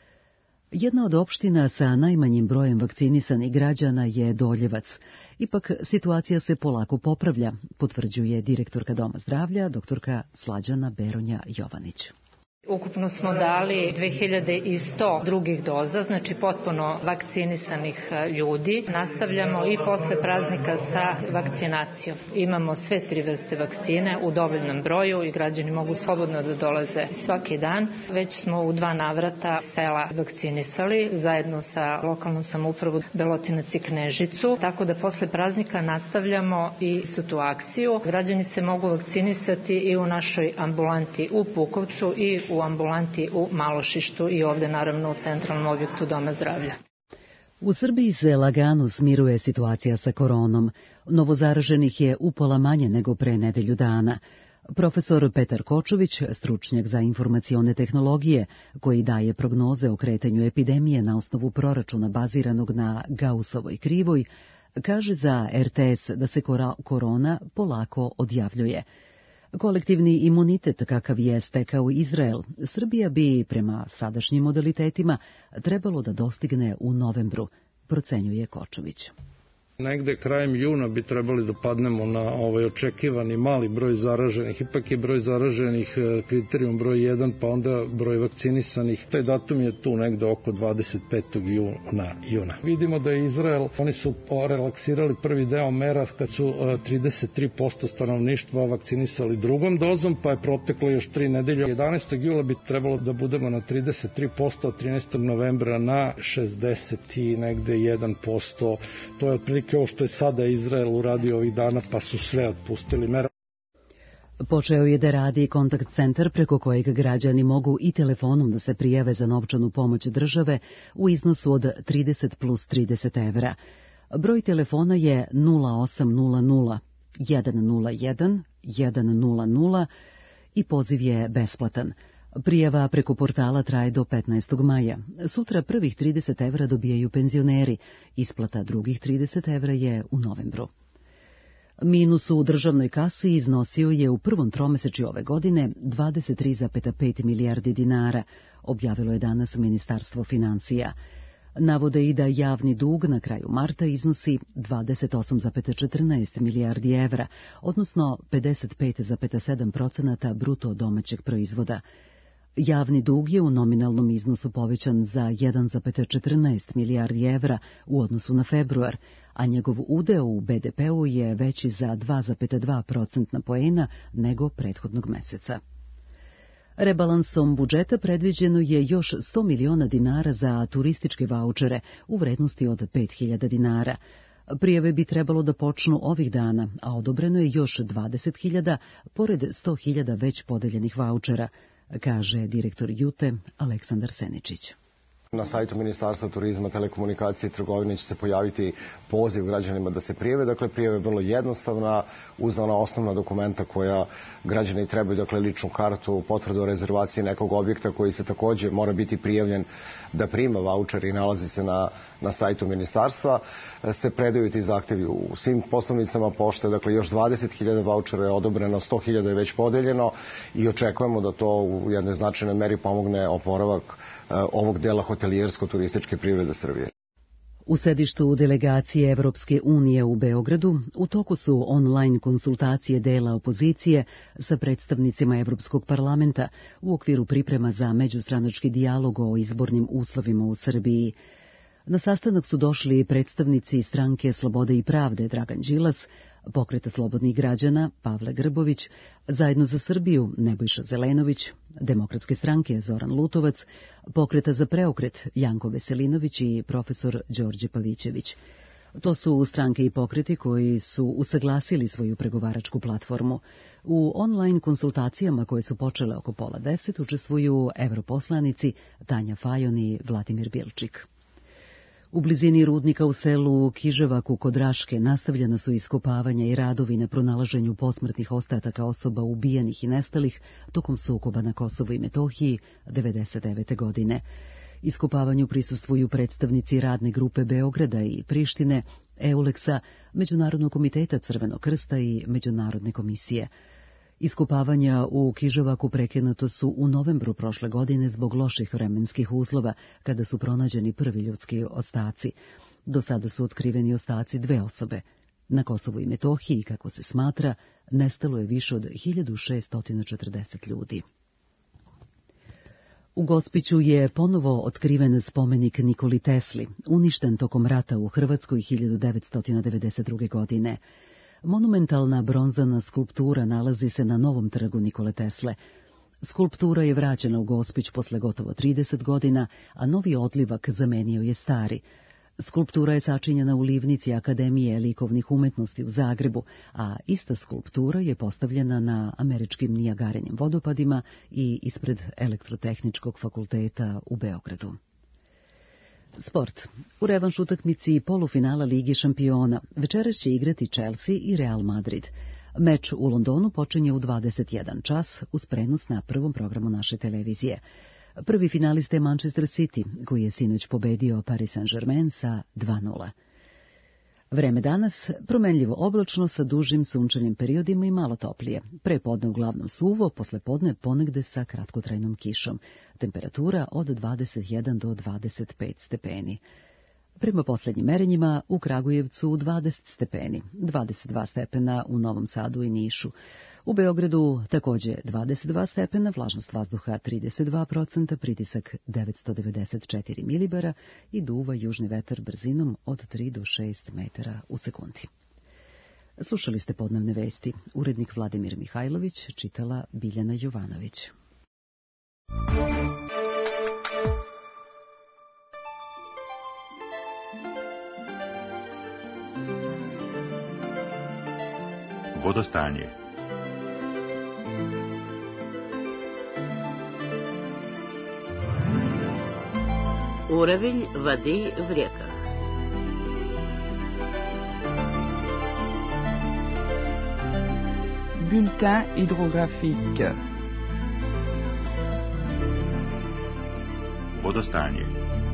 Jedna od opština sa najmanjim brojem vakcinisanih građana je Doljevac. Ipak situacija se polako popravlja, potvrđuje direktorka Doma zdravlja, doktorka Slađana Beronja-Jovanić. Ukupno smo dali 2100 drugih doza, znači potpuno vakcinisanih ljudi. Nastavljamo i posle praznika sa vakcinacijom. Imamo sve 3 vrste vakcine u dovoljnom broju i građani mogu slobodno da dolaze svaki dan. Već smo u 2 navrata sela vakcinisali zajedno sa lokalnom samoupravom Belotinac i Knežicu, tako da posle praznika nastavljamo i su tu akciju. Građani se mogu vakcinisati i u našoj ambulanti u Pukovcu i u ambulanti u Malošištu i ovde naravno u centralnom objektu Doma zdravlja. U Srbiji se lagano smiruje situacija sa koronom. Novozaraženih je upola manje nego pre nedelju dana. Profesor Petar Kočović, stručnjak za informacione tehnologije, koji daje prognoze o kretanju epidemije na osnovu proračuna baziranog na Gaussovoj krivoj, kaže za RTS da se korona polako odjavljuje. Kolektivni imunitet kakav je stekao Izrael, Srbija bi prema sadašnjim modalitetima trebalo da dostigne u novembru, procenjuje Kočović. Negde krajem juna bi trebali da padnemo na očekivani mali broj zaraženih. Ipak je broj zaraženih kriterijum broj 1, pa onda broj vakcinisanih. Taj datum je tu negde oko 25. juna. Vidimo da je Izrael, oni su relaksirali prvi deo mera kad su 33% stanovništva vakcinisali drugom dozom, pa je proteklo još 3 nedelje. 11. jula bi trebalo da budemo na 33%, a 13. novembra na 61%. To je otprilike ovo što je sada Izrael uradio ovih dana, pa su sve otpustili mere. Počeo je da radi kontakt centar preko kojeg građani mogu i telefonom da se prijave za novčanu pomoć države u iznosu od 30 plus 30 evra. Broj telefona je 0800 101 100 i poziv je besplatan. Prijava preko portala traje do 15. maja. Sutra prvih 30 evra dobijaju penzioneri. Isplata drugih 30 evra je u novembru. Minus u državnoj kasi iznosio je u prvom tromesečju ove godine 23,5 milijardi dinara, objavilo je danas Ministarstvo finansija. Navode i da javni dug na kraju marta iznosi 28,14 milijardi evra, odnosno 55,7% bruto domaćeg proizvoda. Javni dug je u nominalnom iznosu povećan za 1,14 milijardi evra u odnosu na februar, a njegov udeo u BDP-u je veći za 2,2% poena nego prethodnog meseca. Rebalansom budžeta predviđeno je još 100 miliona dinara za turističke vaučere u vrednosti od 5.000 dinara. Prijave bi trebalo da počnu ovih dana, a odobreno je još 20.000, pored 100.000 već podeljenih vaučera, kaže direktor Jute Aleksandar Seničić. Na sajtu Ministarstva turizma, telekomunikacije i trgovine će se pojaviti poziv građanima da se prijave. Dakle, prijava je vrlo jednostavna, uz ona osnovna dokumenta koja građani trebaju, dakle, ličnu kartu, potvrdu o rezervaciji nekog objekta koji se takođe mora biti prijavljen da prima vaučer i nalazi se na sajtu Ministarstva. Se predaju ti zahtevi u svim poslovnicama pošte, dakle, još 20.000 vaučera je odobreno, 100.000 je već podeljeno i očekujemo da to u jednoj značajnoj meri pomogne oporavak ovog dela hotelijersko-turističke privrede Srbije. U sedištu delegacije Evropske unije u Beogradu u toku su online konsultacije dela opozicije sa predstavnicima Evropskog parlamenta u okviru priprema za međustranački dijalog o izbornim uslovima u Srbiji. Na sastanak su došli predstavnici stranke Slobode i pravde Dragan Đilas, Pokreta slobodnih građana Pavle Grbović, Zajedno za Srbiju Nebojša Zelenović, Demokratske stranke Zoran Lutovac, Pokreta za preokret Janko Veselinović i profesor Đorđe Pavićević. To su stranke i pokreti koji su usaglasili svoju pregovaračku platformu. U online konsultacijama koje su počele oko 9:30 učestvuju europoslanici Tanja Fajon i Vladimir Bilčik. U blizini rudnika u selu Kiževaku kod Raške nastavljena su iskopavanja i radovi na pronalaženju posmrtnih ostataka osoba ubijenih i nestalih tokom sukoba na Kosovu i Metohiji 1999. godine. Iskopavanju prisustvuju predstavnici radne grupe Beograda i Prištine, Euleksa, Međunarodnog komiteta Crvenog krsta i Međunarodne komisije. Iskopavanja u Kiževaku prekinuto su u novembru prošle godine zbog loših vremenskih uslova, kada su pronađeni prvi ljudski ostaci. Do sada su otkriveni ostaci 2 osobe. Na Kosovu i Metohiji, kako se smatra, nestalo je više od 1640 ljudi. U Gospiću je ponovo otkriven spomenik Nikoli Tesli, uništen tokom rata u Hrvatskoj 1992. godine. Monumentalna bronzana skulptura nalazi se na Novom trgu Nikole Tesle. Skulptura je vraćena u Gospić posle gotovo 30 godina, a novi odlivak zamenio je stari. Skulptura je sačinjena u livnici Akademije likovnih umetnosti u Zagrebu, a ista skulptura je postavljena na američkim Nijagarenim vodopadima i ispred Elektrotehničkog fakulteta u Beogradu. Sport. U revanš utakmici polufinala Lige šampiona večeras će igrati Chelsea i Real Madrid. Meč u Londonu počinje u 21 čas uz prenos na prvom programu naše televizije. Prvi finalista je Manchester City, koji je sinoć pobedio Paris Saint-Germain sa 2:0. Vreme danas promenljivo oblačno sa dužim sunčanim periodima i malo toplije. Prepodne uglavnom suvo, poslepodne ponegde sa kratkotrajnom kišom. Temperatura od 21 do 25 stepeni. Prema posljednjim merenjima u Kragujevcu 20 stepeni, 22 stepena u Novom Sadu i Nišu. U Beogradu takođe 22 stepena, vlažnost vazduha 32%, pritisak 994 milibara i duva južni vetar brzinom od 3 do 6 metara u sekundi. Slušali ste podnevne vesti. Urednik Vladimir Mihajlović, čitala Biljana Jovanović. Vodostanje. Уровень воды в реках. Bulletin hydrographique. Vodostanje.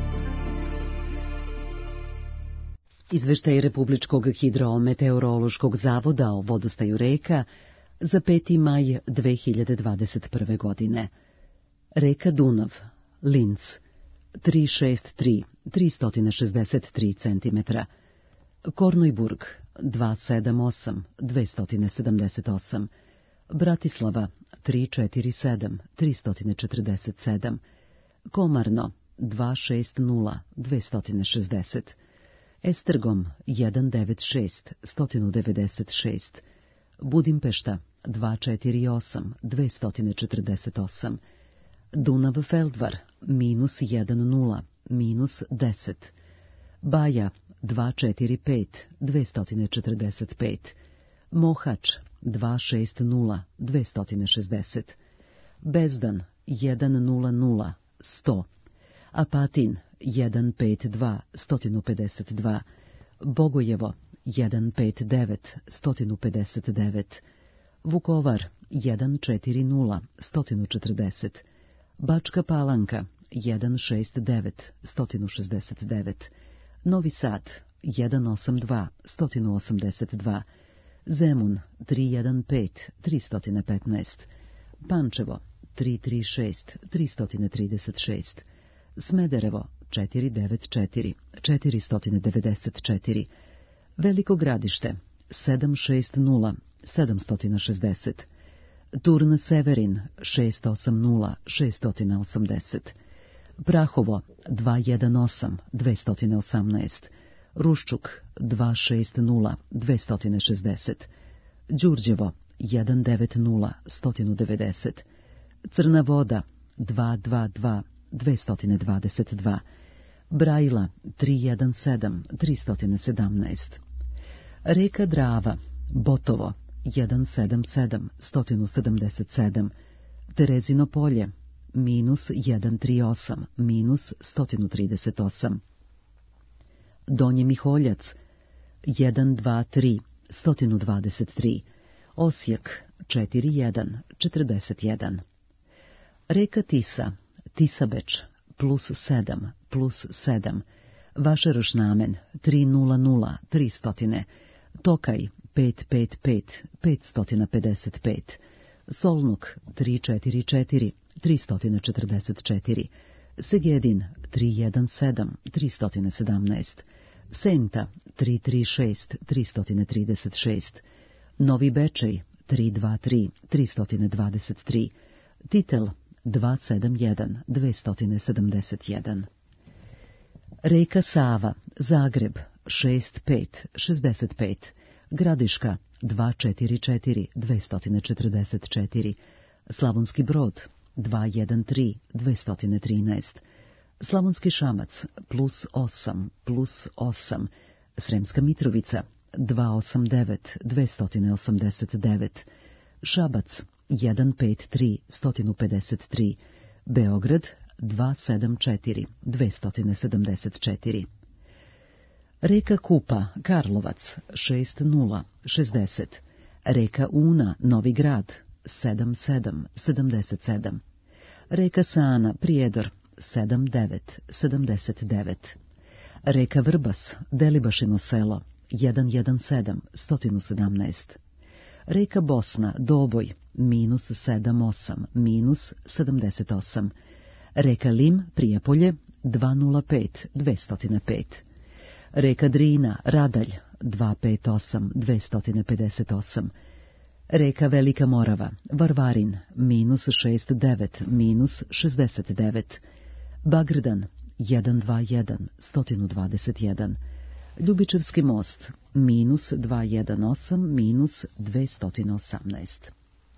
Izveštaj Republičkog hidrometeorološkog zavoda o vodostaju reka za 5. maj 2021. godine. Reka Dunav, Linz, 363, 363 cm. Kornojburg, 278, 278. Bratislava, 347, 347. Komarno, 260, 260. Estergom, 196, 196. Budimpešta, 248, 248. Dunav Feldvar, -10, -10. Baja, 245, 245. Mohač, 260, 260. Bezdan, 100, 100. Apatin, 152, 152. Bogojevo, 159, 159. Vukovar, 140, 140. Bačka Palanka, 169, 169. Novi Sad, 182, 182. Zemun, 315, 315. Pančevo, 336, 336. Smederevo, 494, 494. Veliko Gradište, 760, 760. Turn Severin, 680, 680. Prahovo, 218, 218. Ruščuk, 260, 260. Đurđevo, 190, 190. Crna Voda, 222, 222. Brajla, 317, 317. Reka Drava, Botovo, 177, 177. Terezino polje, -138, -138. Donji Miholjac, 123, 123. Osijek, 41, 41. Reka Tisa, Tisabeč, +7, +7. Vašerošnamen, 300, 300. Tokaj, 555, 555. Solnuk, 344, 344. Segedin, 317, 317. Senta, 336, 336. Novi Bečej, 323, 323. Titel, 271, 271. Reka Sava, Zagreb, 65, 65. Gradiška, 244, 244. Slavonski Brod, 213, 213. Slavonski Šamac, +8, +8. Sremska Mitrovica, 289, 289. Šabac, 153, 153. Beograd, 274, 274. Reka Kupa, Karlovac, 60, 60. Reka Una, Novi Grad, 77, 77. Reka Sana, Prijedor, 79, 79. Reka Vrbas, Delibašino selo, 117, 117. Reka Bosna, Doboj, -78, -78. Reka Lim, Prijepolje, 205, 205. Reka Drina, Radalj, 258, 258. Reka Velika Morava, Varvarin, -69, -69. Bagrdan, 121, 121. Ljubičevski most, -218, -218.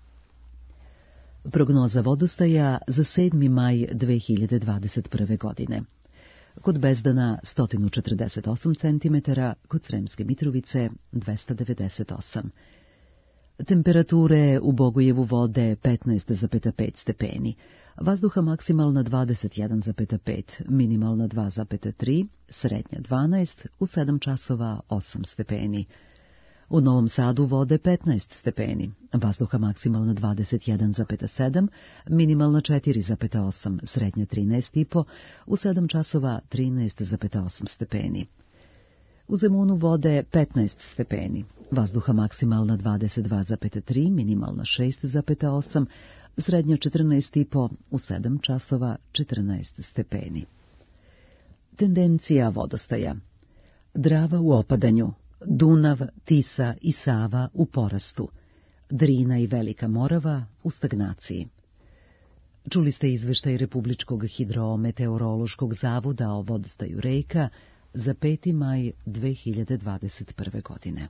Prognoza vodostaja za 7. maj 2021. godine. Kod Bezdana 148 cm, kod Sremske Mitrovice 298. Temperature u Bogojevu vode 15,5 stepeni, vazduha maksimalna 21,5, minimalna 2,3, srednja 12, u 7 časova 8 stepeni. U Novom Sadu vode 15 stepeni, vazduha maksimalna 21,7, minimalna 4,8, srednja 13,5, u 7 časova 13,8 stepeni. U Zemunu vode 15 stepeni, vazduha maksimalna 22,3, minimalna 6,8, srednja 14,5, u 7 časova 14 stepeni. Tendencija vodostaja. Drava u opadanju, Dunav, Tisa i Sava u porastu, Drina i Velika Morava u stagnaciji. Čuli ste izveštaj Republičkog hidrometeorološkog zavoda o vodostaju reka za 5. maj 2021. godine.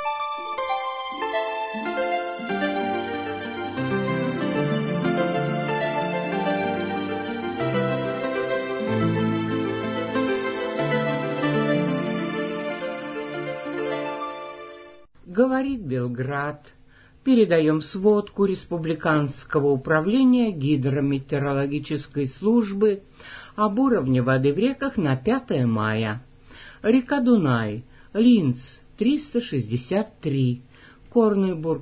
Говорит Белград. Передаем сводку Республиканского управления гидрометеорологической службы об уровне воды в реках на 5 мая. Река Дунай, Линц 363, Корнебург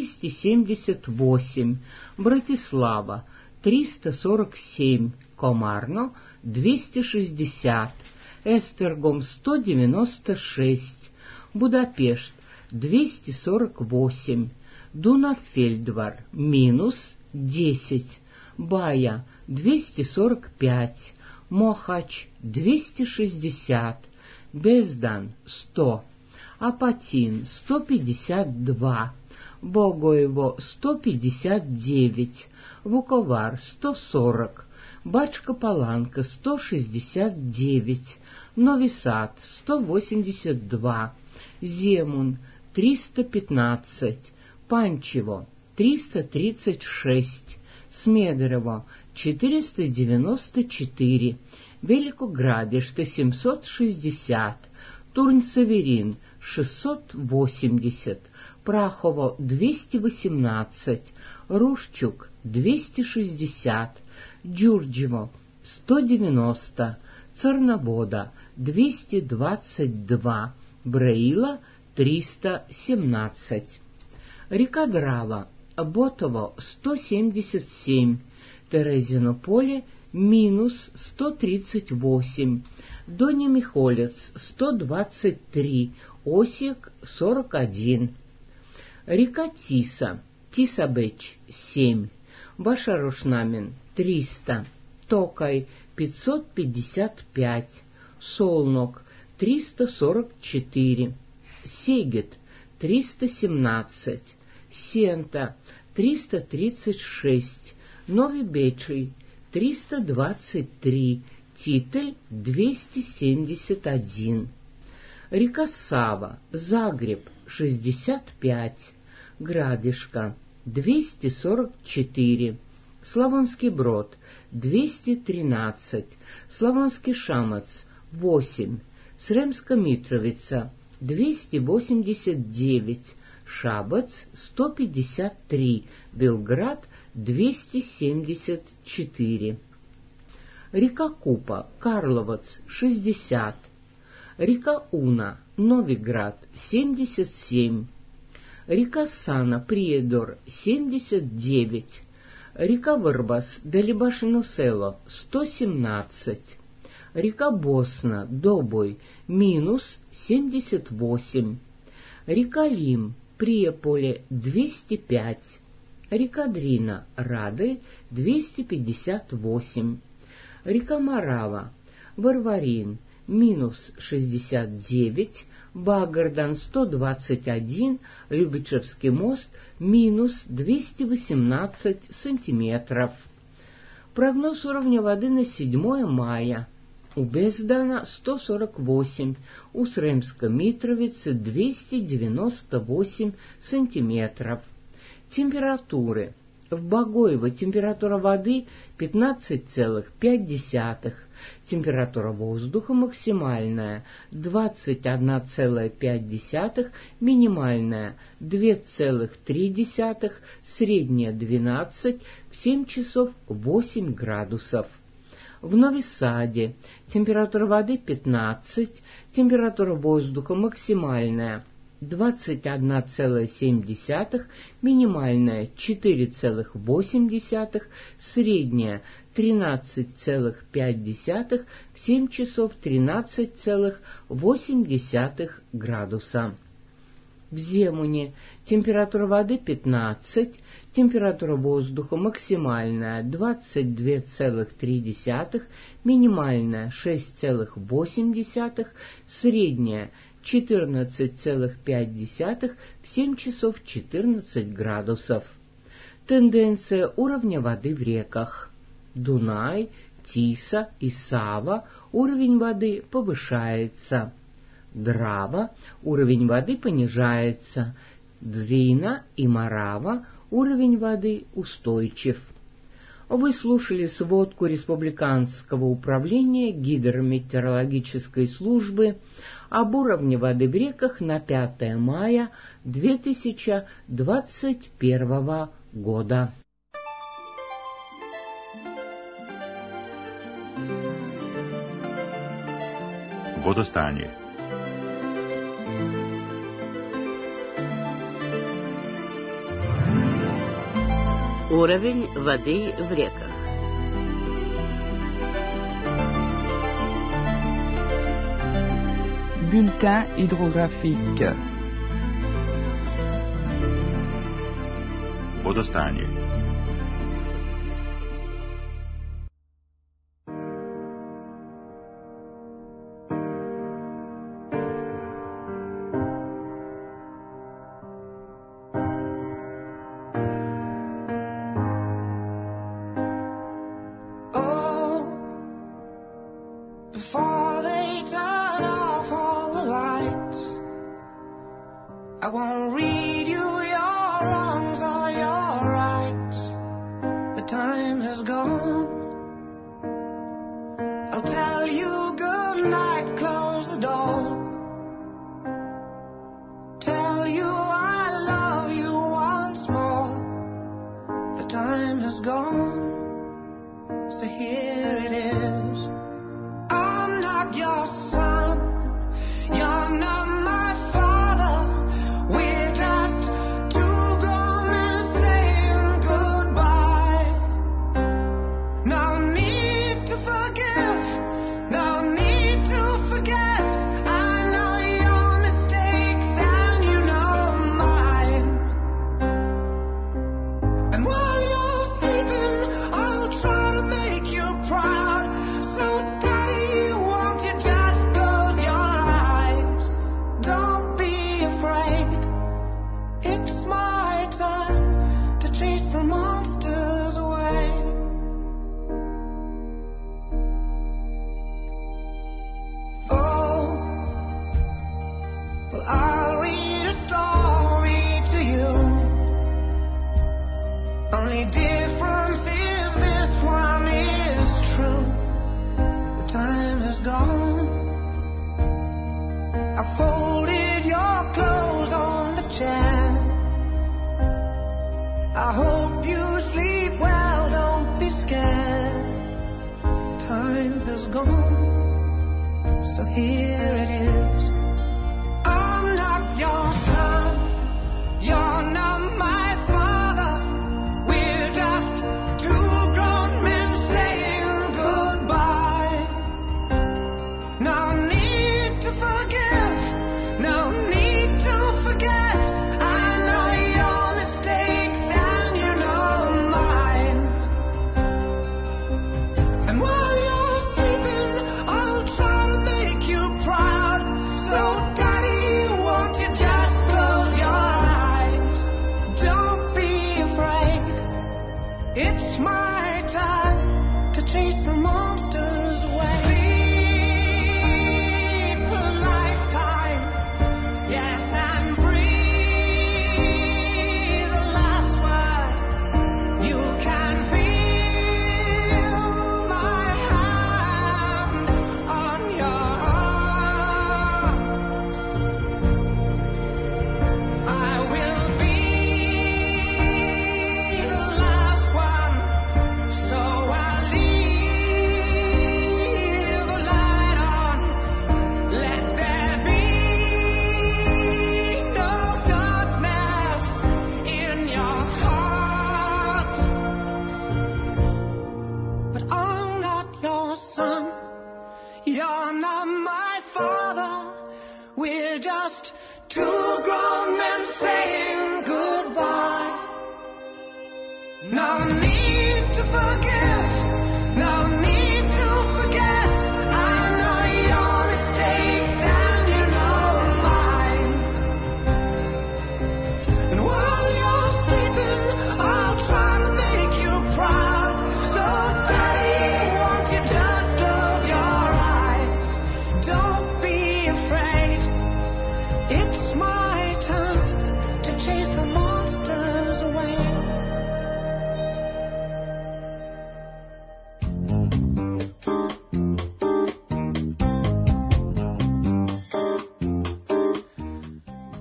278, Братислава 347, Комарно 260, Эстергом 196, Будапешт 248, Дунафельдвар минус 10, Бая 245, Мохач 260, Бездан 100, Апатин 152, Богоево 159, Вуковар 140, Бачка-Паланка 169, Нови Сад 182, Земун 315, Панчево 336, Смедрево 494, Великоградиште 760, Турн-Северин 680, Прахово 218, Рушчук 260, Джурджево 190, Царновода 222, Браила 317. Река Драва, Ботово 177, Терезинополе минус 138, Донемихолец 123, Осек 41. Река Тиса, Тисабеч 7, Башарошнамен 300, Токай 555, Солнок 344, Сегет 317, Сента 336, Нови Бечий 323, Титель 271. Река Сава, Загреб 65, Градишка 244, Славонский Брод 213, Славонский Шамац 8, Сремска Митровица 289, Шабац 153, Белград 274. Река Купа, Карловац 60, река Уна, Новиград 77, река Сана, Приедор 79, река Варбас, Далибашино-Село 117, река Босна, Добой, минус 78, река Лим, Приеполе 205, река Дрина, Рады 258, река Марава, Варварин, минус 69, Багардан 121, Любичевский мост, минус 218 сантиметров. Прогноз уровня воды на 7 мая. У Бездана 148, у Сремска-Митровицы 298 сантиметров. Температуры. В Богоево температура воды 15,5, температура воздуха максимальная 21,5, минимальная 2,3, средняя 12, в 7 часов 8 градусов. В Нови Саде температура воды 15, температура воздуха максимальная 21,7, минимальная 4,8, средняя 13,5, в 7 часов 13,8 градуса. В Земуне температура воды 15, температура воздуха максимальная 22,3, минимальная 6,8, средняя 14,5, в 7 часов 14 градусов. Тенденция уровня воды в реках. Дунай, Тиса и Сава уровень воды повышается. Драва уровень воды понижается. Двина и Морава уровень воды устойчив. Вы слушали сводку Республиканского управления гидрометеорологической службы об уровне воды в реках на 5 мая 2021 года. Vodostanje. Уровень воды в реках. Bulletin hydrographique. Vodostanje. Before they turn off all the lights, I won't read you your wrongs or your rights. The time has gone. I'll tell you good night, close the door. Tell you I love you once more. The time has gone, so here it is. I'm not your son, you're not my father. We're just two grown men saying goodbye. No need to forgive, no need to forget. I know your mistakes and you know mine. And while you're sleeping, I'll try to make you proud. So I'll read a story to you. Only difference is this one is true. The time has gone. I folded your clothes on the chair. I hope you sleep well, don't be scared. Time has gone, so here it is. I'm not your son, you're not my father. We're just two grown men saying goodbye. No need to forgive, no need to forget. I know your mistakes and you know mine. And while you're sleeping, I'll try to make you proud.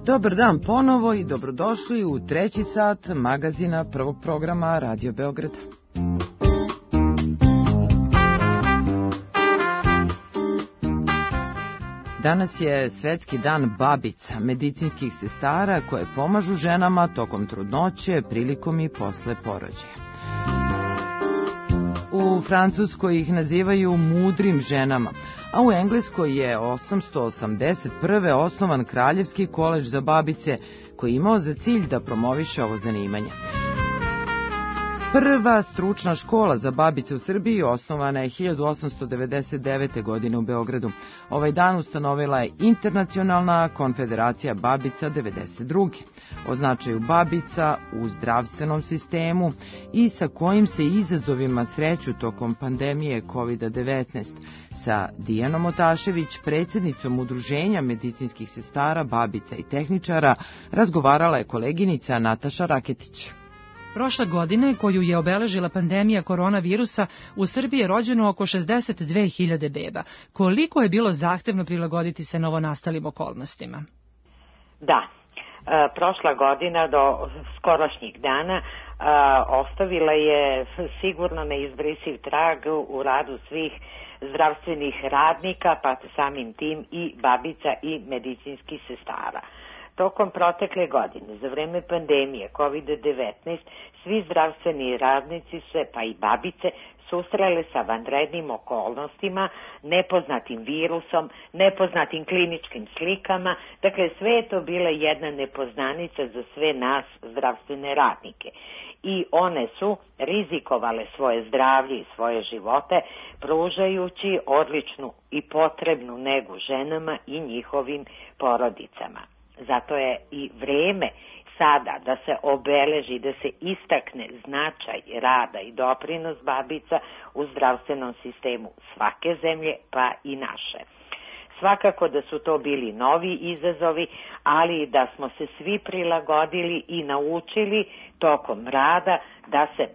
Dobar dan ponovo i dobrodošli u treći sat magazina prvog programa Radio Beograda. Danas je Svetski dan babica, medicinskih sestara koje pomažu ženama tokom trudnoće, prilikom i posle porođaja. U Francuskoj ih nazivaju mudrim ženama, a u Engleskoj je 881. osnovan Kraljevski koledž za babice koji je imao za cilj da promoviše ovo zanimanje. Prva stručna škola za babice u Srbiji osnovana je 1899. godine u Beogradu. Ovaj dan ustanovila je Internacionalna konfederacija babica 92. O značaju babica u zdravstvenom sistemu i sa kojim se izazovima sreću tokom pandemije COVID-19. Sa Dijanom Otašević, predsjednicom Udruženja medicinskih sestara, babica i tehničara, razgovarala je koleginica Nataša Raketić. Prošle godine, koju je obeležila pandemija koronavirusa, u Srbiji je rođeno oko 62.000 beba. Koliko je bilo zahtevno prilagoditi se novonastalim okolnostima? Da, prošla godina do skorošnjih dana ostavila je sigurno neizbrisiv trag u radu svih zdravstvenih radnika, pa samim tim i babica i medicinskih sestara. Tokom protekle godine, za vreme pandemije COVID-19, svi zdravstveni radnici se, pa i babice, susrele sa vanrednim okolnostima, nepoznatim virusom, nepoznatim kliničkim slikama. Dakle, sve je to bila jedna nepoznanica za sve nas zdravstvene radnike. I one su rizikovale svoje zdravlje i svoje živote, pružajući odličnu i potrebnu negu ženama i njihovim porodicama. Zato je i vreme sada da se obeleži, da se istakne značaj rada i doprinos babica u zdravstvenom sistemu svake zemlje, pa i naše. Svakako da su to bili novi izazovi, ali da smo se svi prilagodili i naučili tokom rada da se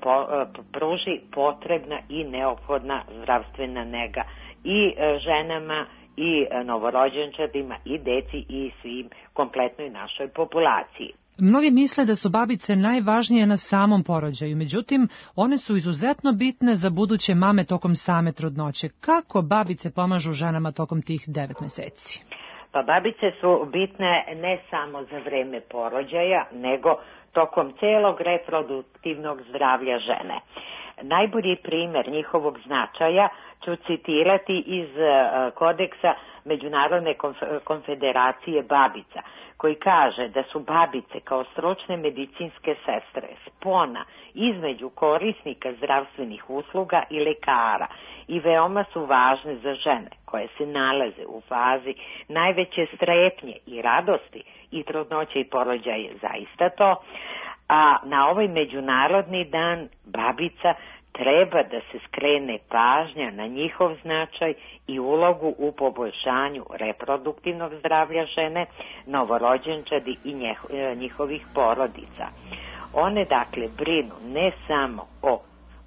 pruži potrebna i neophodna zdravstvena nega i ženama i novorođenčadima i deci i svim kompletnoj našoj populaciji. Mnogi misle da su babice najvažnije na samom porođaju, međutim, one su izuzetno bitne za buduće mame tokom same trudnoće. Kako babice pomažu ženama tokom tih 9 meseci? Pa babice su bitne ne samo za vreme porođaja, nego tokom celog reproduktivnog zdravlja žene. Najbolji primjer njihovog značaja ću citirati iz kodeksa Međunarodne konfederacije babica, koji kaže da su babice kao stručne medicinske sestre spona između korisnika zdravstvenih usluga i lekara i veoma su važne za žene koje se nalaze u fazi najveće strepnje i radosti i trudnoće i porođaja je zaista to, a na ovaj međunarodni dan babica treba da se skrene pažnja na njihov značaj i ulogu u poboljšanju reproduktivnog zdravlja žene, novorođenčadi i njihovih porodica. One dakle brinu ne samo o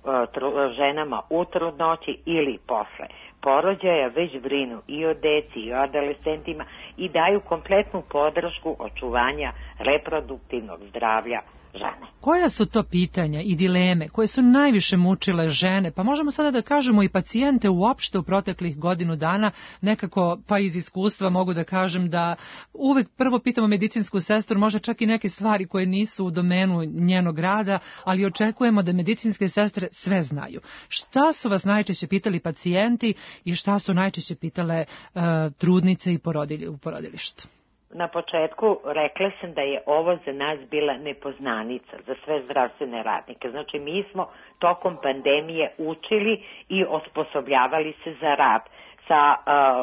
ženama u trudnoći ili posle porođaja, već brinu i o deci i o adolescentima i daju kompletnu podršku očuvanja reproduktivnog zdravlja žene. Koja su to pitanja i dileme koje su najviše mučile žene, pa možemo sada da kažemo i pacijente uopšte u proteklih godinu dana, nekako pa iz iskustva mogu da kažem da uvek prvo pitamo medicinsku sestru, možda čak i neke stvari koje nisu u domenu njenog rada, ali očekujemo da medicinske sestre sve znaju. Šta su vas najčešće pitali pacijenti i šta su najčešće pitale trudnice i u porodilištu? Na početku rekla sam da je ovo za nas bila nepoznanica, za sve zdravstvene radnike. Znači mi smo tokom pandemije učili i osposobljavali se za rad sa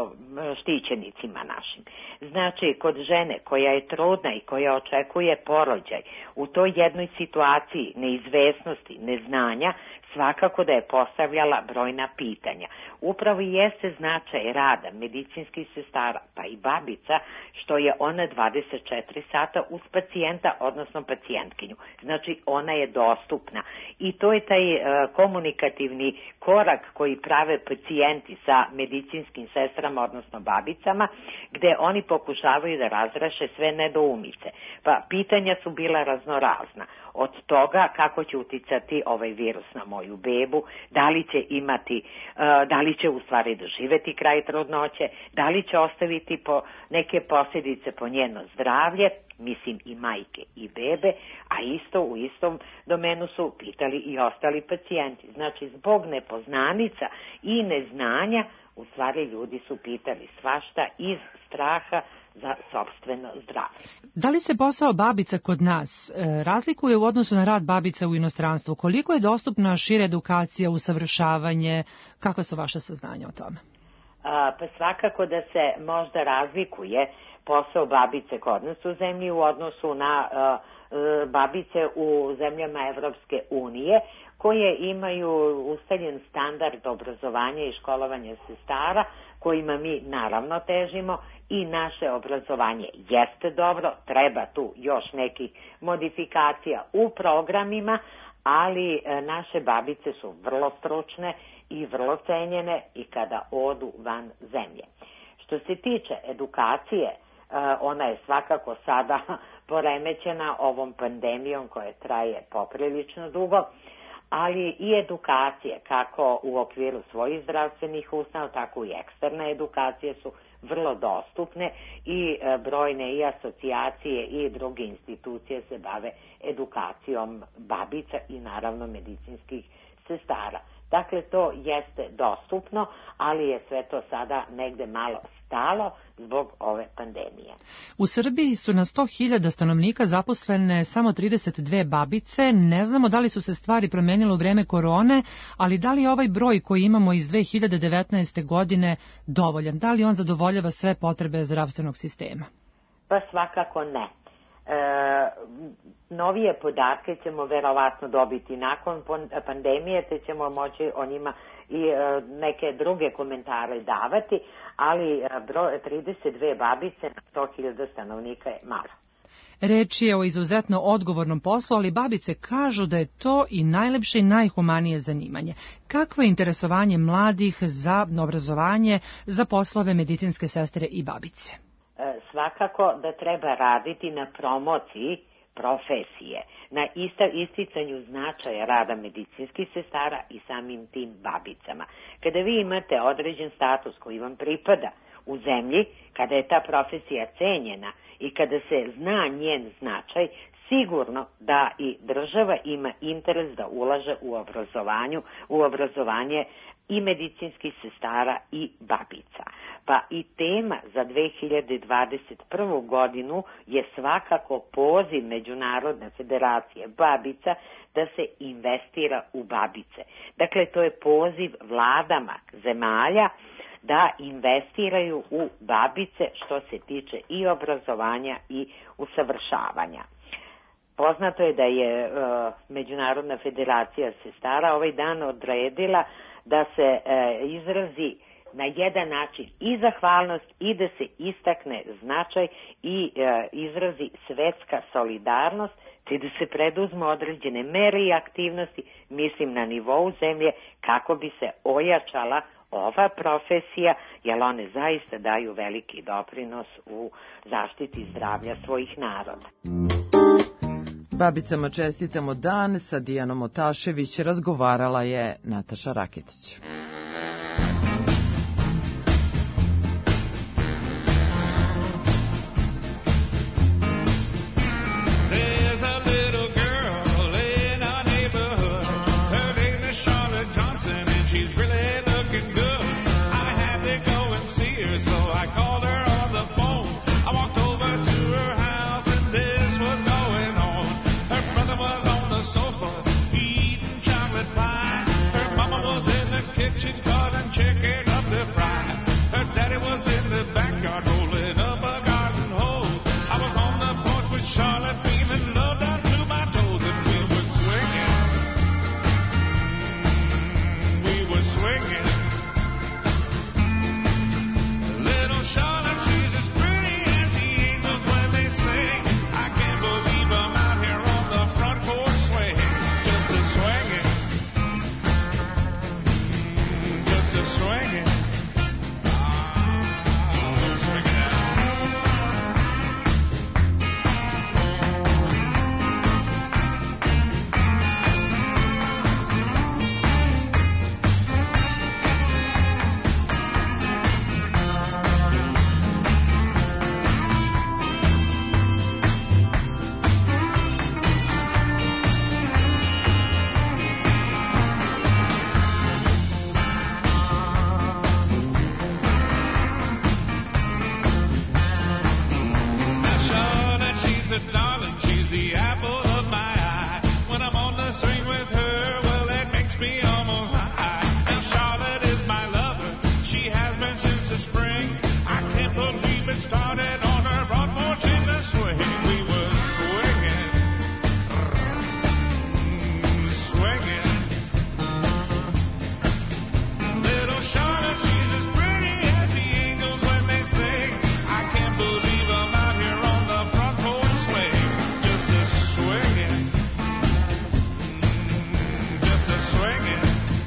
štićenicima našim. Znači, kod žene koja je trudna i koja očekuje porođaj, u toj jednoj situaciji neizvesnosti, neznanja, svakako da je postavljala brojna pitanja. Upravo jeste značaj rada medicinskih sestara, pa i babica, što je ona 24 sata uz pacijenta, odnosno pacijentkinju. Znači, ona je dostupna. I to je taj komunikativni korak koji prave pacijenti sa medicinskim sestrama, odnosno babicama, gde oni pokušavaju da razreše sve nedoumice. Pa pitanja su bila raznorazna. Od toga kako će uticati ovaj virus na moju bebu, da li će imati, da li će u stvari doživeti kraj trudnoće, da li će ostaviti neke posljedice po njeno zdravlje, mislim i majke i bebe, a isto u istom domenu su pitali i ostali pacijenti. Znači, zbog nepoznanica i neznanja, u stvari ljudi su pitali svašta iz straha za sopstveno zdravlje. Da li se posao babica kod nas razlikuje u odnosu na rad babica u inostranstvu? Koliko je dostupna šira edukacija, usavršavanje? Kakva su vaše saznanja o tome? Pa svakako da se možda razlikuje posao babice kod nas u zemlji u odnosu na babice u zemljama Evropske unije, koje imaju ustaljen standard obrazovanja i školovanja sestara, kojima mi naravno težimo, i naše obrazovanje jeste dobro, treba tu još nekih modifikacija u programima, ali naše babice su vrlo stručne i vrlo cenjene i kada odu van zemlje. Što se tiče edukacije, ona je svakako sada poremećena ovom pandemijom koja traje poprilično dugo, ali i edukacije kako u okviru svojih zdravstvenih ustanova, tako i eksterne edukacije su vrlo dostupne i brojne i asocijacije i druge institucije se bave edukacijom babica i naravno medicinskih sestara. Dakle, to jeste dostupno, ali je sve to sada negde malo stalo zbog ove pandemije. U Srbiji su na 100.000 stanovnika zaposlene samo 32 babice. Ne znamo da li su se stvari promenile u vreme korone, ali da li je ovaj broj koji imamo iz 2019. godine dovoljan? Da li on zadovoljava sve potrebe zdravstvenog sistema? Pa svakako ne. Novije podatke ćemo verovatno dobiti nakon pandemije, te ćemo moći o njima i neke druge komentare davati, ali 32 babice na 100.000 stanovnika je malo. Reč je o izuzetno odgovornom poslu, ali babice kažu da je to i najlepše i najhumanije zanimanje. Kakvo je interesovanje mladih za obrazovanje, za poslove medicinske sestre i babice? Svakako da treba raditi na promociji profesije, na isticanju značaja rada medicinskih sestara i samim tim babicama. Kada vi imate određen status koji vam pripada u zemlji, kada je ta profesija cenjena i kada se zna njen značaj, sigurno da i država ima interes da ulaže u obrazovanje i medicinskih sestara i babica. Pa i tema za 2021. godinu je svakako poziv Međunarodne federacije babica da se investira u babice. Dakle, to je poziv vladama zemalja da investiraju u babice što se tiče i obrazovanja i usavršavanja. Poznato je da je Međunarodna federacija sestara ovaj dan odredila da se izrazi na jedan način i zahvalnost i da se istakne značaj i izrazi svetska solidarnost, te da se preduzmu određene mere i aktivnosti, mislim na nivou zemlje, kako bi se ojačala ova profesija, jer one zaista daju veliki doprinos u zaštiti zdravlja svojih naroda. Babicama čestitamo dan, sa Dijanom Otašević razgovarala je Nataša Raketić. Kitchen. She's the apple of my eye. When I'm on the swing with her, well, it makes me almost high. And Charlotte is my lover. She has been since the spring. I can't believe it started on her front porch in the swing. We were swinging, swinging. Little Charlotte, she's as pretty as the angels when they sing. I can't believe I'm out here on the front porch swing. Just a swinging, just a swinging.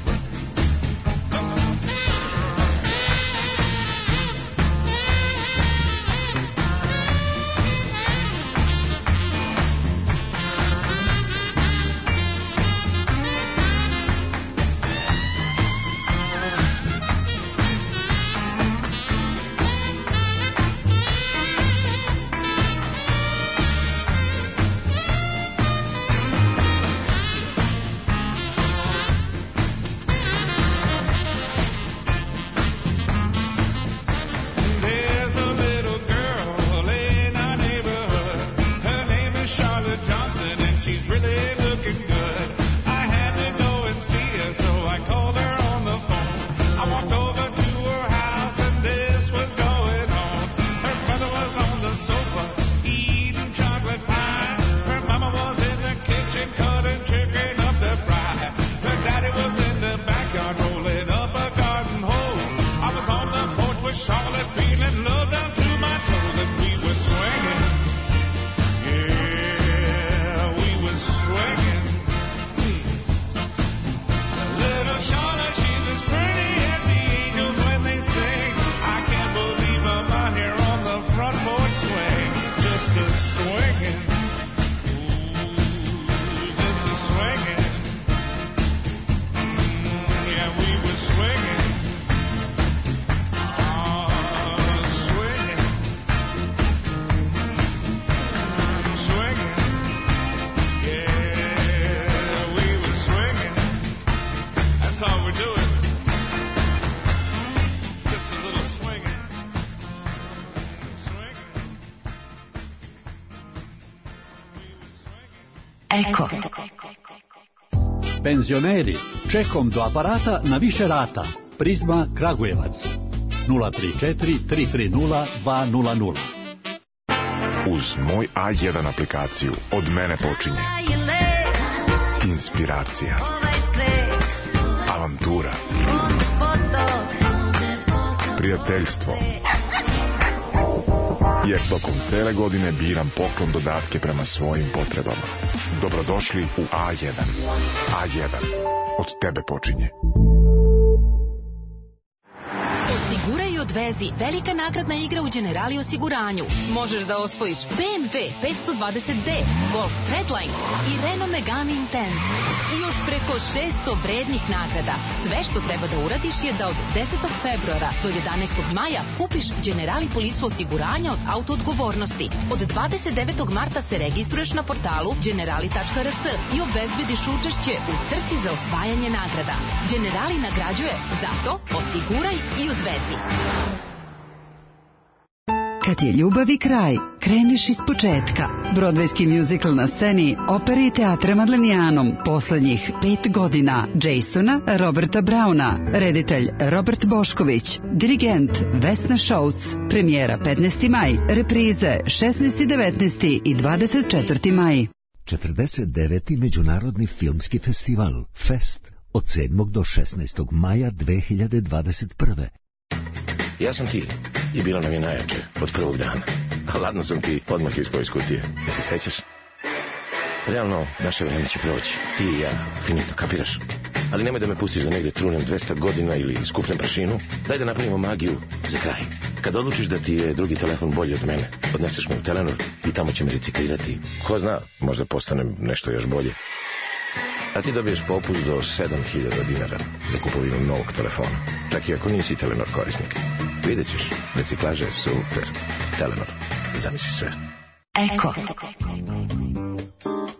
There's a little girl in our neighborhood. Her name is Charlotte Johnson, and she's really looking good. I had to go and see her, so I called her on the phone. I walked over to her house, and this was going on. Her brother was on the sofa eating chocolate pie. Her mama was in the kitchen cutting chicken up to fry. Her daddy was in the backyard rolling up a garden hose. I was on the porch with Charlotte feeling love down to my toes, and we were swinging. Yeah, we were swinging. Little Charlotte, she's as pretty as the angels when they sing. I can't believe I'm out here on the front porch swing. Just a swinging. Just a swinging. Yeah, we were swinging. Swinging. Swinging. Yeah, we were swinging. That's all we're doing. Just a little swinging. Eko. Penzioneri, čekom do aparata na više rata. Prizma Kragujevac. 034 330 200. Uz moj A1 aplikaciju od mene počinje inspiracija, avantura, prijateljstvo. Jer tokom cele godine biram poklon dodatke prema svojim potrebama. Dobrodošli u A1. A1. Od tebe počinje. Osiguraj i odvezi. Velika nagradna igra u Generali osiguranju. Možeš da osvojiš BMW 520D, Golf Treadline i Renault Megane Intense. I još preko 600 vrednih nagrada. Sve što treba da uradiš je da od 10. februara do 11. maja kupiš Generali polisu osiguranja od autoodgovornosti. Od 29. marta se registruješ na portalu generali.rs i obezbediš učešće u trci za osvajanje nagrada. Generali nagrađuje, zato osiguraj i odvezi. Kad je ljubavi kraj, kreneš iz početka. Brodvejski mjuzikl na sceni Opere i teatra Madlenijanom poslednjih 5 godina. Jasona Roberta Brauna, reditelj Robert Bošković, dirigent Vesna Šouc. Premijera 15. maj, reprize 16. 19. i 24. maj. 49. Međunarodni filmski festival Fest od 7. do 16. maja 2021. Ja sam ti i bilo nam je najjače od prvog dana. A ladno sam ti odmah ispao iz kutije. Ja se sećaš? Realno, naše vreme će proći. Ti i ja, finito, kapiraš? Ali nemoj da me pustiš da negde trunem 200 godina ili skupnem prašinu. Daj da napravimo magiju za kraj. Kad odlučiš da ti je drugi telefon bolji od mene, odneseš me u Telenor i tamo će me reciklirati. Ko zna, možda postanem nešto još bolje. A ti dobiješ popust do 7.000 dinara za kupovinu novog telefona. Čak i ako nisi Telenor korisnik. Vidjet ćeš, reciklaža je super. Telenor, zamisli sve. Eko.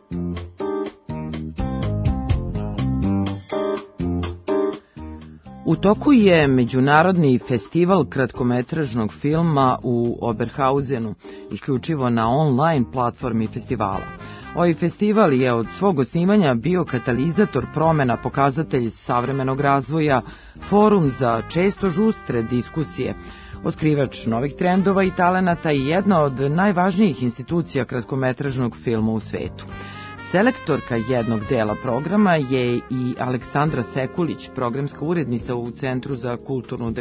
U U toku je Međunarodni festival kratkometražnog filma u Oberhausenu, isključivo na online platformi festivala. Ovaj festival je od svog osnivanja bio katalizator promena, pokazatelj savremenog razvoja, forum za često žustre diskusije, otkrivač novih trendova i talenata i jedna od najvažnijih institucija kratkometražnog filma u svetu. Selektorka jednog dela programa je i Aleksandra Sekulić, programska urednica u Centru za kulturnu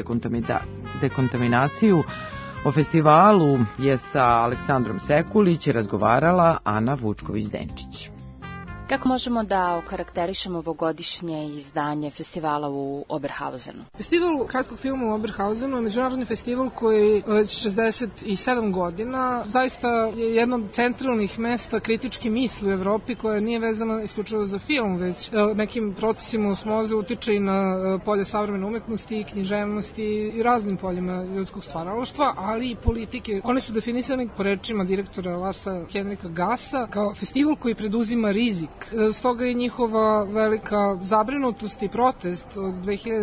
dekontaminaciju. O festivalu je sa Aleksandrom Sekulić razgovarala Ana Vučković-Denčić. Kako možemo da okarakterišemo ovogodišnje izdanje festivala u Oberhausenu? Festival kratkog filma u Oberhausenu je međunarodni festival koji već 67 godina zaista je jedno od centralnih mesta kritičke misli u Evropi koja nije vezana isključivo za film, već nekim procesima osmoze utiče i na polje savremene umetnosti i književnosti i raznim poljima ljudskog stvaralaštva, ali i politike. Oni su definisani po rečima direktora Larsa Henrika Gassa kao festival koji preduzima rizik. Stoga je njihova velika zabrinutost i protest od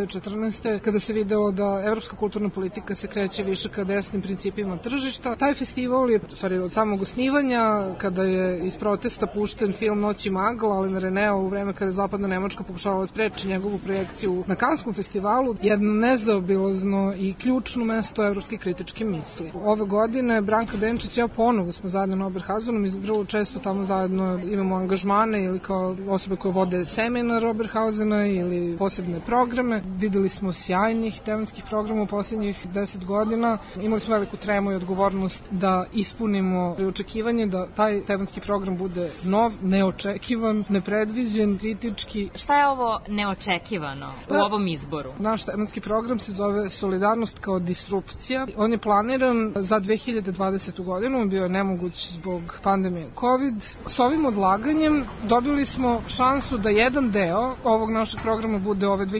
2014. kada se videlo da evropska kulturna politika se kreće više ka desnim principima tržišta. Taj festival je, od samog osnivanja, kada je iz protesta pušten film Noć i magla, ali na Reneo u vreme kada je zapadna Nemačka pokušavala da spreči njegovu projekciju na Kanskom festivalu, jedno nezaobilazno i ključno mesto evropske kritičke misli. Ove godine Branka Benčić i ja ponovo smo zajedno na Oberhausenu, mi vrlo često tamo zajedno imamo angažmane ili kao osobe koje vode seminar Oberhausena ili posebne programe. Videli smo sjajnih tematskih programa u posljednjih 10 godina. Imali smo veliku tremu i odgovornost da ispunimo očekivanje da taj tematski program bude nov, neočekivan, nepredviđen, kritički. Šta je ovo neočekivano u ovom izboru? Naš tematski program se zove Solidarnost kao disrupcija. On je planiran za 2020. godinu, bio je nemoguć zbog pandemije COVID. S ovim odlaganjem dobili smo šansu da jedan deo ovog našeg programa bude ove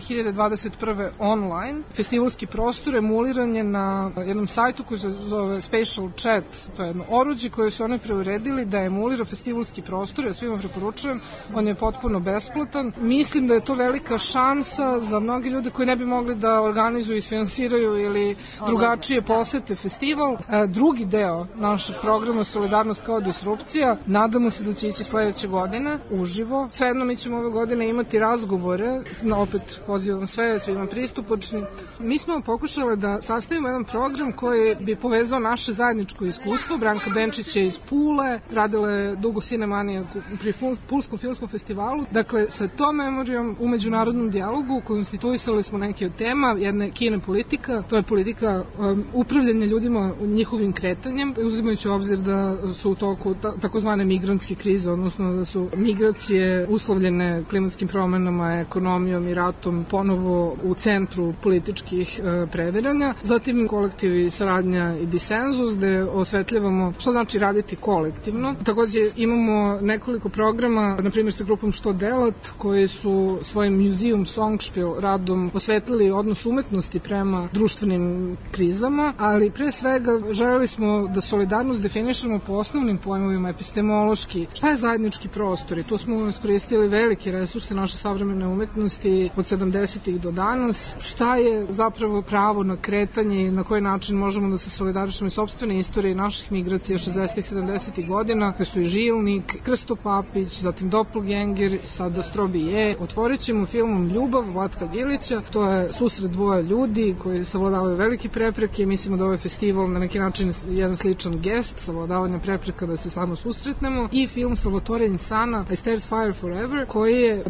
2021. online. Festivalski prostor emuliran je na jednom sajtu koji se zove Spatial Chat. To je jedno oruđe koje su oni preuredili da emulira festivalski prostor. Ja svima preporučujem. On je potpuno besplatan. Mislim da je to velika šansa za mnogi ljude koji ne bi mogli da organizuju, isfinansiraju ili drugačije posete festival. Drugi deo našeg programa Solidarnost kao disrupcija, nadamo se da će ići sledeće godine uživo. Svejedno mi ćemo ove godine imati razgovore, opet pozivam sve, svima pristupačni. Mi smo pokušali da sastavimo jedan program koji bi povezao naše zajedničko iskustvo. Branka Benčić je iz Pule, radila je dugo Cinemanija pri Pulskom filmskom festivalu. Dakle, sa tom memorijom u međunarodnom dijalogu konstituisali smo neke od tema, jedne kine politika, to je politika upravljanja ljudima njihovim kretanjem, uzimajući u obzir da su u toku takozvane migrantske krize, odnosno da su migracije uslovljene klimatskim promenama, ekonomijom i ratom ponovo u centru političkih previranja. Zatim kolektivi saradnja i disenzus, gde osvetljavamo što znači raditi kolektivno. Takođe imamo nekoliko programa, na primjer sa grupom Što delat, koji su svojim Museum Songspiel radom osvetlili odnos umetnosti prema društvenim krizama, ali pre svega želeli smo da solidarnost definišemo po osnovnim pojmovima epistemološki. Šta je zajednički prostor? I tu smo iskoristili velike resurse naše savremene umetnosti od 70-ih do danas. Šta je zapravo pravo na kretanje i na koji način možemo da se solidarišemo iz sopstvene istorije naših migracija 60-ih, 70-ih godina, koje su i Žilnik, Krsto Papić, zatim Doppelganger i sada Strobi je. Otvorit ćemo filmom Ljubav Vlatka Gilića. To je susret dvoje ljudi koji savladavaju velike prepreke. Mislimo da ovaj festival na neki način jedan sličan gest savladavanja prepreka da se samo susretnemo. I film Salvatore Insana I Stairs Fire Forever, koji je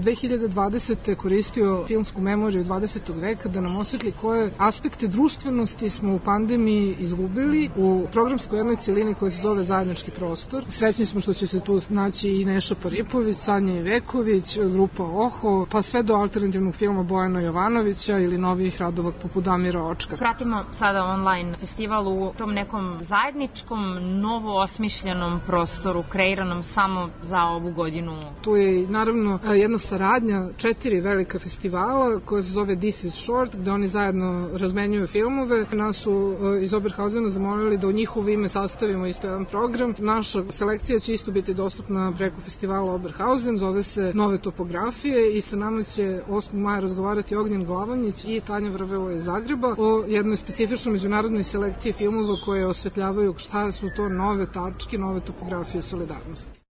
2020. koristio filmsku memoriju 20. veka da nam osvetli koje aspekte društvenosti smo u pandemiji izgubili u programskoj jednoj celini koja se zove Zajednički prostor. Srećni smo što će se tu naći i Neša Paripović, Sanja Iveković, grupa Oho, pa sve do alternativnog filma Bojana Jovanovića ili novih radova poput Damira Očka. Pratimo sada online festival u tom nekom zajedničkom, novo osmišljenom prostoru, kreiranom samo za ovu godinu godinu. Tu je naravno jedna saradnja 4 velika festivala koja se zove This is Short, gde oni zajedno razmenjuju filmove. Nas su iz Oberhausena zamolili da u njihovo ime sastavimo isto jedan program. Naša selekcija će isto biti dostupna preko festivala Oberhausen, zove se Nove topografije i sa nama će 8. maja razgovarati Ognjen Glavanjić i Tanja Vrvelo iz Zagreba o jednoj specifičnoj međunarodnoj selekciji filmova koje osvetljavaju šta su to nove tačke, nove topografije solidarnosti.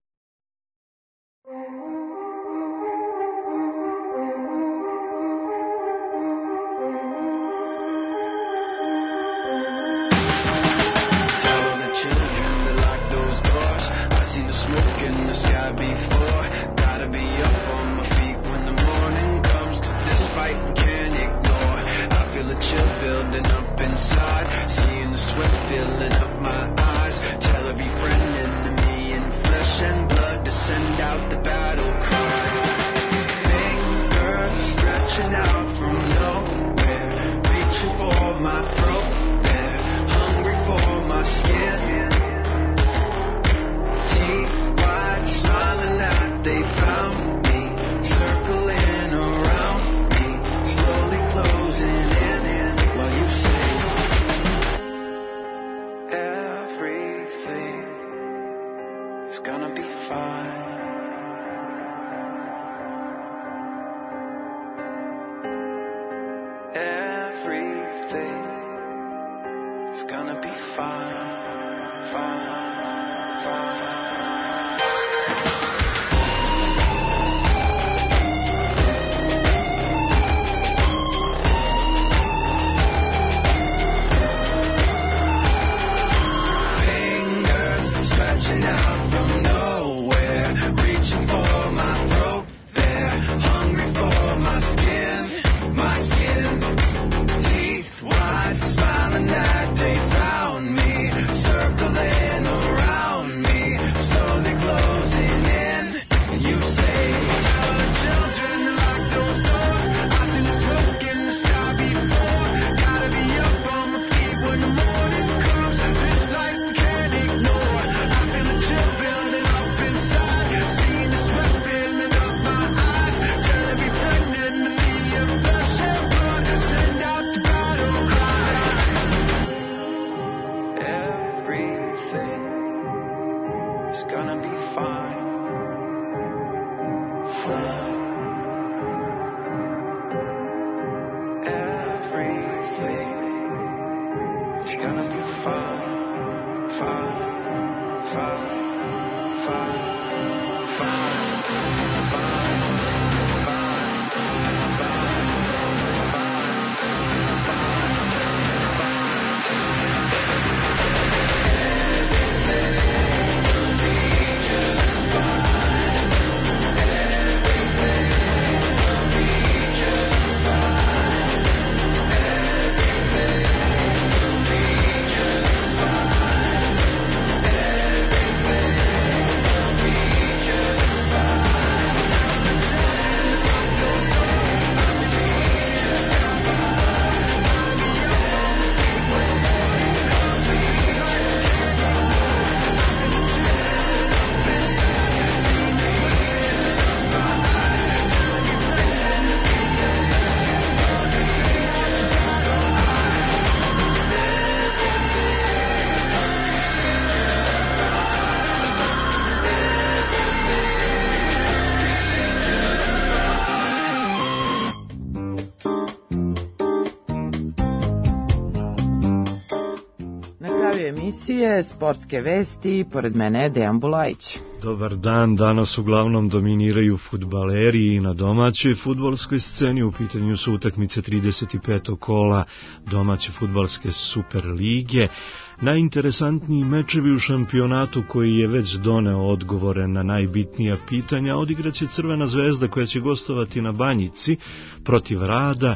emisije, sportske vesti, pored mene je Dejan Bulajić. Dobar dan, danas uglavnom dominiraju fudbaleri i na domaćoj fudbalskoj sceni. U pitanju su utakmice 35. kola domaće fudbalske Super lige. Najinteresantniji mečevi u šampionatu koji je već doneo odgovore na najbitnija pitanja odigraće Crvena zvezda koja će gostovati na Banjici protiv Rada.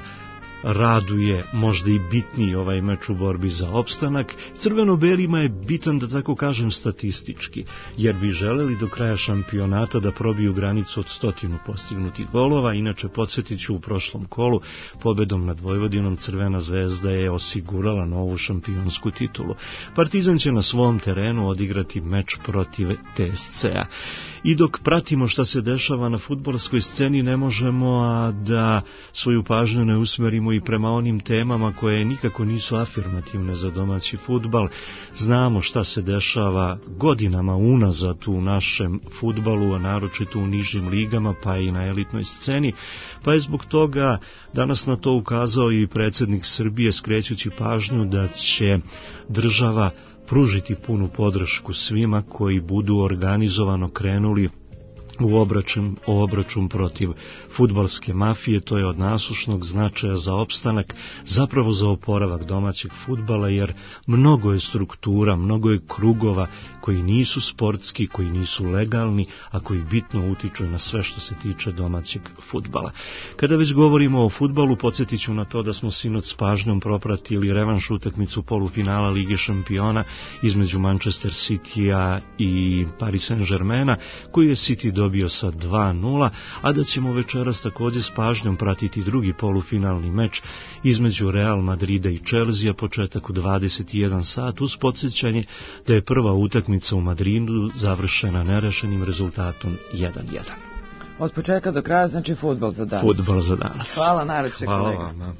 Radu je možda i bitniji ovaj meč u borbi za opstanak. Crveno-belima je bitan, da tako kažem, statistički, jer bi želeli do kraja šampionata da probiju granicu od 100 postignutih golova. Inače, podsjetit ću, u prošlom kolu pobedom nad Vojvodinom Crvena zvezda je osigurala novu šampionsku titulu. Partizan će na svom terenu odigrati meč protiv TSC-a. I dok pratimo šta se dešava na fudbalskoj sceni, ne možemo a da svoju pažnju ne usmerimo i prema onim temama koje nikako nisu afirmativne za domaći fudbal. Znamo šta se dešava godinama unazad u našem fudbalu, a naročito u nižim ligama, pa i na elitnoj sceni, pa je zbog toga danas na to ukazao i predsjednik Srbije, skrećući pažnju da će država pružiti punu podršku svima koji budu organizovano krenuli u obračun protiv fudbalske mafije. To je od nasušnog značaja za opstanak, zapravo za oporavak domaćeg fudbala, jer mnogo je struktura, mnogo je krugova koji nisu sportski, koji nisu legalni, a koji bitno utiču na sve što se tiče domaćeg fudbala. Kada već govorimo o fudbalu, podsjetit ću na to da smo sinoć s pažnjom propratili revanš utakmicu polufinala Lige šampiona između Manchester Citya i Paris Saint-Germaina, koji je City dobio sa 2:0, a da ćemo večeras također s pažnjom pratiti drugi polufinalni meč između Real Madrida i Chelsea, početak u 21 sat, uz podsjećanje da je prva utakmica u Madridu završena nerešenim rezultatom 1:1. Od početka do kraja znači fudbal za danas. Fudbal za danas. Hvala najlepše, kolega. Hvala vama.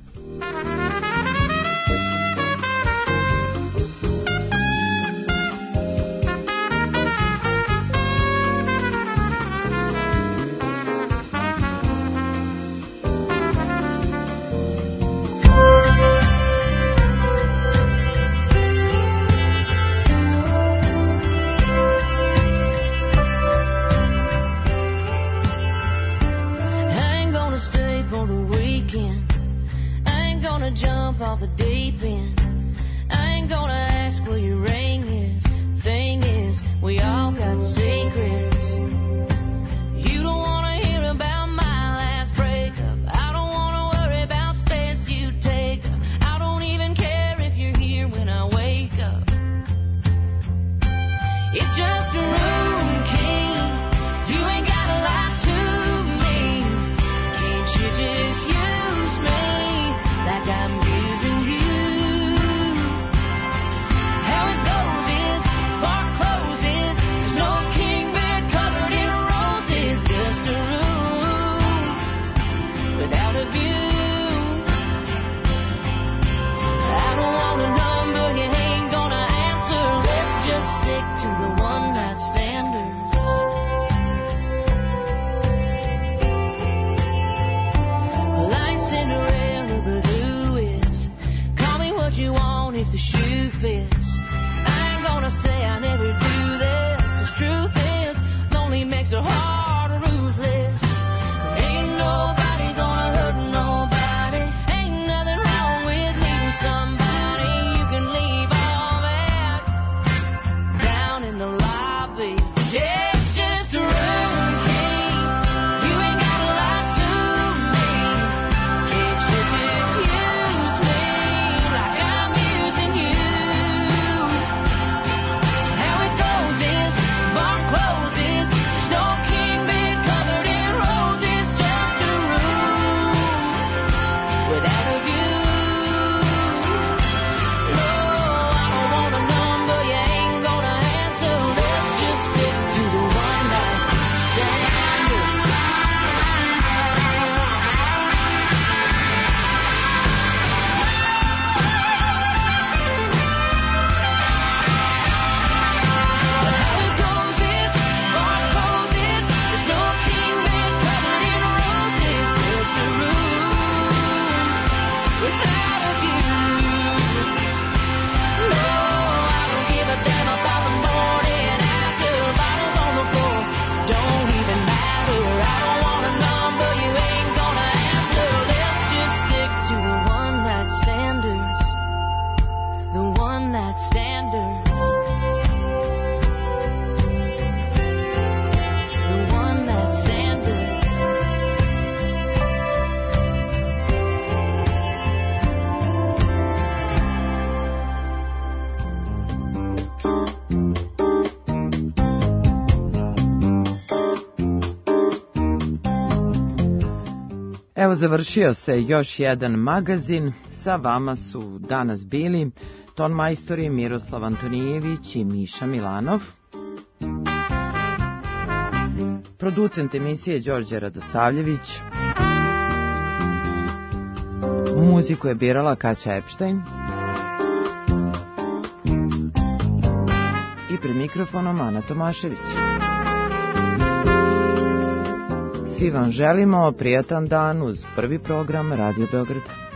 Evo završio se još jedan magazin, sa vama su danas bili ton majstori Miroslav Antonijević i Miša Milanov. Producent emisije Đorđe Radosavljević. Muziku je birala Kaća Epštajn. I pred mikrofonom Ana Tomašević. Svi vam želimo prijatan dan uz prvi program Radio Beograda.